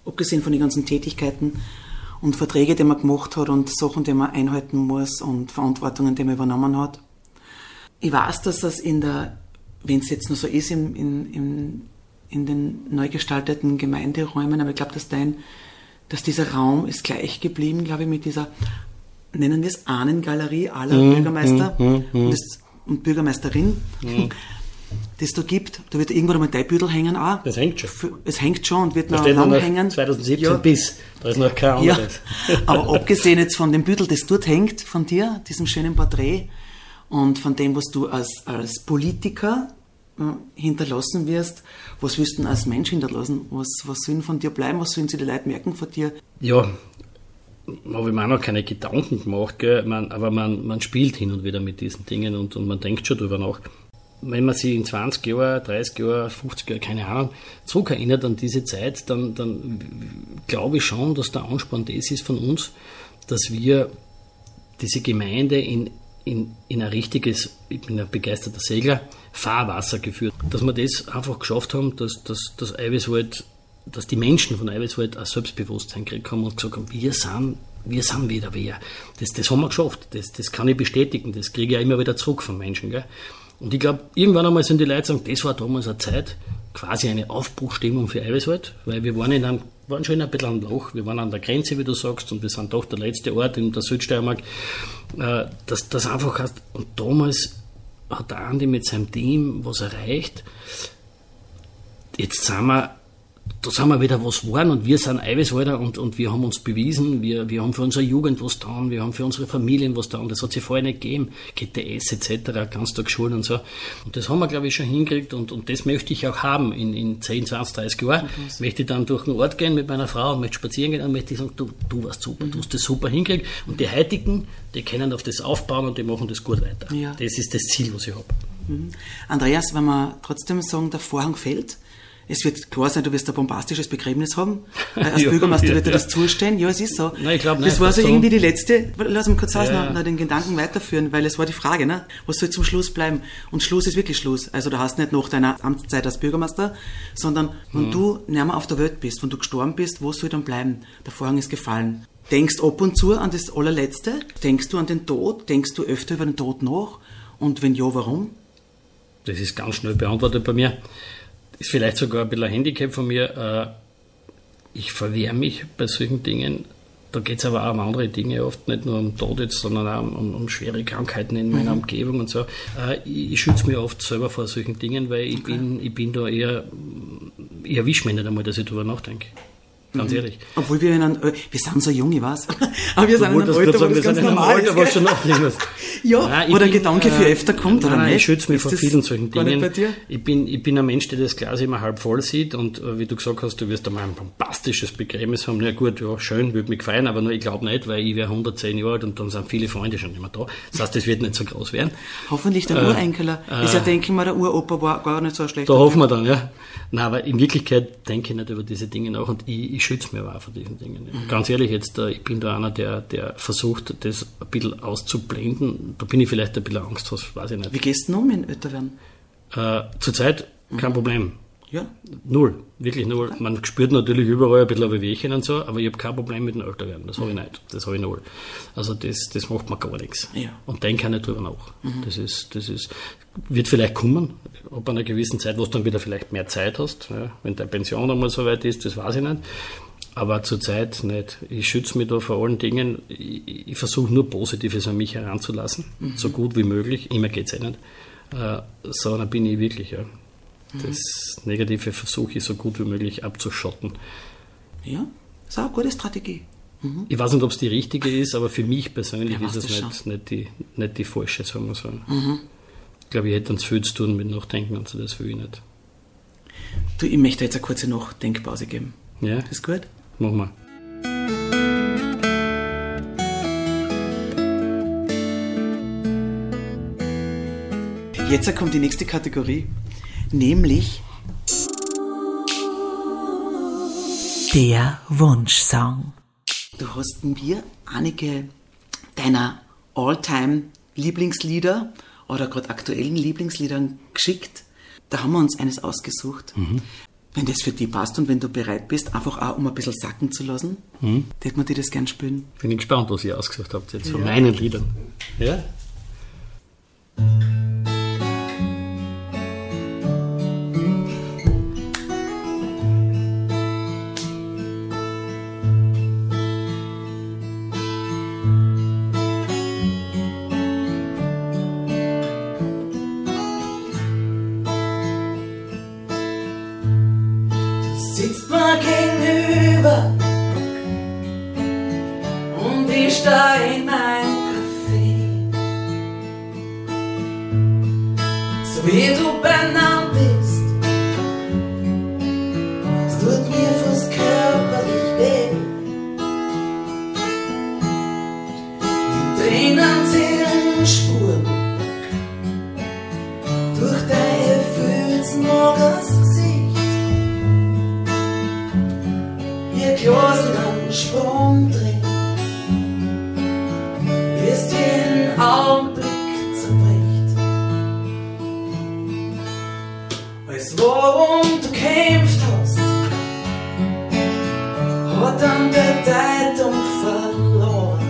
abgesehen von den ganzen Tätigkeiten und Verträge, die man gemacht hat und Sachen, die man einhalten muss und Verantwortungen, die man übernommen hat. Ich weiß, dass das wenn es jetzt noch so ist, in den neu gestalteten Gemeinderäumen, aber ich glaube, dass dieser Raum ist gleich geblieben, glaube ich, mit dieser, nennen wir es Ahnengalerie aller Bürgermeister und Bürgermeisterin, das da gibt. Da wird irgendwann einmal dein Büdel hängen auch. Das hängt schon. Es hängt schon und wird da noch lang hängen. 2017 bis, da ist noch kein anderes. Ja. Aber abgesehen jetzt von dem Büdel, das dort hängt, von dir, diesem schönen Porträt und von dem, was du als Politiker hinterlassen wirst, was willst du denn als Mensch hinterlassen? Was sollen von dir bleiben? Was sollen sich die Leute merken von dir? Ja, habe ich mir auch noch keine Gedanken gemacht, gell? Aber man spielt hin und wieder mit diesen Dingen und man denkt schon drüber nach. Wenn man sich in 20 Jahren, 30 Jahren, 50 Jahren, keine Ahnung, zurückerinnert an diese Zeit, dann glaube ich schon, dass der Ansporn das ist von uns, dass wir diese Gemeinde in ein richtiges, ich bin ein begeisterter Segler, Fahrwasser geführt. Dass wir das einfach geschafft haben, dass Eiweißwald, dass die Menschen von Eiweißwald ein Selbstbewusstsein gekriegt haben und gesagt haben, wir sind wieder wer. Das haben wir geschafft, das kann ich bestätigen, das kriege ich ja immer wieder zurück von Menschen. Gell? Und ich glaube, irgendwann einmal sind die Leute sagen, das war damals eine Zeit, quasi eine Aufbruchstimmung für Eiweißwald, weil wir waren schon ein bisschen am Loch, wir waren an der Grenze, wie du sagst, und wir sind doch der letzte Ort in der Südsteiermark, das einfach hast. Und damals hat der Andi mit seinem Team was erreicht. Jetzt sind wir wieder was geworden und wir sind Eiweißwalder und wir haben uns bewiesen, wir haben für unsere Jugend was getan, wir haben für unsere Familien was getan, das hat sich vorher nicht gegeben, GTS etc., Ganztagsschulen und so. Und das haben wir, glaube ich, schon hingekriegt und das möchte ich auch haben in 10, 20, 30 Jahren. Möchte ich dann durch den Ort gehen mit meiner Frau und möchte spazieren gehen und möchte ich sagen, du warst super, du hast das super hingekriegt und die Heutigen, die können auf das aufbauen und die machen das gut weiter. Ja. Das ist das Ziel, was ich habe. Andreas, wenn wir trotzdem sagen, der Vorhang fällt, es wird klar sein, du wirst ein bombastisches Begräbnis haben. Als Bürgermeister wird dir das zustehen. Ja, es ist so. Nein, ich glaube nicht. Das war so irgendwie die letzte, lass mich kurz noch den Gedanken weiterführen, weil es war die Frage, ne? Was soll zum Schluss bleiben? Und Schluss ist wirklich Schluss. Also du hast nicht nach deiner Amtszeit als Bürgermeister, sondern wenn du nicht mehr auf der Welt bist, wenn du gestorben bist, wo soll dann bleiben? Der Vorhang ist gefallen. Denkst ab und zu an das Allerletzte? Denkst du an den Tod? Denkst du öfter über den Tod nach? Und wenn ja, warum? Das ist ganz schnell beantwortet bei mir. Ist vielleicht sogar ein bisschen ein Handicap von mir. Ich verwehre mich bei solchen Dingen. Da geht es aber auch um andere Dinge, oft nicht nur um Tod jetzt, sondern auch um schwere Krankheiten in meiner Umgebung und so. Ich schütze mich oft selber vor solchen Dingen, weil ich bin da eher erwischt mich nicht einmal, dass ich darüber nachdenke. Ganz ehrlich. Obwohl wir sind so jung, ich weiß. Aber wir sind in einem Alter, wo das ganz normal ist. Was schon nachdenken ja, nein, wo der Gedanke viel öfter kommt, oder nicht? Ich schütze mich vor vielen solchen Dingen. Bei dir? Ich bin ein Mensch, der das Glas immer halb voll sieht und wie du gesagt hast, du wirst einmal ein bombastisches Begräbnis haben. Na gut, ja, schön, würde mich gefallen, aber nur ich glaube nicht, weil ich wäre 110 Jahre alt und dann sind viele Freunde schon nicht mehr da. Das heißt, das wird nicht so groß werden. Hoffentlich der Urenkeler. Ist ja, denke ich mal, der Uropa war gar nicht so schlecht. Da hoffen wir dann, ja. Nein, aber in Wirklichkeit denke ich nicht über diese Dinge nach und ich schütze mich aber auch vor diesen Dingen. Ganz ehrlich, jetzt, ich bin da einer, der versucht, das ein bisschen auszublenden. Da bin ich vielleicht ein bisschen Angst, weiß ich nicht. Wie gehst du um in Älterwerden? Zurzeit kein Problem. Ja. Null, wirklich null. Okay. Man spürt natürlich überall ein bisschen Wehwehchen und so, aber ich habe kein Problem mit dem Älterwerden. Das habe ich nicht. Das habe ich null. Also das macht mir gar nichts. Ja. Und denke auch nicht drüber nach. Das wird vielleicht kommen, ab einer gewissen Zeit, wo du dann wieder vielleicht mehr Zeit hast. Ja, wenn deine Pension einmal so weit ist, das weiß ich nicht. Aber zurzeit nicht. Ich schütze mich da vor allen Dingen. Ich versuche nur Positives an mich heranzulassen, so gut wie möglich. Immer geht es nicht. Sondern bin ich wirklich, ja. Das Negative versuche ich so gut wie möglich abzuschotten. Ja, das ist auch eine gute Strategie. Ich weiß nicht, ob es die richtige ist, aber für mich persönlich ist es nicht die falsche, sagen wir so. Ich glaube, ich hätte dann zu viel zu tun mit Nachdenken und so, das will ich nicht. Du, ich möchte jetzt eine kurze Nachdenkpause geben. Ja? Das ist gut? Machen wir. Jetzt kommt die nächste Kategorie, nämlich der Wunschsong. Du hast mir einige deiner All-Time-Lieblingslieder oder gerade aktuellen Lieblingsliedern geschickt. Da haben wir uns eines ausgesucht. Wenn das für dich passt und wenn du bereit bist, einfach auch um ein bisschen sacken zu lassen, hätte man dir das gern spielen. Bin ich gespannt, was ihr ausgesucht habt jetzt von meinen Liedern. Ja? Sitzt mir gegenüber und ich da in mein Café. So wie du benannt bist, es tut mir fast körperlich weh. Die Tränen zählen Spuren durch dein erfülltes mageres Gesicht. Ihr Glas mit einem Sprung drin, wirst jeden Augenblick zerbricht. Alles worum du kämpft hast, hat an Bedeutung verloren.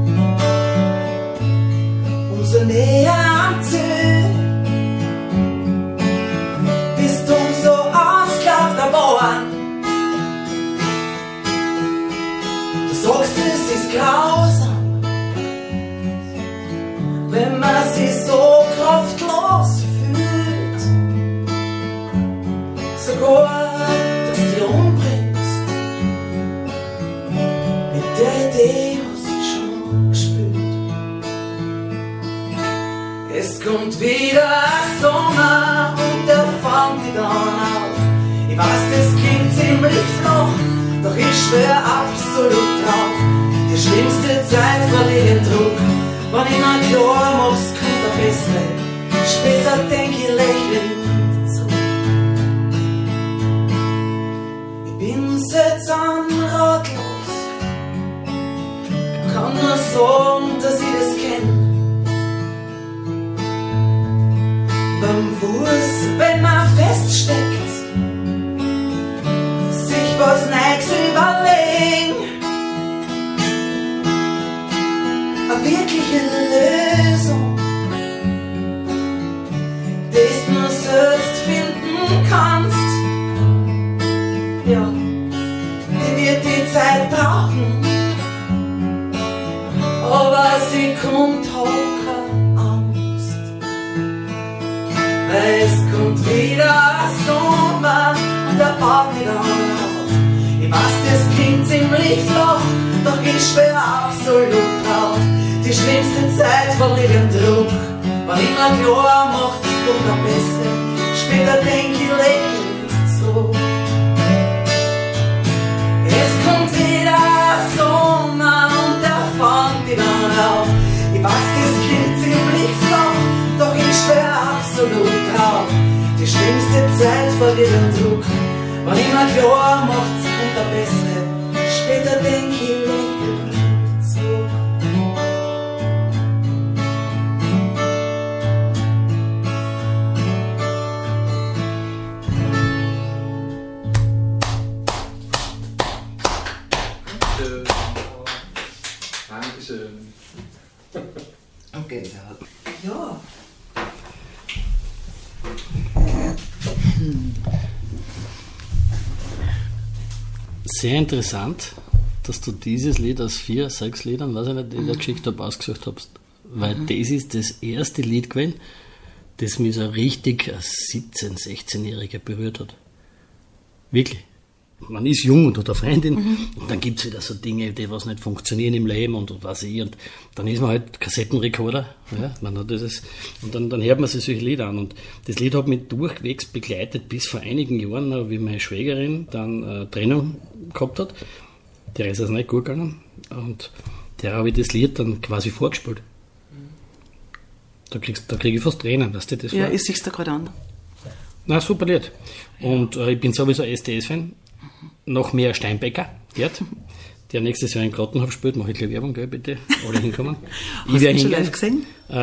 Umso näher anziehen, bist umso ausglaubter geworden. Du sagst, es ist grausam, wenn man sich so kraftlos fühlt. Sogar, dass du dich umbringst, mit der Idee hast du schon gespielt. Es kommt wieder Sommer und der fängt dich dann auf. Ich weiß, das klingt ziemlich flach, doch ich schwör absolut drauf, die schlimmste Zeit verliere den Druck. Wenn ich mir klar mach's, kommt der Bessere. Später denk ich lächelnd zurück. Ich bin seltsam ratlos, kann nur sagen, dass ich das kenn. Beim Wurst, wenn man feststeckt, was Neues überlegen, eine wirkliche Lösung, die du nur selbst finden kannst. Ja, die wird die Zeit brauchen, aber sie kommt, hab keine Angst, weil es kommt wieder Sommer und der Party dann auf. Ich weiß, das klingt ziemlich flach, doch ich schwör absolut drauf, die schlimmste Zeit verliert den Druck. Wenn ich mir klar mach, das kommt am besten, später denk ich lächelnd zurück. Es kommt wieder Sommer und der fängt dich dann auf. Ich weiß, das klingt ziemlich flach, doch ich schwör absolut drauf, die schlimmste Zeit verliert den Druck. Wenn ich mir klar macht's kommt der Bessere, später denk ich lächelnd zurück. Dankeschön. Okay, ja. Sehr interessant, dass du dieses Lied aus 4, 6 Liedern, weiß ich nicht, die ich da geschickt habe, ausgesucht hast. Weil das ist das erste Lied gewesen, das mich so richtig als 17-, 16-Jähriger berührt hat. Wirklich. Man ist jung und hat eine Freundin und dann gibt es wieder so Dinge, die was nicht funktionieren im Leben und was ich. Und dann ist man halt Kassettenrekorder. Ja, man hat das, und dann hört man sich solche Lieder an. Und das Lied hat mich durchwegs begleitet bis vor einigen Jahren, wie meine Schwägerin dann Trennung gehabt hat. Der ist also nicht gut gegangen. Und der habe ich das Lied dann quasi vorgespielt. Da kriege ich fast Tränen, weißt du das? Ja, ich sehe es da gerade an. Na, super Lied. Und ich bin sowieso SDS-Fan. Noch mehr Steinbecker, Gerd. der nächstes Jahr in Grottenhof spielt, mache ich gleich Werbung, gell, bitte, alle hinkommen. Hast du ihn schon live gesehen?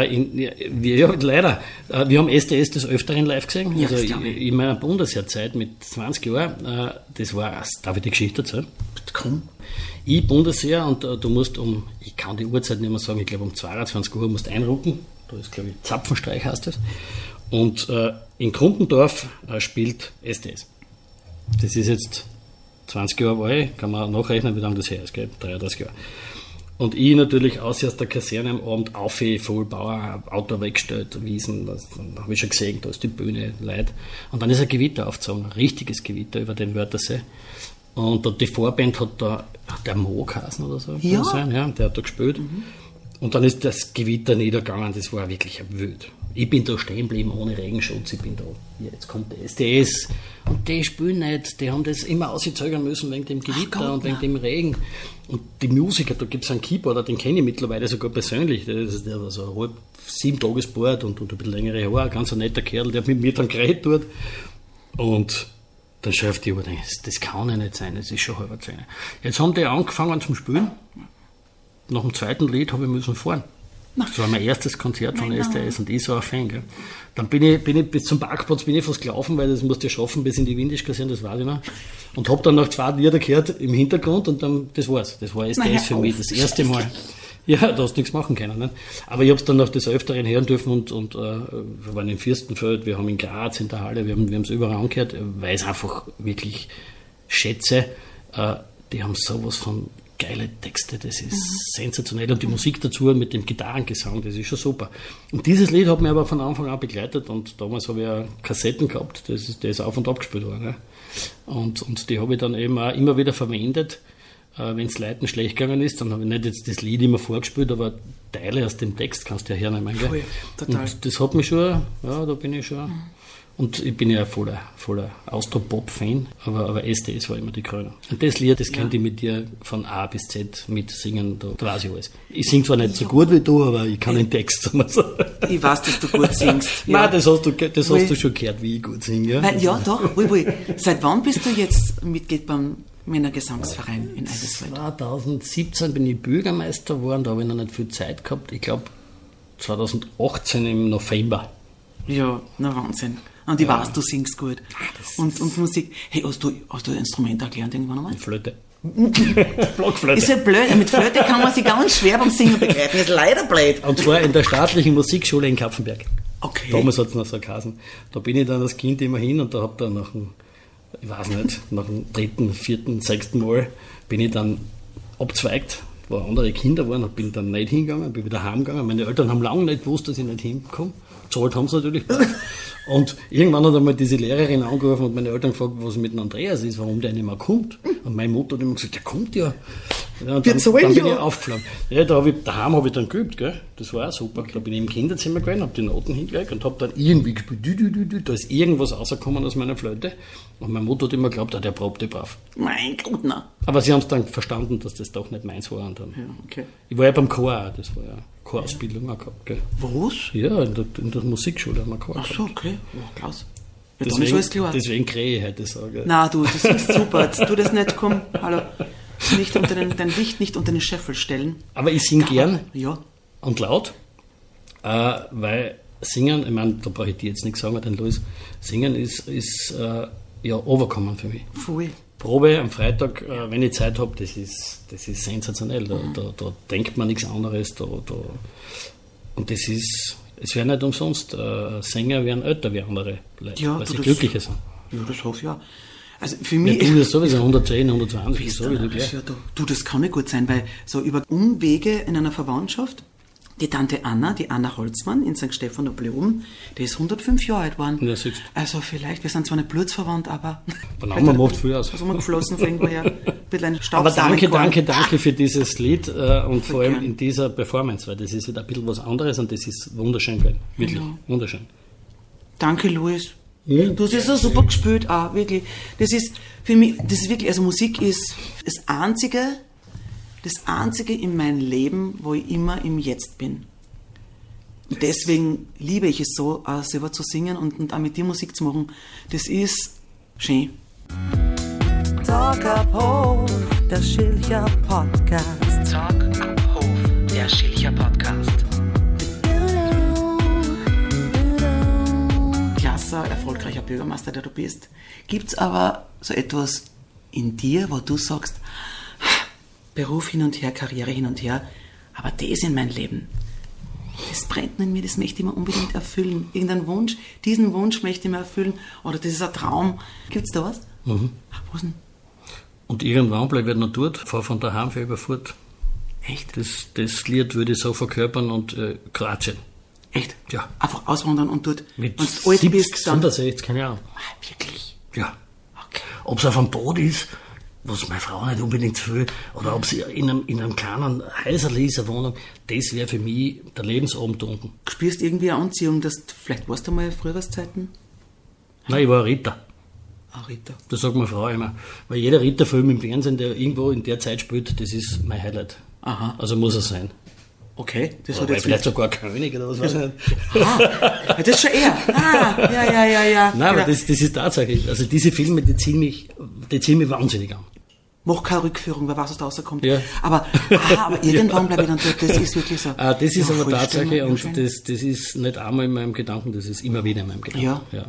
Ja, leider. Wir haben SDS des Öfteren live gesehen. Ja, also in meiner Bundesheerzeit mit 20 Jahren, das war, darf ich die Geschichte erzählen? Komm. Ich Bundesheer und du musst ich kann die Uhrzeit nicht mehr sagen, ich glaube 22 Uhr musst einrücken. Da ist, glaube ich, Zapfenstreich heißt das. Und in Krumpendorf spielt SDS. Das ist jetzt 20 Jahre alt, kann man nachrechnen, wie lange das her ist, gell? 33 Jahre. Und ich natürlich aus der Kaserne am Abend auf, Vollbauer, Auto weggestellt, Wiesen, dann habe ich schon gesehen, da ist die Bühne, Leute. Und dann ist ein Gewitter aufgezogen, ein richtiges Gewitter über den Wörthersee. Und die Vorband hat da der Mo geheißen oder so, ja. Kann sein, ja, der hat da gespielt. Und dann ist das Gewitter niedergegangen, das war wirklich wild. Ich bin da stehen geblieben ohne Regenschutz, ich bin da, jetzt kommt der SDS und die spielen nicht, die haben das immer auszögern müssen wegen dem Gewitter und wegen dem Regen. Und die Musiker, da gibt es einen Keyboarder, den kenne ich mittlerweile sogar persönlich, der ist so halb 7-Tages-Board und ein bisschen längere Haare, ganz ein netter Kerl, der mit mir dann geredet dort. Und dann schreibt die über, das kann ja nicht sein, das ist schon halb 10. Jetzt haben die angefangen zum Spielen. Nach dem zweiten Lied habe ich müssen fahren. Das war mein erstes Konzert von SDS und ich so ein Fan. Gell. Dann bin ich bis zum Parkplatz fast gelaufen, weil das musste ich schaffen bis in die Windischkaserne, das weiß ich noch. Und habe dann noch 2 Lieder gehört im Hintergrund und dann, das war's. Das war SDS für mich, das erste Mal. Ja, da hast du nichts machen können. Ne? Aber ich habe es dann noch des Öfteren hören dürfen und wir waren in Fürstenfeld, wir haben in Graz in der Halle, wir haben es überall angehört, weil ich es einfach wirklich schätze. Die haben sowas von geile Texte, das ist sensationell. Und die Musik dazu mit dem Gitarrengesang, das ist schon super. Und dieses Lied hat mich aber von Anfang an begleitet und damals habe ich ja Kassetten gehabt, der ist auf und ab gespielt worden. Ne? Und die habe ich dann eben auch immer wieder verwendet, wenn es Leuten schlecht gegangen ist, dann habe ich nicht jetzt das Lied immer vorgespielt, aber Teile aus dem Text kannst du ja hernehmen. Gell? Total. Und das hat mich schon, ja, da bin ich schon. Und ich bin ja voller Austro-Pop-Fan, aber SDS war immer die Krönung. Und das Lied, das könnte ich mit dir von A bis Z mitsingen, da weiß ich alles. Ich singe zwar nicht so gut wie du, aber ich kann den Text. Ich weiß, dass du gut singst. Ja. Nein, das hast du schon gehört, wie ich gut singe. Ja, ja doch. Seit wann bist du jetzt Mitglied beim Männergesangsverein in Eidesfeld? 2017 bin ich Bürgermeister geworden, da habe ich noch nicht viel Zeit gehabt. Ich glaube 2018 im November. Ja, na Wahnsinn. Und ich weiß, du singst gut. Und Musik. Hey, hast du ein Instrument erklärt irgendwann einmal? Flöte. Blockflöte. Ist ja blöd. Mit Flöte kann man sich ganz schwer beim Singen begleiten. Ist leider blöd. Und zwar in der staatlichen Musikschule in Kapfenberg. Okay. Damals hat es noch so geheißen. Da bin ich dann als Kind immer hin und da habe dann nach dem 3., 4., 6. Mal bin ich dann abzweigt, wo andere Kinder waren und bin dann nicht hingegangen, bin wieder heimgegangen. Meine Eltern haben lange nicht gewusst, dass ich nicht hinkomme. Zahlt haben sie natürlich. Und irgendwann hat einmal diese Lehrerin angerufen und meine Eltern gefragt, was mit dem Andreas ist, warum der nicht mehr kommt. Und meine Mutter hat immer gesagt, der kommt ja. Und dann bin ich aufgeflogen. Ja, daheim habe ich dann geübt, gell? Das war auch super. Okay. Da bin ich im Kinderzimmer gewesen, habe die Noten hingelegt und habe dann irgendwie gespielt, da ist irgendwas rausgekommen aus meiner Flöte. Und meine Mutter hat immer geglaubt, der probte brav. Mein Gott, nein. Aber sie haben es dann verstanden, dass das doch nicht meins war. Und dann, ja, okay. Ich war ja beim Chor auch, das war ja Chorausbildung auch gehabt, gell? Was? Ja, in der Musikschule haben wir Chor gehabt. Ach so, okay. Ja, klasse. Ja, deswegen, ist alles klar. Deswegen kriege ich heute sagen. Nein, du singst super. Jetzt tu das nicht, komm, hallo. Nicht dein Licht nicht unter den Scheffel stellen. Aber ich singe gern ja. und laut, weil Singen, ich meine, da brauche ich dir jetzt nichts sagen, den Luis, Singen ist ja overkommen für mich. Voll. Probe am Freitag, wenn ich Zeit habe, das ist sensationell. Da denkt man nichts anderes. Und das ist, es wäre nicht umsonst, Sänger werden älter wie andere Leute, ja, weil sie glücklicher sind. Ja, das hoffe ich auch. Also für mich, ja, du bist sowieso 110, 120, sowieso gleich. Ja, du, das kann nicht gut sein, weil so über Umwege in einer Verwandtschaft, die Tante Anna, die Anna Holzmann in St. Stephan oben, die ist 105 Jahre alt geworden. Ja, also vielleicht, wir sind zwar nicht blutsverwandt, aber... Der Name macht viel aus. Also mal geflossen von irgendwoher, ein bisschen Aber danke für dieses Lied und vor allem in dieser Performance, weil das ist wieder ein bisschen was anderes und das ist wunderschön gewesen. Wirklich, wunderschön. Danke, Luis. Du hast es so super gespielt, auch wirklich. Das ist für mich, das ist wirklich, also Musik ist das Einzige in meinem Leben, wo ich immer im Jetzt bin. Und deswegen liebe ich es so, auch selber zu singen und auch mit dir Musik zu machen. Das ist schön. Talk up home. der Schilcher Podcast. Talk am Hof, der Schilcher Podcast. Klasse, erfolgreicher Bürgermeister, der du bist. Gibt's aber so etwas in dir, wo du sagst, Beruf hin und her, Karriere hin und her, aber das in mein Leben, das brennt in mir, das möchte ich mir unbedingt erfüllen. Irgendein Wunsch, diesen Wunsch möchte ich mir erfüllen, oder das ist ein Traum. Gibt's da was? Mhm. Was denn? Und irgendwann bleibe ich noch dort, fahre von daheim für überfort. Echt? Das Lied würde ich so verkörpern und Kroatien. Echt? Ja. Einfach auswandern und dort, mit und alt 70, bist, dann... 60, keine Ahnung. Wirklich? Ja. Okay. Ob es auf einem Boot ist, was meine Frau nicht unbedingt will, oder ob sie in einem kleinen Häuserli ist, eine Wohnung, das wäre für mich der Lebensabend unten. Du spürst irgendwie eine Anziehung, dass vielleicht warst du mal früher Zeiten? Nein, ich war ein Ritter. Ein Ritter. Das sagt meine Frau immer. Weil jeder Ritterfilm im Fernsehen, der irgendwo in der Zeit spielt, das ist mein Highlight. Aha. Also muss er sein. Okay, das hat Oder jetzt... vielleicht sogar König oder was weiß ich nicht. Ah, das ist schon eher. Ah, ja. Nein, genau. aber das ist tatsächlich. Also diese Filme, die ziehen mich wahnsinnig an. Mach keine Rückführung, wer weiß, was da rauskommt. Ja. Aber irgendwann bleibe ich dann dort, das ist wirklich so. Das ist Ja, aber voll Tatsache schön, und schön. das ist nicht einmal in meinem Gedanken, das ist immer wieder in meinem Gedanken. Ja.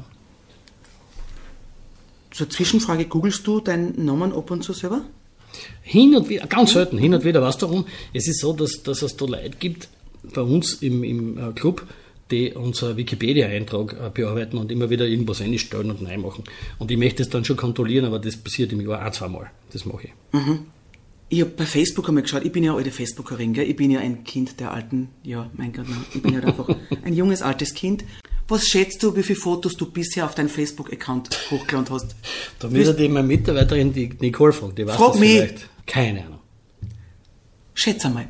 Zur Zwischenfrage, googelst du deinen Namen ab und zu selber? Hin und wieder, ganz selten, hin und wieder, weißt du warum? Es ist so, dass es da Leute gibt bei uns im Club, die unser Wikipedia-Eintrag bearbeiten und immer wieder irgendwas einstellen und neu machen. Und ich möchte das dann schon kontrollieren, aber das passiert im Jahr 1-2 Mal. Das mache ich. Ich habe bei Facebook einmal geschaut, ich bin ja eine alte Facebookerin, gell? Ich bin ja ein Kind der alten, ja, mein Gott, nein, ich bin ja einfach ein junges, altes Kind. Was schätzt du, wie viele Fotos du bisher auf deinen Facebook-Account hochgeladen hast? Da müsste ich meine Mitarbeiterin, die Nicole, fragen, die weiß Frag das mich. vielleicht. Keine Ahnung. Schätz einmal.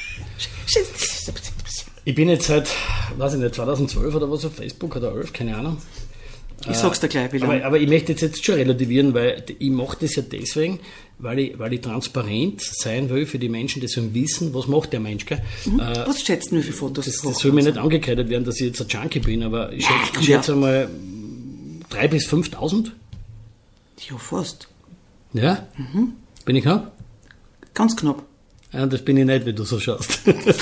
Ich bin jetzt seit, weiß ich nicht, 2012 oder was auf Facebook oder 11, keine Ahnung. Ich sag's dir gleich, wie lange. Aber ich möchte jetzt schon relativieren, weil ich mache das ja deswegen, weil ich transparent sein will für die Menschen, die sollen wissen, was macht der Mensch. Gell? Was schätzt du, wie viele Fotos Das soll mir nicht angekreidet werden, dass ich jetzt ein Junkie bin, aber ich komm, schätze einmal 3.000 bis 5.000. Ja, fast. Ja? Bin ich knapp? Ganz knapp. Ja, das bin ich nicht, wenn du so schaust.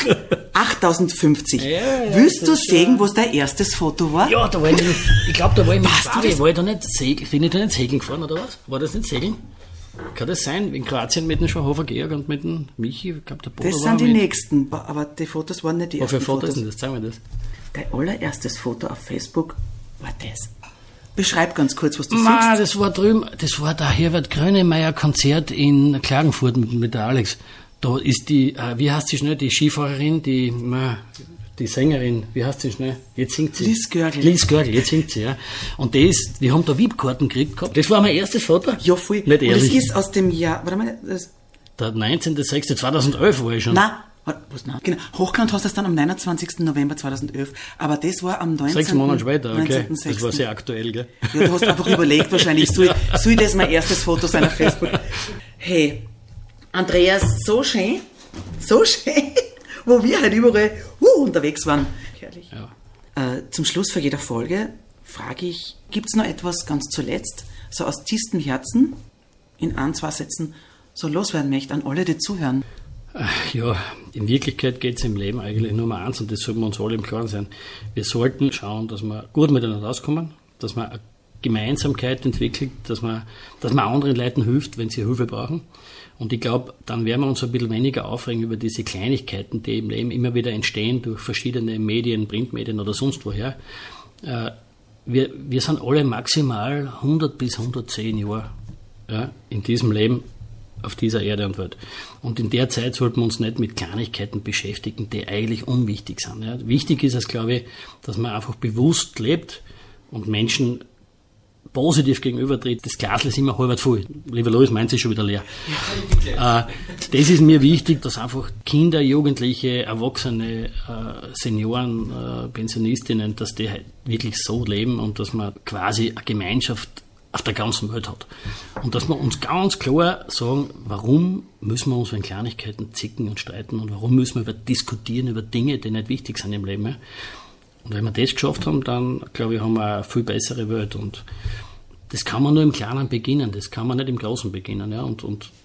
8050. Ja, Willst das du ist sehen, was dein erstes Foto war? Ja, da war ich glaube, da war ich mit Weißt du Bari, das? war ich da nicht bin ich da nicht segeln gefahren, oder was? War das nicht segeln? Kann das sein? In Kroatien mit dem Schwahofer Georg und mit dem Michi, ich glaube, der Bodo Das war sind die mit. nächsten. Aber die Fotos waren nicht die Was ersten für Fotos Fotos. sind das? Zeig mir das. Dein allererstes Foto auf Facebook war das. Beschreib ganz kurz, was du Ma, siehst. das war drüben, das war der Herbert Grönemeyer Konzert in Klagenfurt mit der Alex. Da ist die, wie heißt sie schnell, die Skifahrerin, die Sängerin, wie heißt sie schnell? Jetzt singt sie. Liz Görgel. Liz Görgel, jetzt singt sie, ja. Und wir haben da VIP-Karten gekriegt gehabt. Das war mein erstes Foto. Ja, voll. Nicht Und das ehrlich. ist aus dem Jahr, warte mal, Der 19.06.2011 war ich schon. nein, genau. Hochgeladen hast du das dann am 29. November 2011, aber das war am 19. 6 Monate später, okay. 19.06.. Das war sehr aktuell, gell? Ja, du hast einfach überlegt wahrscheinlich, soll das mein erstes Foto sein auf Facebook? Hey, Andreas, so schön, wo wir halt überall unterwegs waren. Herrlich. Ja. Zum Schluss für jeder Folge frage ich, gibt's noch etwas ganz zuletzt, so aus tiefstem Herzen, in 1-2 Sätzen, so loswerden möchte an alle, die zuhören? Ja, in Wirklichkeit geht es im Leben eigentlich nur um eins und das sollten wir uns alle im Klaren sein. Wir sollten schauen, dass wir gut miteinander auskommen, dass wir eine Gemeinsamkeit entwickelt, dass man anderen Leuten hilft, wenn sie Hilfe brauchen. Und ich glaube, dann werden wir uns ein bisschen weniger aufregen über diese Kleinigkeiten, die im Leben immer wieder entstehen durch verschiedene Medien, Printmedien oder sonst woher. Wir sind alle maximal 100 bis 110 Jahre in diesem Leben auf dieser Erde und Welt. Und in der Zeit sollten wir uns nicht mit Kleinigkeiten beschäftigen, die eigentlich unwichtig sind. Ja. Wichtig ist es, glaube ich, dass man einfach bewusst lebt und Menschen positiv gegenübertritt. Das Glas ist immer halb voll. Lieber Louis, meint ist schon wieder leer. Das ist mir wichtig, dass einfach Kinder, Jugendliche, Erwachsene, Senioren, Pensionistinnen, dass die halt wirklich so leben und dass man quasi eine Gemeinschaft auf der ganzen Welt hat. Und dass wir uns ganz klar sagen, warum müssen wir uns in Kleinigkeiten zicken und streiten und warum müssen wir diskutieren über Dinge, die nicht wichtig sind im Leben. Und wenn wir das geschafft haben, dann, glaube ich, haben wir eine viel bessere Welt. Und das kann man nur im Kleinen beginnen, das kann man nicht im Großen beginnen. Ja. Und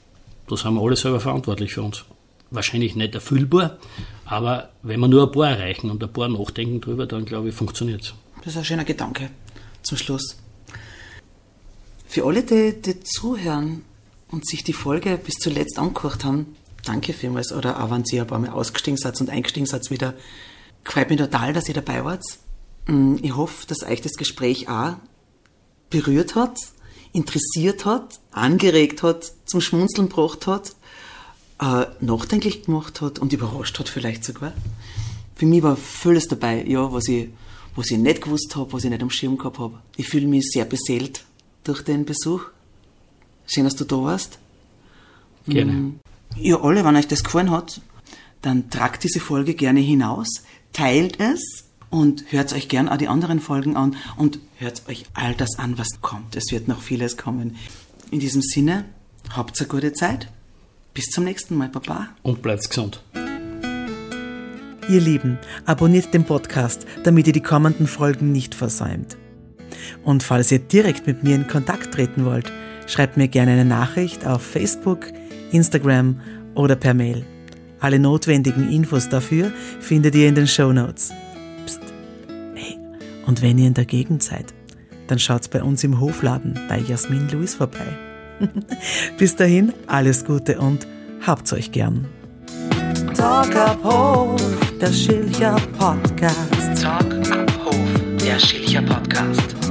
da sind wir alle selber verantwortlich für uns. Wahrscheinlich nicht erfüllbar, aber wenn wir nur ein paar erreichen und ein paar nachdenken drüber, dann glaube ich, funktioniert es. Das ist ein schöner Gedanke zum Schluss. Für alle, die zuhören und sich die Folge bis zuletzt angehört haben, danke vielmals. Oder auch wenn Sie ein paar Mal ausgestiegen seid und eingestiegen seid wieder, gefällt mir total, dass ihr dabei wart. Ich hoffe, dass euch das Gespräch auch berührt hat, interessiert hat, angeregt hat, zum Schmunzeln gebracht hat, nachdenklich gemacht hat und überrascht hat vielleicht sogar. Für mich war vieles dabei, ja, was ich nicht gewusst habe, was ich nicht am Schirm gehabt habe. Ich fühle mich sehr beseelt durch den Besuch. Schön, dass du da warst. Gerne. Ja, alle, wenn euch das gefallen hat, dann tragt diese Folge gerne hinaus, teilt es und hört euch gern auch die anderen Folgen an und hört euch all das an, was kommt. Es wird noch vieles kommen. In diesem Sinne, habt eine gute Zeit. Bis zum nächsten Mal, Baba. Und bleibt gesund. Ihr Lieben, abonniert den Podcast, damit ihr die kommenden Folgen nicht versäumt. Und falls ihr direkt mit mir in Kontakt treten wollt, schreibt mir gerne eine Nachricht auf Facebook, Instagram oder per Mail. Alle notwendigen Infos dafür findet ihr in den Shownotes. Psst. Hey, und wenn ihr in der Gegend seid, dann schaut bei uns im Hofladen bei Jasmin Louis vorbei. Bis dahin, alles Gute und habt's euch gern. Talk ab Hof, der Schilcher Podcast. Talk ab Hof, der Schilcher Podcast.